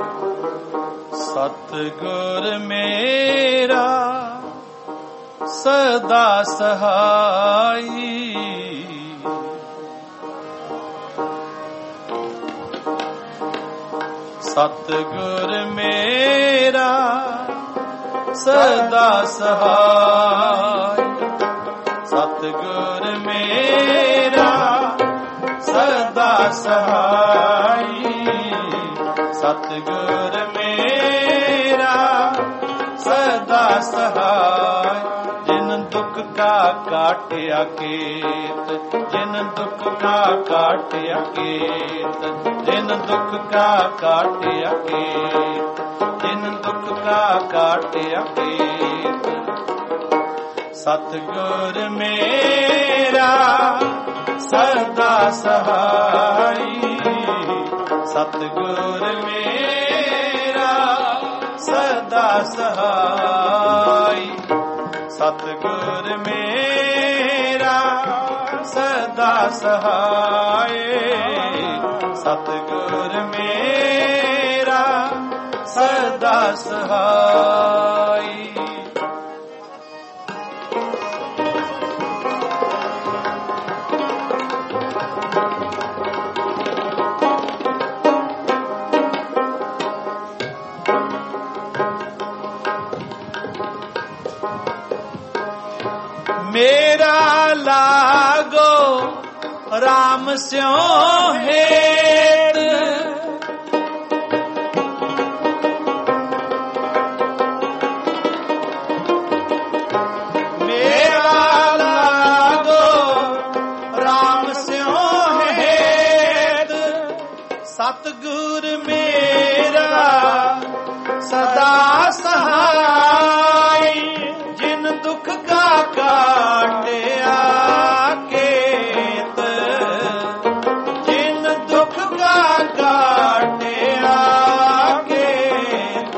ਸਤਿਗੁਰ ਮੇਰਾ ਸਦਾ ਸਹਾਈ, ਸਤਿਗੁਰ ਮੇਰਾ ਸਦਾ ਸਹਾਈ। ਸਤਿਗੁਰ ਮੇਰਾ ਸਦਾ ਸਹਾਈ, ਸਤਿਗੁਰ ਮੇਰਾ ਸਦਾ ਸਹਾਈ। ਜਿਨ ਦੁਖ ਕਾ ਕਾਟਿਆ ਕੇਤ, ਜਿਨ ਦੁਖ ਕਾ ਕਾਟਿਆ ਕੇਤ, ਜਿਨ ਦੁਖ ਕਾ ਕਾਟਿਆ ਕੇਤ, ਜਿਨ ਦੁਖ ਕਾ ਕਾਟਿਆ ਕੇਤ। ਸਤਿਗੁਰ ਮੇਰਾ ਸਦਾ ਸਹਾਈ, ਸਤਿਗੁਰ ਮੇਰਾ ਸਦਾ ਸਹਾਈ। ਸਤਿਗੁਰ ਮੇਰਾ ਸਦਾ ਸਹਾਈ, ਸਤਿਗੁਰ ਮੇਰਾ ਸਦਾ ਸਹਾਈ। ਮੇਰਾ ਲਾਗੋ ਰਾਮ ਸਿਉ ਹੇਤ, ਮੇਰਾ ਲਾਗੋ ਰਾਮ ਸਿਉ ਹੇਤ। ਸਤਿਗੁਰ ਮੇਰਾ ਸਦਾ ਸਹਾਈ, ਜਿਨ ਦੁਖ ਕਾ ਕਾਟਿਆ ਕੇਤ, ਜਿਨ ਦੁਖ ਕਾ ਕਾਟਿਆ ਕੇਤ।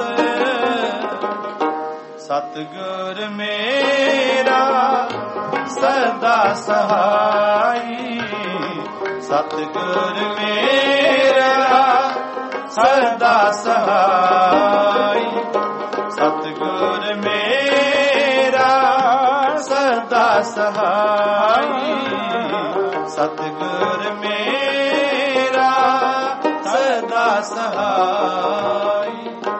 ਸਤਿਗੁਰ ਮੇਰਾ ਸਦਾ ਸਹਾਈ, ਸਤਿਗੁਰ ਮੇਰਾ ਸਦਾ ਸਹਾਈ, ਸਤਿਗੁਰ ਮੇਰਾ ਸਦਾ ਸਹਾਈ, ਸਤਿਗੁਰ ਮੇਰਾ ਸਦਾ ਸਹਾਈ।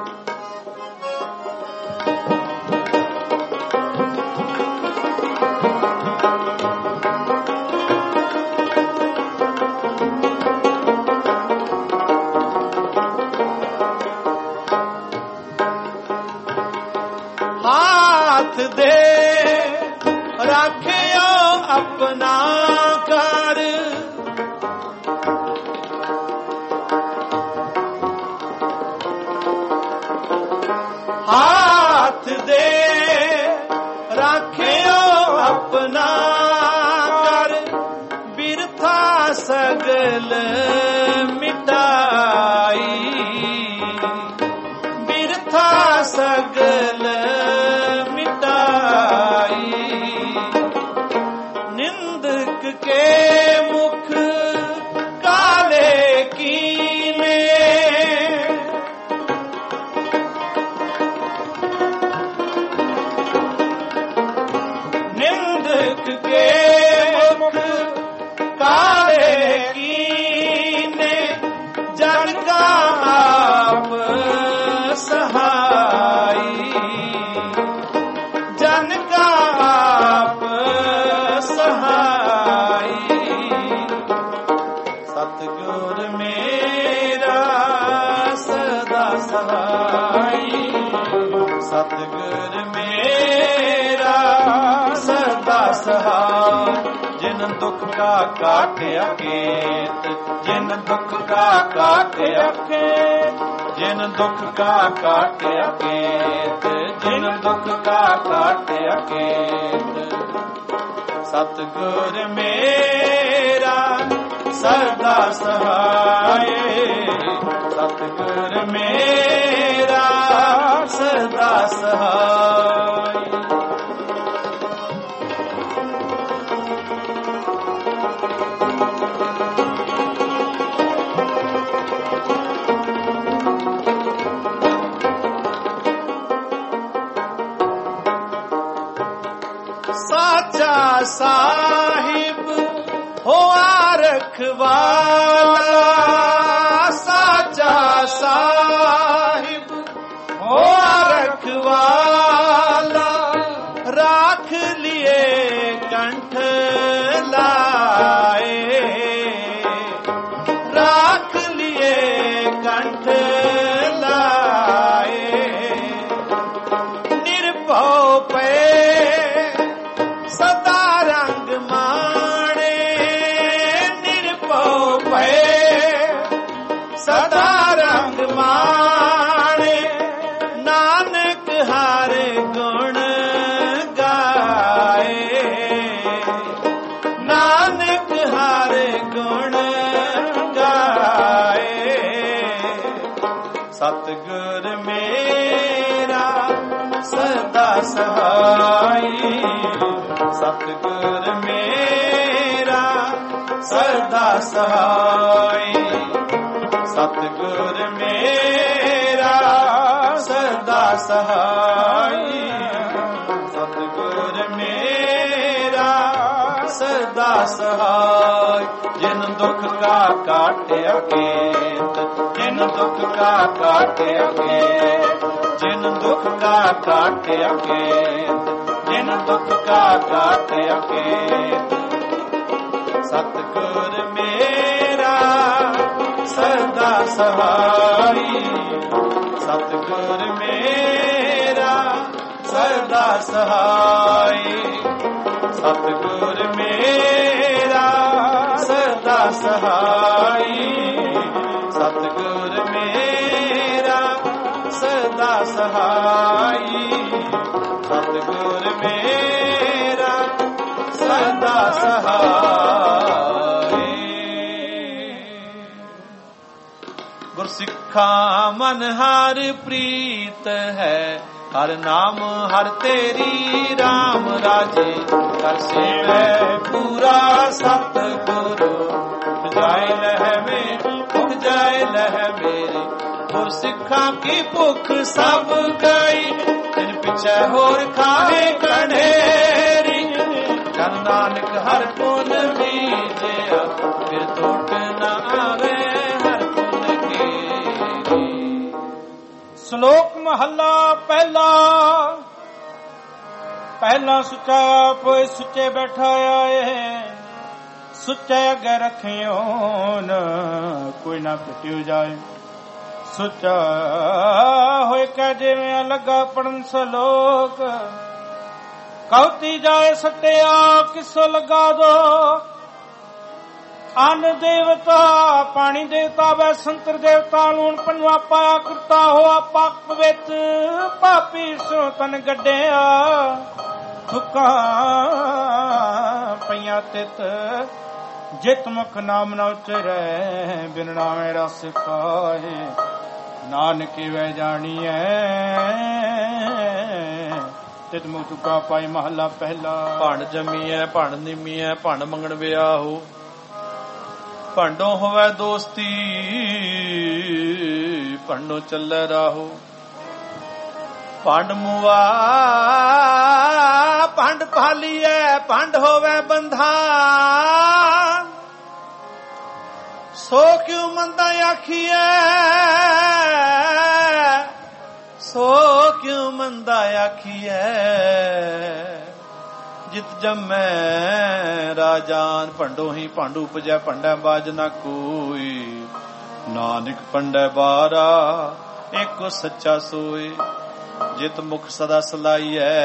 ਹਾਥ ਦੇ ਰੱਖਿਓ ਆਪਣਾ ਘਰ, ਹਾਥ ਦੇ ਰੱਖਿਓ ਆਪਣਾ ਘਰ, ਬਿਰਥਾ ਸਗਲ ਮਿਟਾਈ, ਬਿਰਥਾ ਸਗਲ ਮਿਟਾਈ। ਨਿੰਦਕ ਕੇ ਮੁਖ ਕਾਲੇ ਕੀਨੇ, ਨਿੰਦਕ ਕੇ ਮੁਖ ਕਾਲੇ ਕੀਨੇ, ਜਨ ਕਾ ਆਪ ਸਹਾਈ, ਜਨ ਕਾ ਆਪ ਸਹਾਈ। ਸਤਿਗੁਰ ਮੇਰਾ ਸਦਾ ਸਹਾਈ, ਸਤਿਗੁਰ ਮੇਰਾ ਸਦਾ ਸਹਾਈ। ਜਿਨ ਦੁਖ ਕਾ ਕਾਟਿਆ ਕੇਤ, ਜਿਨ ਦੁਖ ਕਾ ਕਾਟਿਆ ਕੇਤ, ਜਿਨ ਦੁਖ ਕਾ ਕਾਟਿਆ ਕੇਤ, ਜਿਨ ਦੁਖ ਕਾ ਕਾਟਿਆ ਕੇਤ। ਸਤਿਗੁਰ ਮੇਰਾ ਸਦਾ ਸਹਾਈ, ਸਤਿਗੁਰ ਮੇਰਾ ਸਦਾ ਸਹਾਈ। ਸਾਚਾ ਸਾਹਿਬ ਹੋਆ ਰਖਵਾਲਾ, ਸਾਚਾ ਸਾਹਿਬ ਹੋਆ ਰਖਵਾਲਾ, ਰਾਖ ਲਿਏ ਕੰਠ ਲਾਏ, ਰਾਖ ਲਿਏ ਕੰਠ ਲਾਏ। ਨਿਰਭਉ ਪਏ ਸਦਾ ਰੰਗ ਮਾਣੇ, ਨਿਰਭਉ ਪਏ ਸਦਾ ਰੰਗ ਮਾਣੇ। ਨਾਨਕ ਹਰ ਗੁਣ ਗਾਏ, ਨਾਨਕ ਹਰ ਗੁਣ ਗਾਏ। ਸਤਿਗੁਰ ਮੇਰਾ ਸਦਾ ਸਹਾਈ, ਸਤਿਗੁਰ ਮੇਰਾ ਸਦਾ ਸਹਾਈ, ਸਤਿਗੁਰ ਮੇਰਾ ਸਦਾ ਸਹਾਈ, ਸਤਿਗੁਰ ਮੇਰਾ ਸਦਾ ਸਹਾਈ। ਜਿਨ ਦੁਖ ਕਾ ਕਾਟਿਆ ਕੇਤ, ਜਿਨ ਦੁਖ ਕਾ ਕਾਟਿਆ ਕੇਤ, ਜਿਨ ਦੁਖ ਕਾ ਕਾਟਿਆ ਕੇਤ, ਜਿਨ ਦੁਖ ਕਾ ਕਾਟਿਆ ਕੇਤ। ਸਤਿਗੁਰ ਮੇਰਾ ਸਦਾ ਸਹਾਈ, ਸਤਿਗੁਰ ਮੇਰਾ ਸਦਾ ਸਹਾਈ, ਸਤਿਗੁਰ ਮੇਰਾ ਸਦਾ ਸਹਾਈ, ਸਤਿਗੁਰ ਮੇਰਾ ਸਦਾ ਸਹਾਈ, ਸਤਿਗੁਰ ਮੇਰਾ ਸਦਾ ਸਹਾਈ। ਗੁਰਸਿੱਖਾਂ ਮਨ ਹਰ ਪ੍ਰੀਤ ਹੈ, ਹਰ ਨਾਮ ਹਰ ਤੇਰੀ RAM ਰਾਜੇ, ਕਰ ਸੇਵੈ ਪੂਰਾ ਸਤਿਗੁਰੂ ਜਾਏ ਲਹਿ ਮੇਰੀ ਉੱਠ ਜਾਏ ਲਹਿ ਮੇਰੀ ਗੁਰ ਸਿੱਖਾਂ ਕੀ ਭੁੱਖ ਸਭ ਗਈ ਤਿਨ ਪਿਛੇ ਹੋਰ ਖਾਵੇ ਕਣੇਰੀ ਜਨ ਨਾਨਕ ਹਰ ਪੁਨ ਬੀਜਿਆ ਫਿਰ ਟੁੱਟ ਨਾ ਆਵੇ ਹਰ ਪੁਨ ਕੀ। ਸ਼ਲੋਕ ਮਹੱਲਾ ਪਹਿਲਾ। ਪਹਿਲਾ ਸੁੱਚਾ ਆਪੋਏ ਸੁੱਚੇ ਬੈਠਾ ਆਏ ਸੁੱਚੇ ਅੱਗੇ ਰੱਖਿਓ ਨ ਕੋਈ ਨਾ ਪਿਟਿਓ ਜਾਏ। ਸੁੱਚਾ ਹੋਏ ਕਹ ਜਿਵੇਂ ਲੱਗਾ ਪੜਨ ਸਲੋਕ ਕਉਤੀ ਜਾਏ ਸੱਟਿਆ ਕਿਸੋ ਲਗਾ ਦੋ। ਅੰਨ ਦੇਵਤਾ ਪਾਣੀ ਦੇਵਤਾ ਵੈ ਸੰਤਰ ਦੇਵਤਾ ਲੂਣ ਪੰਜਵਾ ਪਾਇਆ ਕਰਤਾ ਹੋਆ ਪਾਕ ਪਵਿੱਤ ਪਾਪੀ ਸੋ ਤਨ ਗੱਡਿਆ ਥੁੱਕਾਂ ਪਈਆਂ ਤਿਤ ਜਿਤ ਮੁਖ ਨਾਮ ਨਾ ਉਚਰੈ ਬਿਨ ਨਾਮੇ ਰਸ ਖਾਏ ਨਾਨਕ ਵੈ ਜਾਣੀਐ ਤਿਤ ਮੁਖ ਤੁਕਾ ਪਾਈ ਮਹੱਲਾ ਪਹਿਲਾ। ਭੰਡ ਜੰਮੀਐ ਭੰਡ ਨਿਮੀਐ ਭੰਡ ਮੰਗਣ ਵਿਆਹੂ ਭੰਡੋ ਹੋਵੇ ਦੋਸਤੀ ਭੰਡੋ ਚੱਲੇ ਰਾਹੂ ਭੰਡ ਮੁਆ ਭੰਡ ਭਾਲੀਐ ਭੰਡ ਹੋਵੇ ਬੰਧਾ ਸੋ ਕਿਉ ਮੰਦਾ ਆਖੀਐ ਸੋ ਕਿਉ ਮੰਦਾ ਆਖੀਐ ਜਿਤ ਜੰਮੈ ਰਾਜਾਨ ਭੰਡੋ ਹੀ ਭੰਡ ਉਪਜੈ ਭੰਡੈ ਬਾਜ ਨਾ ਕੋਈ ਨਾਨਕ ਭੰਡੈ ਬਾਰਾ ਏਕੋ ਸੱਚਾ ਸੋਏ ਜਿਤ ਮੁਖ ਸਦਾ ਸਲਾਈਐ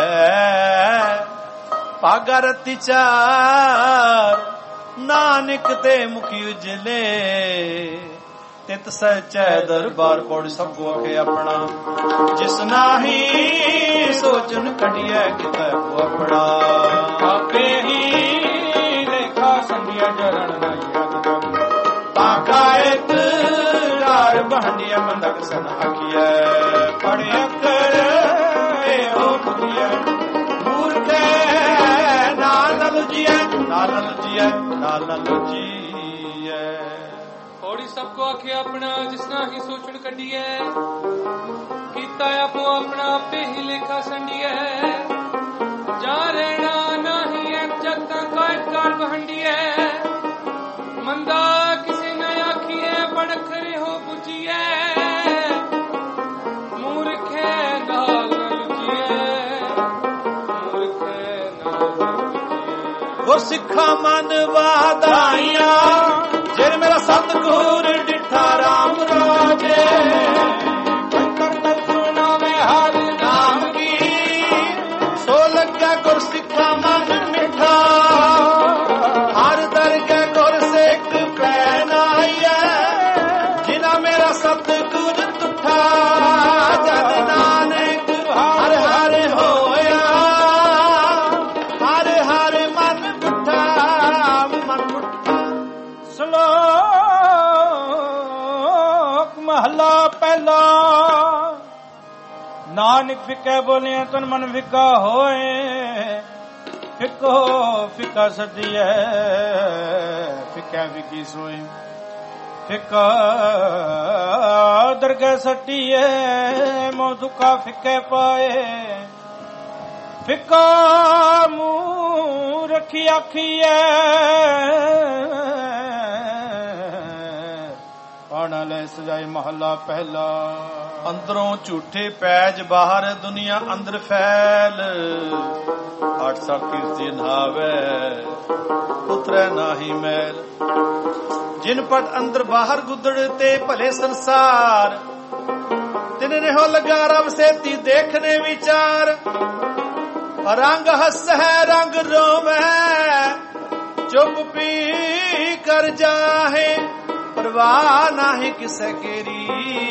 ਭਾਗਾ ਰਤੀ ਚਾਰ ਨਾਨਕ ਤੇ ਮੁਖੀ ਉਜਲੇ ਤਿਤ ਸਚੈ ਦਰਬਾਰ ਪੌੜ ਸਭ ਕੋ ਅਖੇ ਆਪਣਾ ਜਿਸ ਨਾਹੀ ਸੋਚਨ ਕਢੀਐ ਕਿਤੈ ਕੋ ਆਪਣਾ ਆਪੇ ਹੀ ਲੇਖਾ ਸੰਧਿਆ ਜਰਣ ਨਹੀਂ ਅਗਦਮ ਪਾਕਾਇਤ ਰਾਰ ਬਹੰਡੀਐ ਮੰਦਕ ਸਨ ਆਖੀਐ ਪੜਿਆ ਕਰ ਇਹੋ ਬੁਧੀਐ ਮੂਰਖੈ ਨਾਲ ਨਾ ਲੁਜੀਐ ਨਾਲ ਨਾ ਲੁਜੀਐ ਨਾਲ ਨਾ ਲੁਜੀਐ। ਹੋੜੀ ਸਭ ਕੋ ਆਖੇ ਆਪਣਾ ਜਿਸਨਾ ਹੀ ਸੋਚਣ ਕੱਢੀਐ ਕੀਤਾ ਆਪੋ ਆਪਣਾ ਆਪੇ ਹੀ ਲੇਖਾ ਸੰਡੀਐ ਜਾ ਰਹਿਣਾ ਨਹੀਂ ਐ ਜਗਤਾਂ ਕਾਇਤ ਕਾਰ ਬਹੰਡੀਐ ਮੰਦਾ ਕਿਸੇ ਨਾ ਆਖੀਐ ਬੜਖ ਰਿਹੋ ਬੁਝੀਐ ਮੂਰਖੈ ਨਾਲ ਨਾ ਲੁਜੀਐ ਮੂਰਖੈ ਨਾਲ ਨਾ ਲੁਜੀਐ। ਗੁਰ ਸਿੱਖਾਂ ਮਨ ਵਾਧਾਈਆਂ ਜਿਨ ਮੇਰਾ ਸਤਿਗੁਰ ਡਿਠਾ ਰਾਮ ਰਾਜੇ ਕਰਤਲ ਸੁਨਾਵੇ ਹਰ ਨਾਮ ਕੀ ਸੋ ਲੱਗਿਆ ਗੁਰ ਸਿੱਖਾਂ ਮਨ ਮਿਠਾ ਹਰ ਦਰਗਹਿ ਗੁਰ ਸਿੱਖ ਪੈਨ ਆਈਐ ਜਿਨਾ ਮੇਰਾ ਸਤਿਗੁਰ ਤੁਠਾ ਜਗ ਨਾਨਕ ਹਰ ਹਰ ਹੋਇਆ ਹਰ ਹਰ ਮਨ ਪੁੱਠਾ ਮਨ ਪੁੱਠਾ। ਸ਼ਲੋਕ ਮਹੱਲਾ ਪਹਿਲਾ। ਨਾਨਕ ਫਿੱਕਾ ਬੋਲਿਆ ਤਨ ਮਨ ਫਿੱਕਾ ਹੋਏ ਫਿੱਕੋ ਫਿੱਕਾ ਸਦੀਐ ਫਿੱਕਾ ਫਿੱਕੀ ਸੋਏ ਫਿੱਕਾ ਦਰਗਹਿ ਸੱਟੀਐ ਮੋਹ ਦੁੱਖਾ ਫਿੱਕੇ ਪਾਏ ਫਿੱਕਾ ਮੂੰਹ ਰੱਖੀ ਆਖੀਐ ਪਾਣਾ ਲੈ ਸਜਾਈ ਮਹੱਲਾ ਪਹਿਲਾ। ਅੰਦਰੋਂ ਝੂਠੇ ਪੈਜ ਬਾਹਰ ਦੁਨੀਆ ਅੰਦਰ ਫੈਲ ਅੱਠ ਸੌ ਕੀਰਤੀ ਨਾਵੇ ਉਤਰੈ ਨਾਹੀ ਮੈਲ ਜਿਨ ਪਟ ਅੰਦਰ ਬਾਹਰ ਗੁੱਦੜ ਤੇ ਭਲੇ ਸੰਸਾਰ ਤਿਨ ਰਹੋ ਲਗਾ ਰਬ ਸੇਤੀ ਦੇਖਨੇ ਵਿਚਾਰ ਰੰਗ ਹੱਸ ਹੈ ਰੰਗ ਰੋਵੈ ਚੁੱਪ ਪੀ ਕਰ ਜਾਹੇ ਪਰਵਾਹ ਨਾਹੀ ਕਿਸੇ ਕੇਰੀ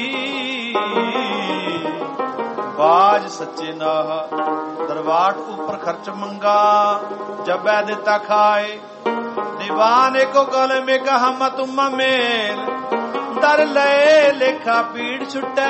ਬਾਜ ਸੱਚੇ ਨਾਹ ਦਰਵਾਟ ਉਪਰ ਖਰਚ ਮੰਗਾ ਜਬੈ ਦਿੱਤਾ ਖਾਏ ਦੀਵਾਨੇ ਕੋ ਗਲ ਮੇ ਕਹਾ ਮਤੁਮ ਮੇਲ ਦਰ ਲੈ ਲੇਖਾ ਪੀੜ ਛੁਟੈ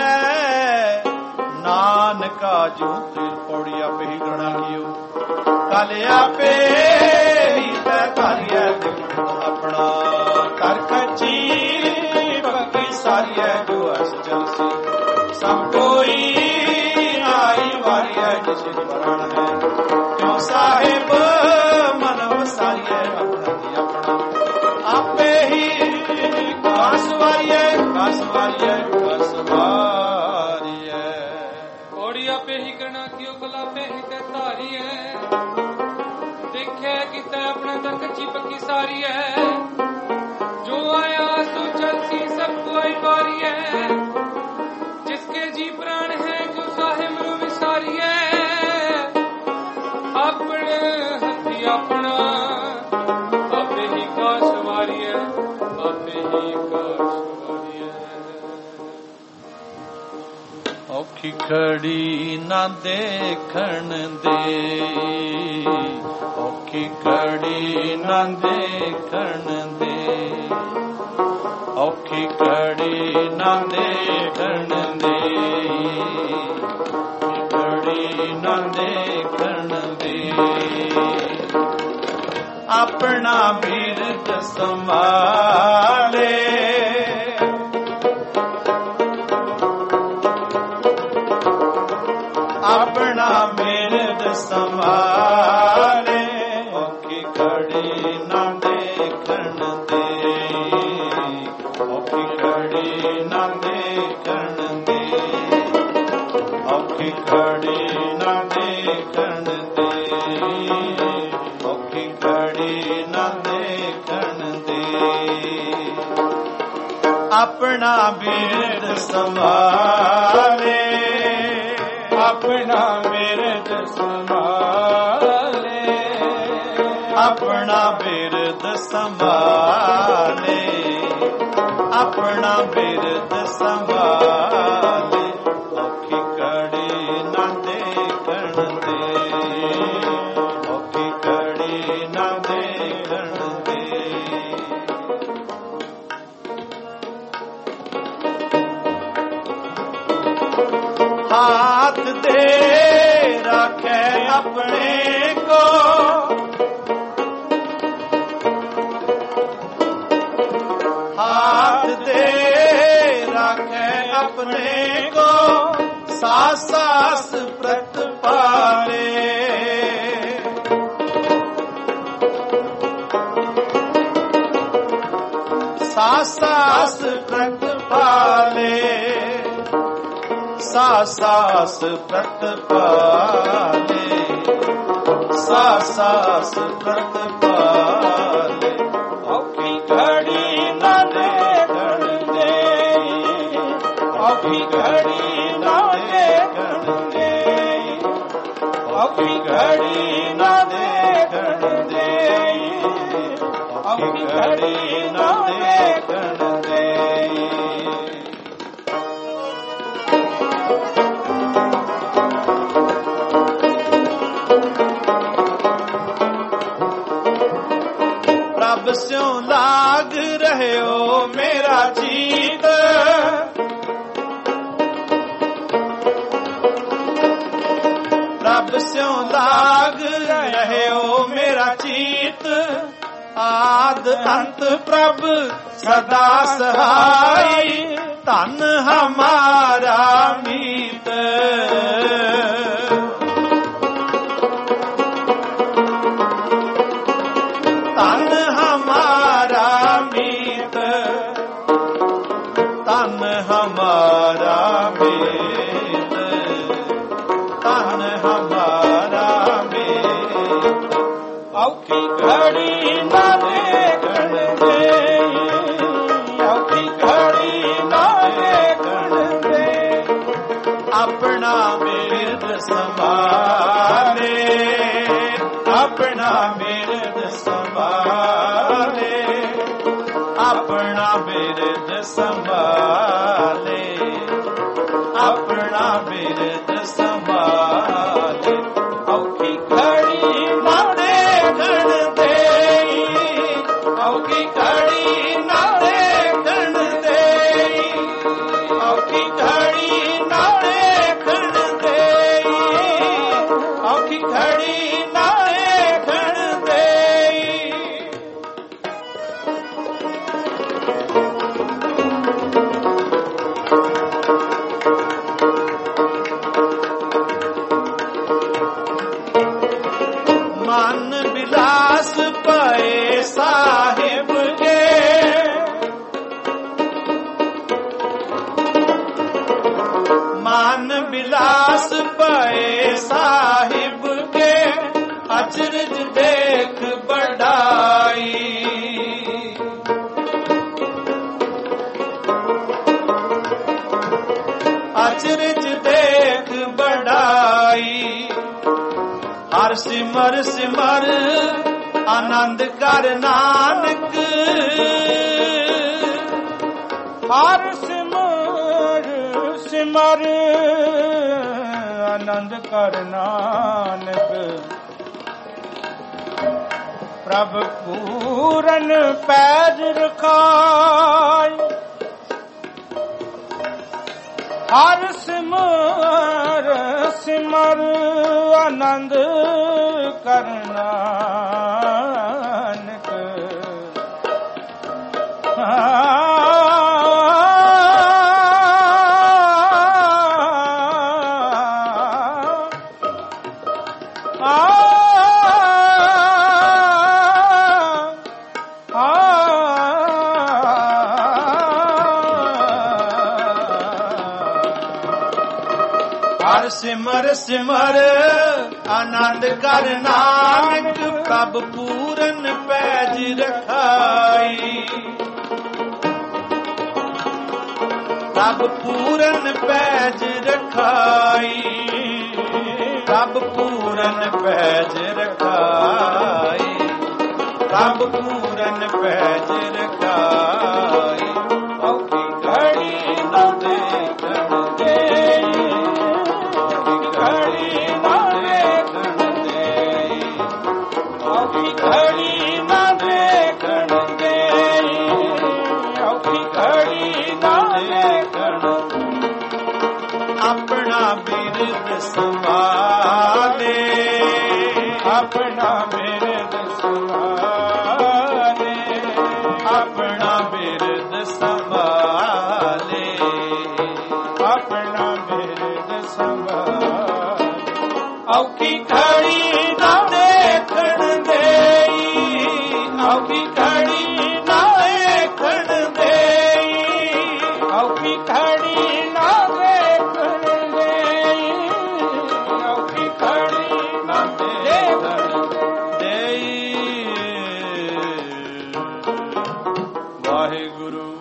ਨਾਨਕਾ ਜੂ ਤੇ ਪੌੜੀ ਆਪੇ ਹੀ ਗਣਾ ਲਿਓ ਕਲ ਆਪੇ ਹੀ ਲੈ ਧਾਰੀਐ ਦੇਖਣ ਆਪਣਾ ਕਰ ਖੱਚੀ ਭਗਤੀ ਸਾਰੀਐ ਜੋ ਅਸ ਜਲਸੀ ਸਭ ਕੋਈ ਆਈ ਵਾਰੀਐ ਜਿਸ ਮਰਨ ਹੈ ਕਿਉ ਸਾਹਿਬ ਮਨ ਵਸਾਰੀਐ ਆਪਣਾ ਆਪੇ ਹੀ ਕਾਸ ਵਾਰੀਐ ਕਾਸ ਵਾਰੀਐ ਕਾਸ ਵਾਰੀਐ ਕੋੜੀ ਆਪੇ ਹੀ ਕਹਿਣਾ ਕਿਉ ਕਲਾ ਪੇ ਹੀ ਤੇ ਧਾਰੀ ਹੈ ਦੇਖਿਆ ਕੀਤਾ ਆਪਣੇ ਦਰ ਕੱਚੀ ਪੱਕੀ ਸਾਰੀ ਹੈ ਜੋ ਆਇਆ ਸੋ ਚਲਸੀ ਸਭ ਕੋਈ ਵਾਰੀ ਹੈ ਜਿਸਕੇ ਜੀ ਪ੍ਰਾਣ ਹੈ ਕਿਉ ਸਾਹਿਬ ਨੂੰ ਵਿਸਾਰੀ ਹੈ ਆਪਣੇ ਹੱਥੀ ਆਪਣਾ ਆਪੇ ਹੀ ਕਾਸ਼ ਵਾਰੀ ਹੈ ਆਪੇ ਹੀ ਕਾਸ਼ ਵਾਰੀ ਹੈ ਔਖੀ ਖੜੀ ਨਾ ਦੇਖਣ ਦੇ ਔਖੀ ਖੜੀ ਨਾ ਦੇਖਣ ਦੇ ਔਖੀ ਖੜੀ ਨਾ ਦੇਖਣ ਦੇ ਖੜੀ ਨਾ ਦੇਖਣ ਦੇ ਆਪਣਾ ਬਿਰਦ ਸੰਭਾਲੇ ਆਪਣਾ ਬਿਰਦ ਸੰਭਾਲੇ ਔਖੀ ਘੜੀ ਨਾ ਦੇਖਣ ਦੇ ਔਖੀ ਘੜੀ ਨਾ ਦੇਖਣ ਦੇ ਔਖੀ ਘੜੀ ਨਾ ਦੇਖਣ ਦੇ ਔਖੀ ਘੜੀ ਨਾ ਦੇਖਣ ਦੇ ਆਪਣਾ ਬਿਰਦ ਸੰਭਾਲੇ ਆਪਣਾ ਬਿਰਦ ਸੰਭਾਲੇ ਆਪਣਾ ਬਿਰਦ ਸੰਭਾਲੇ ਆਪਣਾ ਬਿਰਦ ਸੰਭਾਲੇ ਔਖੀ ਘੜੀ ਨਾ ਦੇਖਣ ਦੇ ਔਖੀ ਘੜੀ ਨਾ ਦੇਖਣ ਦੇ ਹਾਥ ਦੇ ਰੱਖੇ ਆਪਣੇ ਕੋ ਹਾਥ ਦੇ ਰੱਖੇ ਆਪਣੇ ਕੋ ਸਾਸ ਸਾਸ ਪ੍ਰਤਪਾਲੇ ਸਾਸ ਸਾਸ ਪ੍ਰਤਪਾਲੇ ਸਾਸ ਸਾਸ ਪ੍ਰਤਪਾਲੇ ਸਾਸ ਸਾਸ ਪ੍ਰਤਪਾਲੇ ਔਖੀ ਘੜੀ ਨਾ ਦੇਖਣ ਦੇ ਔਖੀ ਘੜੀ ਨਾ ਦੇਖਣ ਦੇ ਔਖੀ ਘੜੀ ਨਾ ਦੇਖਣ ਦੇ ਔਖੀ ਘੜੀ ਨਾ ਦੇਖਣ ਦੇ ਪ੍ਰਭ ਸਿਉ ਲਾਗ ਰਹਿਓ ਮੇਰਾ ਜੀਤ ਪ੍ਰਭ ਸਿਉ ਲਾਗ ਰਹਿਓ ਮੇਰਾ ਚੀਤ ਆਦ ਅੰਤ ਪ੍ਰਭ ਸਦਾ ਸਹਾਈ ਧਨ ਹਮਾਰਾ ਮੀਤ ਧਨ ਹਮਾਰਾ ਮੀਤ ਧਨ ਹਮਾਰਾ ਮੀਤ ਧਨ ਹਮਾਰਾ ਮੀਤ ਔਖੀ ਘੜੀ ਨਾ ਦੇਖਣ ਦੇ ਔਖੀ ਘੜੀ ਨਾ ਦੇਖਣ ਦੇ ਆਪਣਾ ਬਿਰਦ ਸੰਭਾਲੇ ਆਪਣਾ ਬਿਰਦ ਸੰਭਾਲੇ ਆਪਣਾ ਬਿਰਦ ਸੰਭਾਲੇ ਆਪਣਾ ਬਿਰਦ ਸੰਭਾਲੇ ਔਖੀ ਘੜੀ ਨਾ ਦੇਖਣ ਦੇ ਔਖੀ ਘੜੀ ਨਾ ਦੇਖਣ ਦੇ ਔਖੀ ਘੜੀ ਨਾ ਦੇਖਣ ਦੇ ਔਖੀ ਘੜੀ ਨਾ ਦੇਖਣ ਦੇ ਮਨ ਬਿਲਾਸ ਪਏ ਸਾਹਿਬ ਕੇ ਅਚਰਜ ਦੇਖ ਬੜਾਈ ਅਚਰਜ ਦੇਖ ਬੜਾਈ ਹਰ ਸਿਮਰ ਸਿਮਰ ਆਨੰਦ ਕਰ ਨਾਨਕ ਹਰ ਸਿਮਰ ਸਿਮਰ ਆਨੰਦ ਕਰ ਨਾਨਕ ਪ੍ਰਭ ਪੂਰਨ ਪੈਜ ਰਖਾਈ ਹਰ ਸਿਮਰ ਸਿਮਰ ਆਨੰਦ ਕਰ ਨਾਨਕ ਸਿਮਰ ਸਿਮਰ ਆਨੰਦ ਕਰ ਨਾਨਕ ਪ੍ਰਭ ਪੂਰਨ ਪੈਜ ਰਖਾਈ ਪ੍ਰਭ ਪੂਰਨ ਪੈਜ ਰਖਾਈ ਪ੍ਰਭ ਪੂਰਨ ਪੈਜ ਰਖਾਈ ਪ੍ਰਭ ਪੂਰਨ ਪੈਜ ਰਖਾਈ ਔਖੀ ਘੜੀ ਨਾ ਦੇਖਣ ਦੇ ਘੜੀ ਨਾ ਦੇਖਣ ਦੇ ਔਖੀ ਘੜੀ ਨਾ ਦੇਖਣ ਆਪਣਾ ਬਿਰਦ ਸੰਭਾਲੇ ਆਪਣਾ ਬਿਰਦ ਸੰਭਾਲੇ ਆਪਣਾ ਬਿਰਦ ਸੰਭਾਲੇ ਆਪਣਾ ਬਿਰਦ ਸੰਭਾਲੇ ਔਖੀ ਘੜੀ ਨਾ ਦੇਖਣ ਦੇਈ ਔਖੀ ਘੜੀ ਨਾ ਦੇਖਣ ਦੇਈ ਔਖੀ ਘੜੀ ਨਾ ਦੇਖਣ ਦੇਈ ਔਖੀ ਘੜੀ ਨਾ ਦੇਖਣ ਦੇਈ ਵਾਹਿਗੁਰੂ।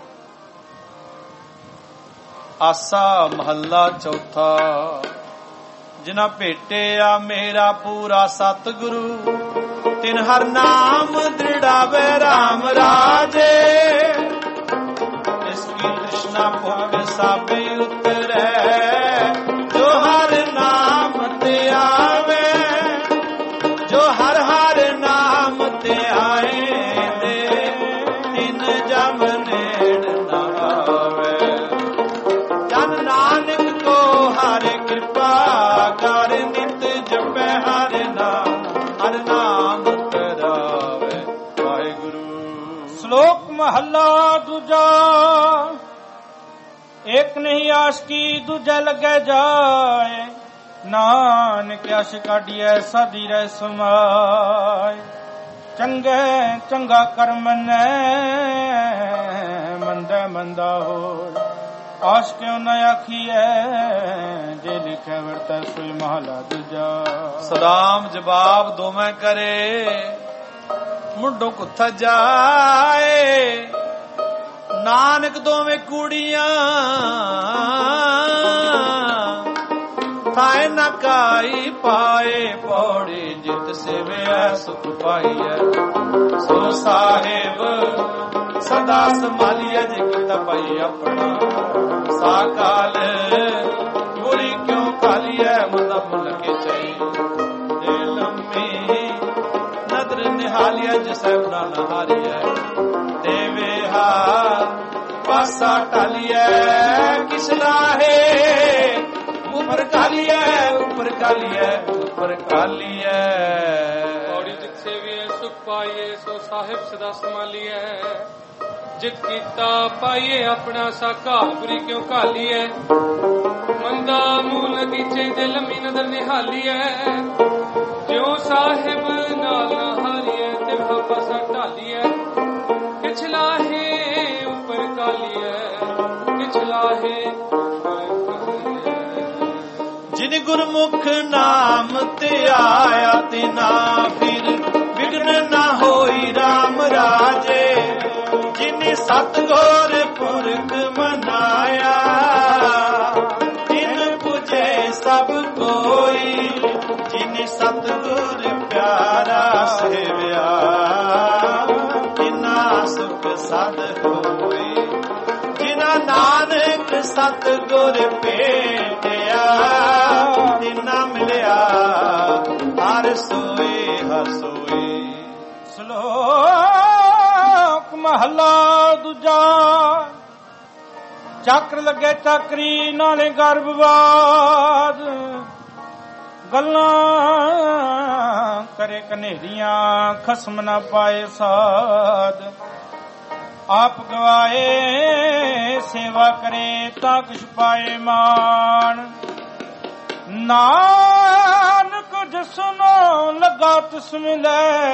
ਆਸਾ ਮਹੱਲਾ ਚੌਥਾ। ਜਿਨਾ ਭੇਟਿਆ ਮੇਰਾ ਪੂਰਾ ਸਤਿਗੁਰੂ ਤਿਨ ਹਰ ਨਾਮ ਦ੍ਰਿੜਾਵੇ ਰਾਮ ਰਾਜੇ ਇਸ ਕੀ ਤ੍ਰਿਸ਼ਨਾ ਭੁਖ ਸਾਬੇ ਉਤਰੈ ਜੋ ਹਰ ਨਾਮ ਤੇ ਆਵੇ ਜੋ ਹਰ ਹਰ ਨਾਮ ਤੇ ਆਏ ਦੇ ਤਿਨ ਜਮ ਨੇੜ ਨਾ ਆਵੇ ਜਨ ਨਾਨਕ ਕੋ ਹਰਿ ਕਿਰਪਾ ਕਰ ਨਿਤ ਜਪੈ ਹਰ ਨਾਮ ਹਰ ਨਾਮ ਕਰਾਵੇ ਵਾਹਿਗੁਰੂ। ਸ਼ਲੋਕ ਮਹੱਲਾ ਦੂਜਾ। ਇੱਕ ਨਹੀਂ ਆਸ਼ਕੀ ਦੂਜਾ ਲੱਗੇ ਜਾਏ ਨਾਨਕ ਅਸ਼ ਕਾਢੀਐ ਸਾਧੀ ਰਹਿ ਸਮਾਏ ਚੰਗੇ ਚੰਗਾ ਕਰਮ ਨੇ ਮੰਦਾ ਮੰਦਾ ਹੋਏ ਆਸ਼ ਕਿਉ ਨ ਆਖੀਐ ਜੇ ਲਿਖਿਆ ਵਰਤੈ ਸੋਈ ਮਹਲਾ ਦੂਜਾ। ਸਲਾਮ ਜਵਾਬ ਦੋਵੇਂ ਕਰੇ ਮੁੰਡੋ ਕੁੱਥਾ ਜਾਏ ਨਾਨਕ ਦੋਵੇਂ ਕੁੜੀਆਂ ਥਾਏ ਨਾ ਕਾਈ ਪਾਏ ਪੌੜੀ ਜਿਤ ਸੇਵਿਆ ਸੁਖ ਪਾਈਐ ਸੋ ਸਾਹਿਬ ਸਦਾ ਸੰਭਾਲੀਐ ਜੇ ਕੀਤਾ ਪਾਈ ਆਪਣਾ ਸਾਕਾਲ ਗੁਰੀ ਕਿਉ ਕਾਲੀਐ ਮੁੰਦਾ ਮੁੱਲ ਕੇ ਚਾਈ ਦੇ ਲੰਮੀ ਨਦਰ ਨਿਹਾਲੀਐ ਜਿਸੈ ਬਣਾ ਨਹਾਰੀਐ ਦੇਵੇ ਹਾ ਪਾਸਾ ਟਾਲੀਐ ਕਿਸ ਲਾਹੇ ਉਪਰ ਕਾਲੀਐ ਉਪਰ ਕਾਲੀਐ ਉਪਰ ਕਾਲੀਐ ਪੌੜੀ ਜਿਤ ਸੇਵੀਐ ਸੁਖ ਪਾਈਏ ਸੋ ਸਾਹਿਬ ਸਦਾ ਸੰਭਾਲੀਐ ਜਿਤ ਕੀਤਾ ਪਾਈਏ ਆਪਣਾ ਸਾਕਾਲ ਗੁਰੀ ਕਿਉ ਘਾਲੀਐ ਮੰਦਾ ਮੂਲ ਨਗੀਚੇ ਦੇ ਲੰਮੀ ਨਦਰ ਨਿਹਾਲੀਐ ਜਿਉ ਸਾਹਿਬ ਨਾਲ ਨਹਾਰੀਐ ਤੇ ਪਾਸਾ ਢਾਲੀਐ ਪਿਛਲਾ ਹੈ ਉੱਪਰ ਕਾਲੀਐ ਪਿਛਲਾ ਹੈ ਉੱਪਰ ਕਾਲੀਐ ਜਿਨ ਗੁਰਮੁਖ ਨਾਮ ਧਿਆਇਆ ਤਿਨਾ ਫਿਰ ਵਿਗਨ ਨਾ ਹੋਈ RAM ਰਾਜੇ। ਜਿਨ ਸਤਿਗੁਰ ਪੁਰਖ ਮਨਾਇਆ ਤਿਨ ਪੁਜੇ ਸਭ ਕੋਈ। ਜਿਨ ਸਤਿਗੁਰ ਪਿਆਰਾ ਸੇਵਿਆ ਤਿਨਾ ਸੁਖ ਸਦ ਹੋਈ। ਜਿਨਾ ਨਾਨਕ ਸਤਿਗੁਰ ਭੇਟਿਆ ਤਿਨਾ ਮਿਲਿਆ ਹਰ ਸੋਏ ਹਰ ਸੋਏ। ਸ਼ਲੋਕ ਮਹਲਾ ਦੂਜਾ। ਚੱਕਰ ਲੱਗੇ ਚੱਕਰੀ ਨਾਲੇ ਗਰਭਵਾਦ। ਗੱਲਾਂ ਕਰੇ ਕਨੇਰੀਆਂ ਖਸਮ ਨਾ ਪਾਏ ਸਾਧ। ਆਪ ਗਵਾਏ ਸੇਵਾ ਕਰੇ ਤਾਂ ਕੁਛ ਪਾਏ ਮਾਣ। ਨਾਨਕ ਜਿਸਨੂੰ ਲੱਗਾ ਤਿਸ ਮਿਲੇ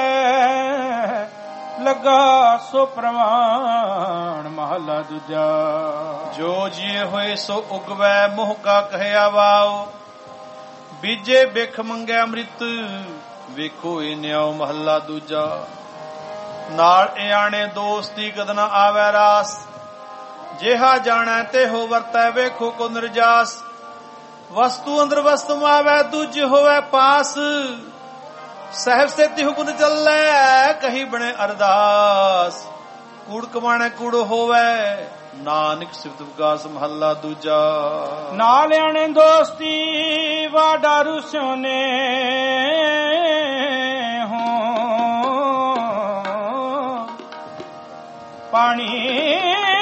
ਲੱਗਾ ਸੋ ਪ੍ਰਮਾਣ। ਮਹਲਾ ਦੂਜਾ। ਜੋ ਜੀਏ ਹੋਏ ਸੋ ਉਗਵੈ ਮੋਹ ਕਾ ਕਹਿਆ ਵਾਓ। ਬੀਜੇ ਬਿਖ ਮੰਗੈ ਅੰਮ੍ਰਿਤ ਵੇਖੋ ਇਹ ਨਿਆਉ। ਮਹੱਲਾ ਦੂਜਾ। ਨਾਲ ਇਆਣੇ ਦੋਸਤੀ ਕਦ ਨਾ ਆਵੈ ਰਾਸ। ਜਿਹਾ ਜਾਣੈ ਤੇ ਹੋ ਵਰਤੈ ਵੇਖੋ ਕੋ ਨਿਰਜਾਸ। ਵਸਤੂ ਅੰਦਰ ਵਸਤੂ ਆਵੈ ਦੂਜ ਹੋਵੈ ਪਾਸ। ਸਹਿਬ ਸੇਤੀ ਹੁਕਮ ਚੱਲੈ ਕਹੀ ਬਣੇ ਅਰਦਾਸ। ਕੂੜ ਕਮਾਣੈ ਕੂੜ ਹੋਵੈ ਨਾਨਕ ਸਿਫਤ ਵਿਕਾਸ। ਮਹੱਲਾ ਦੂਜਾ। ਨਾਲ ਆਣੇ ਦੋਸਤੀ ਵਾਡਾ ਰੁਸਿਓ ਨੇ ਹੋ। ਪਾਣੀ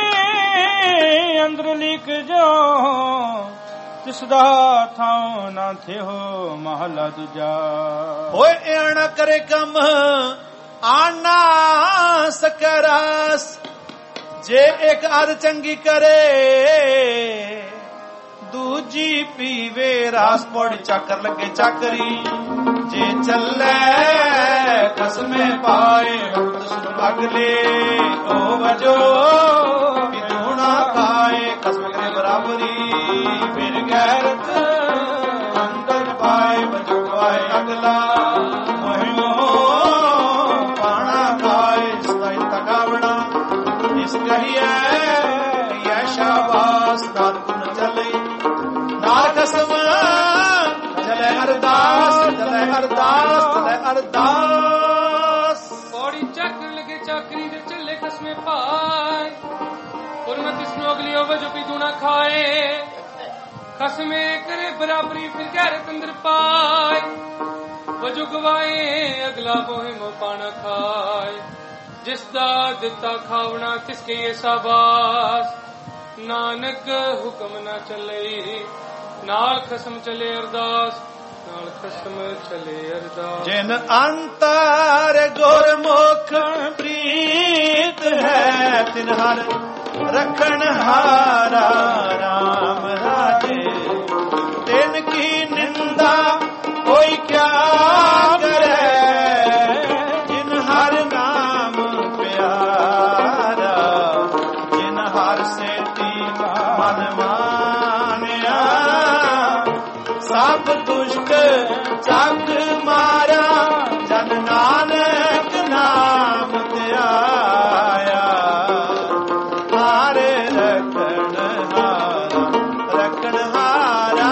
ਅੰਦਰ ਲਿਖ ਜੋ ਤਿਸਦਾ ਥਾਂ ਨਾ ਥਿਓ। ਮਹਲਾ ਦੂਜਾ। ਹੋਏ ਆਣਾ ਕਰੇ ਕੰਮ ਆਣਾ ਸਕਰਾਸ। ਜੇ ਇੱਕ ਅਰ ਚੰਗੀ ਕਰੇ ਦੂਜੀ ਪੀਵੇ ਰਾਸ। ਪੌੜੀ ਚੱਕਰ ਲੱਗੇ ਚੱਕਰੀ ਜੇ ਚੱਲੇ ਕਸਮੇ ਪਾਏ। ਅਗਲੇ ਉਹ ਵਜੋ ਦੂਣਾ ਖਾਏ ਕਸਮ ਕਰੇ ਬਰਾਬਰੀ। ਫਿਰ ਗੈਰਤ ਅੰਦਰ ਪਾਏ ਵਜੋ ਪਾਏ ਅਗਲਾ ਮਹਿਮੋ ਪਾਣਾ ਖਾਏ। ਸਦਾਈ ਤਕਾਵਣਾ ਇਸ ਕਹੀਏ ਯਾ ਸ਼ਾਬਾਸ। ਨਾਨ ਗੁਣ ਚਲੇ ਨਾਲ ਕਸਮ ਚਲੇ ਅਰਦਾਸ ਚਲੇ ਅਰਦਾਸ ਚਲੇ ਅਰਦਾਸ। ਪੌੜੀ ਚੱਕਰ ਲਗੇ ਚਾਕਰੀ ਦੇ ਚੱਲੇ ਕਸਮੇ ਪਾਏ। ਉਰਮਤ ਇਸ ਨੂੰ ਅਗਲੀ ਹੋਵੇ ਜੋ ਪੀ ਦੂਣਾ ਖਾਏ। ਖਸਮੇ ਕਰੇ ਬਰਾਬਰੀ ਫਿਰ ਗੈਰਤ ਅੰਦਰ ਪਾਏ। ਵਜੂ ਗਵਾਏ ਅਗਲਾ ਮੋਹਿ ਮੋ ਪਾਣਾ ਖਾਏ। ਜਿਸ ਦਾ ਦਿੱਤਾ ਖਾਵਣਾ ਤਿਸਕੇ ਇਹ ਸਾਬਾਸ। ਨਾਨਕ ਹੁਕਮ ਨਾ ਚੱਲੇ ਨਾਲ ਖਸਮ ਚਲੇ ਅਰਦਾਸ। ਨਾਲ ਖਸਮ ਚਲੇ ਅਰਦਾਸ। ਜਿਨ ਅੰਤਰ ਗੁਰਮੁਖ ਪ੍ਰੀਤ ਹੈ ਤਿਨ ਹਰ ਰਖਣ ਹਾਰਾ RAM ਰਾਜੇ। ਤਿਨ ਕੀ ਨਿੰਦਾ ਕੋਈ ਕਿਆ ਕਰੇ ਜਿਨ ਹਰ ਨਾਮ ਪਿਆਰਾ। ਜਿਨ ਹਰ ਸੇਤੀ ਮਨ ਮਾਨਿਆ ਸਭ ਦੁਸ਼ਟ ਚੱਕ ਮਾਰਾ। ਜਨ ਨਾਨਕ ਨਾਮ ਧਿਆਇਆ ਹਾਰੇ ਰਖਣ ਹਾਰਾ ਰਖਣ ਹਾਰਾ।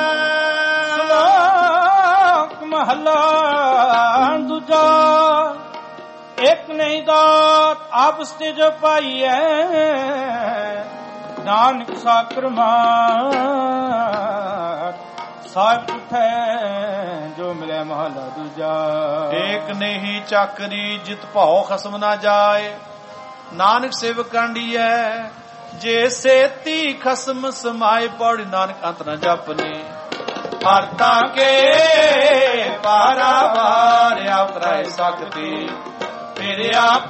ਸ਼ਲੋਕ ਮਹਲਾ ਦੂਜਾ। ਇੱਕ ਨਹੀਂ ਦਾਤ ਆਪਸ ਤੇ ਜੋ ਪਾਈ ਹੈ। ਨਾਨਕ ਸਾਕਰ ਮਾਰ ਸਾਹਿਬ ਉਠੈ ਜੋ ਮਿਲੇ। ਮਹਲਾ ਦੂਜਾ। ਏਕ ਨਹੀਂ ਚਾਕਰੀ ਜਿਤ ਭਾਉ ਖਸਮ ਨਾ ਜਾਏ। ਨਾਨਕ ਸੇਵਕ ਕਾਂਡੀਐ ਜੇ ਸੇਤੀ ਖਸਮ ਸਮਾਏ। ਪੌੜੀ ਨਾਨਕ ਅੰਤ ਨ ਜਾਪਨੇ ਹਰਤਾ ਕੇ ਪਾਰਾਵਾਰ। ਆਪ ਕਰਾਏ ਸਕਤੀ ਫਿਰ ਆਪ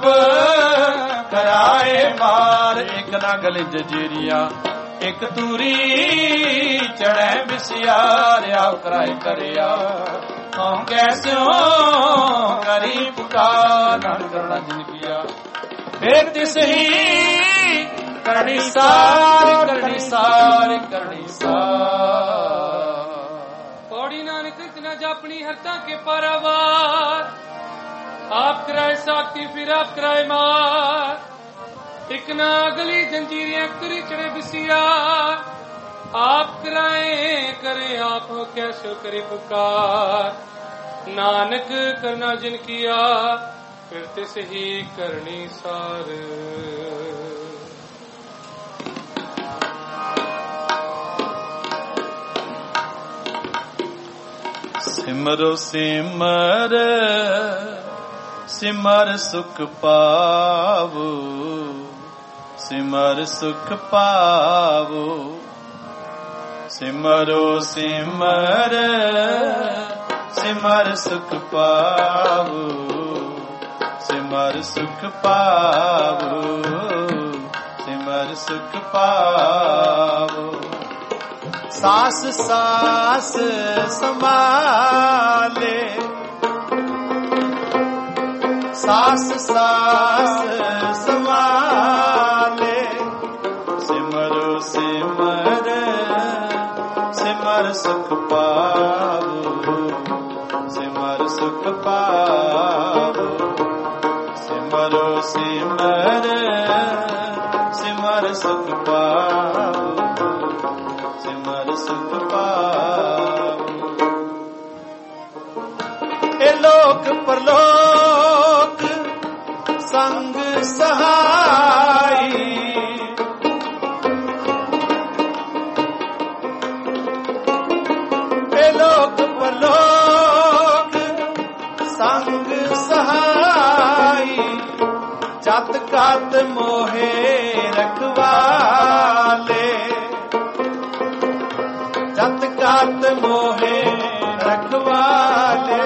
ਕਰਾਏ ਮਾਰ। ਇੱਕ ਨਾ ਗਲੇ ਜਜੀਰੀਆ ਇੱਕ ਤੂਰੀ ਚੜੈ ਵਿਸਿਆਰ। ਆਪ ਕਰਾਏ ਕਰਿਆ ਕਉ ਕੈਸਿਓ ਕਰੀ ਪੁਕਾਰ। ਨਾਨਕ ਕਰਣਾ ਜਿਨ ਕੀਆ ਫਿਰ ਤਿਸ ਹੀ ਕਰਨੀ ਸਾਰ ਕਰਨੀ ਸਾਰ ਕਰਨੀ ਸਾਰ। अपनी हरता के पारावार, आप कराए साकी फिर आप कराए मार। एक ना गली जंजीरें करी चढ़े बिसिया, आप कराए करे आप हो कैसो करे पुकार। नानक करना जिन किया फिरते से ही करनी सार। सिमरो सिमर सिमर सुख पावो, सिमर सुख पावो। सिमरो सिमर सिमर सुख पावो, सिमर सुख पावो, सिमर सुख पावो। सास सास संभाले, सास सास संभाले। सिमरो सिमर सिमर सुख पावो, सिमर सुख पावो। सिमरो सिमर सिमर सुख पावो, सिमर सुख पावो। ए लोक परलोक संग सहाई, ए लोक परलोक संग सहाई। जत कत मोहे रखवाले, जत कत मोहे रखवाले।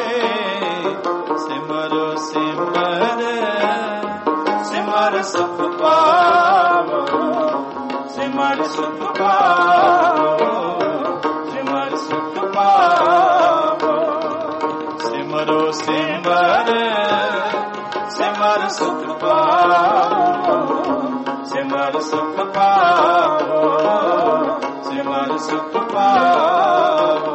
सिमरो सिमर सिमर सुख पावो, सिमर सुख पावो, सिमर सुख पावो। सिमरो सिमर सिमर सुख पावो, सिमर सुख पावो, सिमर सुख पावो।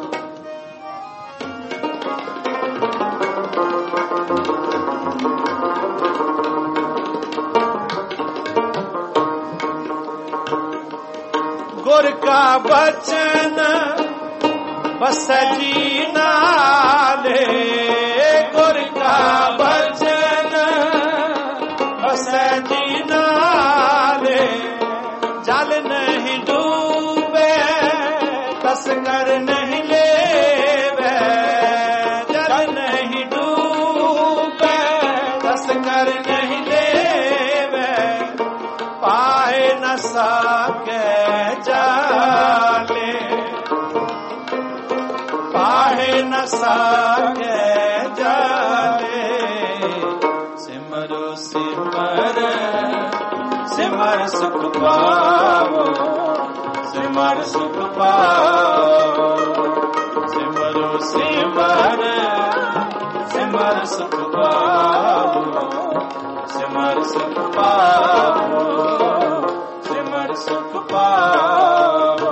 गुर का बचन बसै जी नाले, गुर का बचन बसै जी नाले। जल नहीं डूबे तस्कर नहीं लेवे, जल नहीं डूबे तस्कर नहीं लेवे। पाए न सके जाले, पाए न सके जाले। सिमरो सिमर सिमर सुख पावो, सिमर सुख पावो। सिमरो सिमर सिमर सुख पावो, सिमर सुख पावो, सिमर सुख पावो।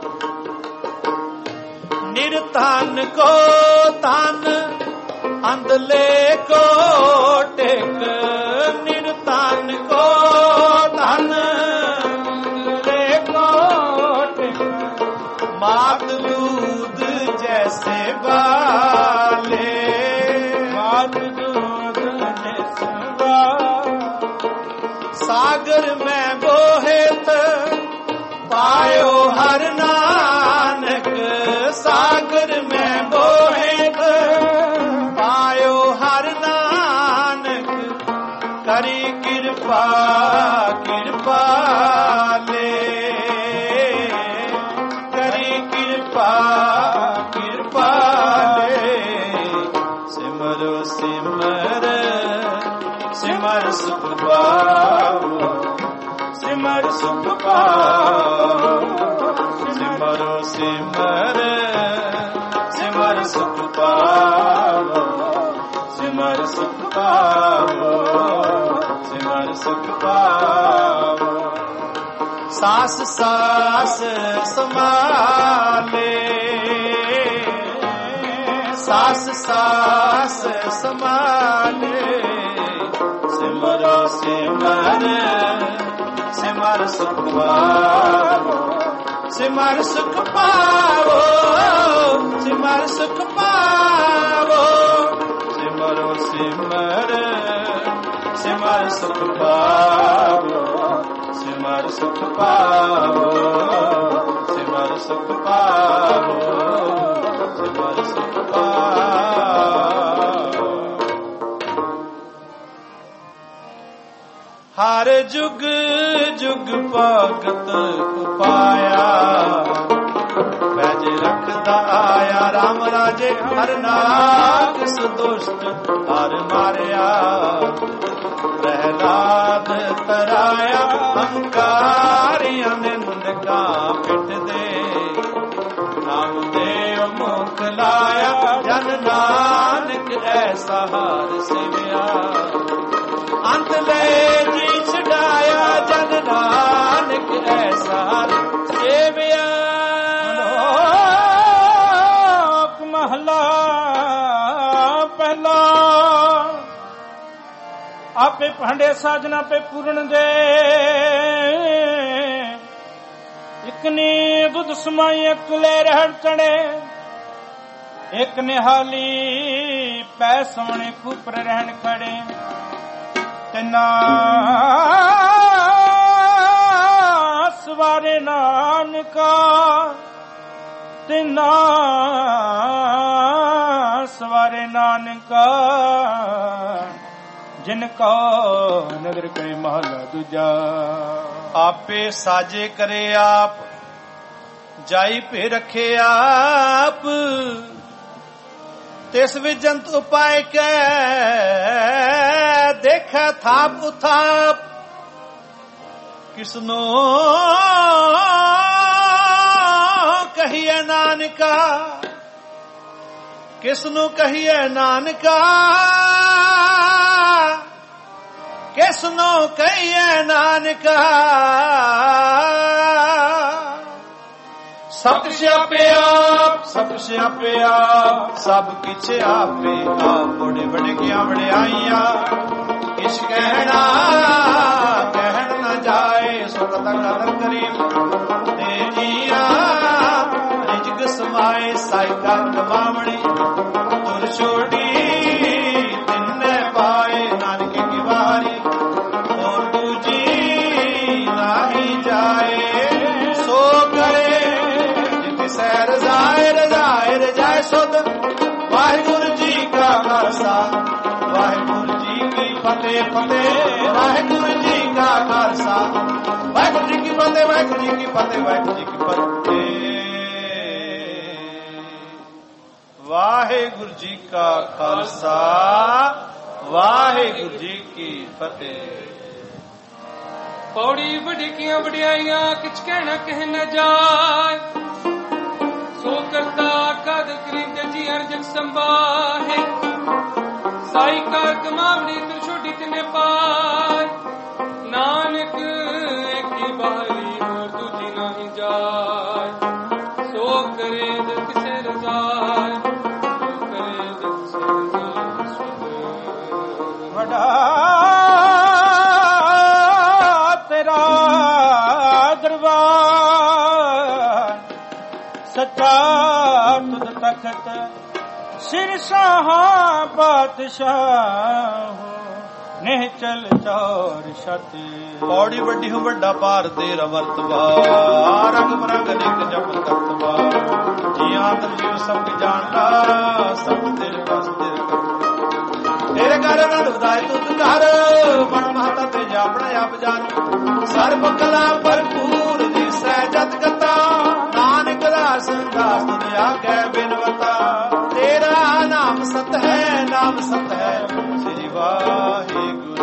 निर्धन को धन अंधले को टेक, निर्धन को धन अंधले को टेक। मात दूध जैसे बाले, मात दूध जैसे बाले। सागर में बोहेत पायो हर नानक, सागर में बोहेत पायो हर नानक। करी कृपा कृपा ले, करी कृपा कृपा ले। सिमरो सिमर सिमर सुख पावो, सिमर सुख पावो। सिमरो सिमर सिमर सुख पावो, सिमर सुख पावो, सिमर सुख पावो। सास सास संभाले, ਸਮਾਲੇ ਸਿਮਰੋ ਸਿਮਰ ਸਿਮਰ ਸੁਖ ਪਾਵੋ ਸਿਮਰ ਸੁਖ ਪਾਵੋ ਸਿਮਰ ਸੁਖ ਪਾਵੋ ਸਿਮਰੋ ਸਿਮਰ ਸਿਮਰ ਸੁਖ ਪਾਵੋ ਸਿਮਰ ਸੁਖ ਪਾਵੋ ਸਿਮਰ ਸੁਖ ਪਾਵੋ ਸਿਮਰ ਸੁਖ ਪਾਵੋ। ਹਰ ਜੁਗ ਜੁਗ ਭਗਤ ਉਪਾਇਆ ਪੈਜ ਰੱਖਦਾ ਆਇਆ ਰਾਮ ਰਾਜੇ ਹਰ ਨਾਗ ਸੁਦੁਸ਼ਟ ਹਰ ਮਾਰਿਆ ਪ੍ਰਹਿਲਾਦ ਤਰਾਇਆ ਹੰਕਾਰੀਆਂ ਨਿੰਦਕਾਂ ਪਿੱਠ ਦੇ ਨਾਮ ਦੇਵ ਮੁਖ ਲਾਇਆ ਜਨ ਨਾਨਕ ਐਸਾ ਹਰ ਸੇਵਿਆ ਅੰਤ ਲੈ ਜੀ ਛਡਾਇਆ ਜਨ ਨਾਨਕ ਐਸਾ ਹਰ ਸੇਵਿਆ। ਲੋਕ ਮਹਲਾ ਪਹਿਲਾ ਆਪੇ ਭਾਂਡੇ ਸਾਜਨਾ ਪੇ ਪੂਰਨ ਦੇ ਇੱਕ ਨੇ ਦੁੱਧ ਸਮਾਈ ਇੱਕ ਲੈ ਰਹਿਣ ਚੜੇ ਇੱਕ ਨਿਹਾਲੀ ਪੈ ਸੋਹਣੇ ਕੁਪਰ ਰਹਿਣ ਖੜੇ ਤਿੰਨਾ ਸਵਾਰੇ ਨਾਨਕਾ ਤਿੰਨਾ ਸਵਾਰੇ ਨਾਨਕਾ ਜਿਨ ਕੋ ਨਗਰ ਕਰੇ ਮਹਲਾ ਦੂਜਾ। ਆਪੇ ਸਾਜੇ ਕਰੇ ਆਪ ਜਾਈ ਭੇ ਰਖੇ ਆਪ ਤਿਸ ਵਿੱਚ ਜੰਤ ਉਪਾਇ ਕੈ ਦੇਖੈ ਥਾਪ ਉਥਾਪ ਕਿਸਨੋ ਕਹੀਏ ਨਾਨਕਾ ਕਿਸਨੂੰ ਕਹੀਏ ਨਾਨਕਾ ਕਿਸਨੂੰ ਕਹੀਏ ਨਾਨਕਾ ਸਭ ਸਿਆਪੇ ਆਪ ਸਭ ਸਿਆਪੇ ਆਪ ਸਭ ਕਿਛ ਆਪੇ ਆਪ ਬੜੇ ਬੜੇ ਕਿਆ ਵਡਿਆਈਆਂ ਕਿਛ ਕਹਿਣਾ ਕਹਿਣ ਨਾ ਜਾਏ ਸੋ ਕਦਾ ਕਦਰ ਕਰੀ ਤੇ ਜੀਆ ਰਿਜਕ ਸਮਾਏ ਸਾਈ ਕਰ ਕਮਾਵਣੀ ਤੁਰ ਛੋੜੀ ਤਿੰਨੇ ਪਾਏ ਨਾਨਕ ਕੀ ਵਾਰੀ ਹੋਰ ਦੂਜੀ ਨਾਹੀ ਜਾਏ ਸੋ ਕਰੇ ਜਿਤ ਸੈ ਰਜ਼ਾਏ ਰਜ਼ਾਏ ਰਜਾਏ ਸੁਧ ਵਾਹਿਗੁਰੂ ਜੀ ਕਾ ਖਾਲਸਾ ਵਾਹਿਗੁਰੂ ਜੀ ਕੀ ਫਤਿਹ ਫਤਿਹ ਵਾਹਿਗੁਰੂ ਜੀ ਕਾ ਖਾਲਸਾ ਵਾਹਿਗੁਰੂ ਜੀ ਕੀ ਫਤਿਹ ਵਾਹਿਗੁਰੂ ਜੀ ਕੀ ਫਤਿਹ ਵਾਹਿਗੁਰੂ ਜੀ ਕੀ ਫਤਿਹ ਵਾਹਿਗੁਰੂ ਜੀ ਕਾ ਖਾਲਸਾ ਵਾਹਿਗੁਰੂ ਜੀ ਕੀ ਫਤਿਹ। ਪੌੜੀ ਵਡਿਕੀਆਂ ਵਡਿਆਈਆਂ ਕਿਛ ਕਹਿਣਾ ਕਹਿ ਨਾ ਜਾਏ ਸੋ ਕਰਤਾ ਕਦ ਕਰੀਮ ਜੀ ਹਰ ਜਗ ਸੰਭਾਹੇ ਸਾਈ ਕਾਰ ਕਮਾਵਣੀ ਤੁਰ ਛੋਟੀ ਤਿਨੇ ਪਾਏ ਨਾਨਕ ਏਕੀ ਬਾਹਰੀ ਹੋਰ ਦੂਜੀ ਨਹੀਂ ਜਾਏ ਸੋ ਕਰੇ ਦਿਲ ਕਿਸੇ ਰਜ਼ਾਏ ਸੋ ਕਰੇ ਦਿਲ ਕਿਸੇ ਰਜ਼ਾਏ ਵਡਾ ਤੇਰਾ ਦਰਬਾਰ ਸੱਚਾ ਤੁਧ ਤਖਤ ਸਿਰ ਸਾਹਾਂ ਬਾਦਸ਼ਾਹ ਨੇ ਚਲ ਚੌਰ ਛਤ ਪੌੜੀ ਵੱਡੀ ਹੋ ਵੱਡਾ ਭਾਰ ਤੇਰਾ ਵਰਤਵਾ ਰੰਗ ਬਰੰਗ ਅਨੇਕ ਜਪ ਕਰਤਵਾ ਜੀਆਂ ਦਰ ਜੀਵ ਸਭ ਜਾਣਦਾ ਸਭ ਤੇਰੇ ਪਾਸ ਤੇਰੇ ਕਰ ਤੇਰੇ ਘਰ ਰੰਗ ਵਧਾਏ ਤੁਧ ਘਰ ਮਨ ਮਹਤਾ ਤੇ ਜਾਪਣਾ ਆਪ ਜਾਨ ਸਰਬ ਕਲਾ ਭਰਪੂਰ ਦਿਸੈ ਜਤ ਕਤਾ ਨਾਨਕ ਦਾਸ ਦਾਸ ਤੁਧ ਆਗੇ ਬਿਨਵਤਾ ਤੇਰਾ ਨਾਮ ਸਤ ਹੈ ਨਾਮ ਸਤ ਹੈ ਸ੍ਰੀ ਵਾਹਿਗੁਰੂ।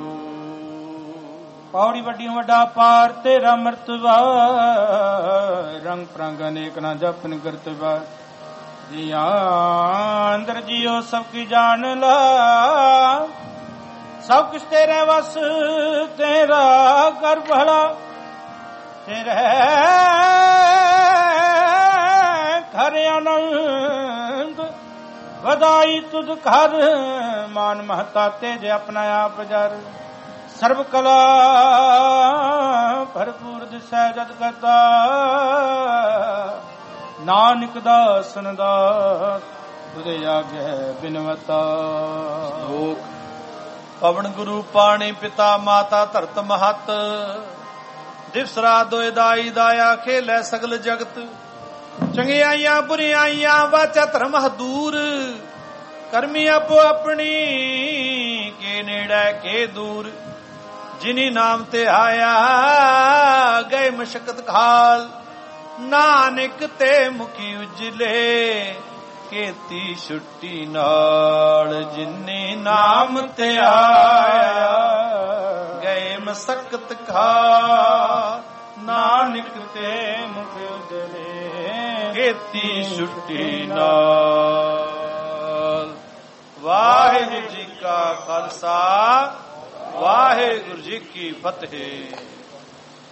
ਪੌੜੀ ਵੱਡੀ ਵੱਡਾ ਪਾਰ ਤੇਰਾ ਮਰਤਬਾ ਰੰਗ ਪ੍ਰੰਗ ਅਨੇਕ ਨਾ ਜਪਨ ਕਰਤਬਾ ਜੀਆਂ ਅੰਦਰ ਜੀਓ ਸਭ ਕੀ ਜਾਣ ਲਾ ਸਭ ਕੁਛ ਤੇਰੇ ਵਸ ਤੇਰਾ ਕਰ ਭਲਾ ਤੇਰੇ ਘਰ ਆਨੰਦ ਵਧਾਈ ਤੁਧ ਘਰ ਮਾਨ ਮਹਤਾ ਤੇਜ ਆਪਣਾ ਆਪ ਜਰ ਸਰਬ ਕਲਾ ਭਰਪੂਰ ਦਿਸੈ ਜਦ ਕਰਤਾ ਨਾਨਕ ਦਾਸਨ ਦਾਸ ਤੁਦੇ ਆਗੇ ਬਿਨਵਤਾ। ਲੋਕ ਪਵਨ ਗੁਰੂ ਪਾਣੀ ਪਿਤਾ ਮਾਤਾ ਧਰਤ ਮਹਤ ਦਿਵਸ ਰਾਤ ਦੋਇ ਦਾਈ ਦਾਇਆ ਖੇਲੇ ਸਗਲ ਜਗਤ ਚੰਗਿਆਈਆਂ ਬੁਰਿਆਈਆਂ ਵਾਚਾ ਧਰਮ ਹਦੂਰ ਕਰਮੀ ਆਪੋ ਆਪਣੀ ਕੇ ਨੇੜੇ ਕੇ ਦੂਰ ਜਿਨੀ ਨਾਮ ਤੇ ਆਇਆ ਗਏ ਮਸ਼ਕਤ ਖਾਲ ਨਾਨਕ ਤੇ ਮੁਖੀ ਉਜਲੇ ਕੀਤੀ ਛੁੱਟੀ ਨਾਲ ਜਿਨੇ ਨਾਮ ਤੇ ਆਇਆ ਗਏ ਮਸਕਤ ਖਾ ਨਾਨਕ ਤੇ ਮੁਖ ਉਜਲੇ ਕੀਤੀ ਛੁੱਟੀ ਨਾਲ। ਵਾਹਿਗੁਰੂ ਜੀ ਕਾ ਖਾਲਸਾ ਵਾਹਿਗੁਰੂ ਜੀ ਕੀ ਫਤਿਹ।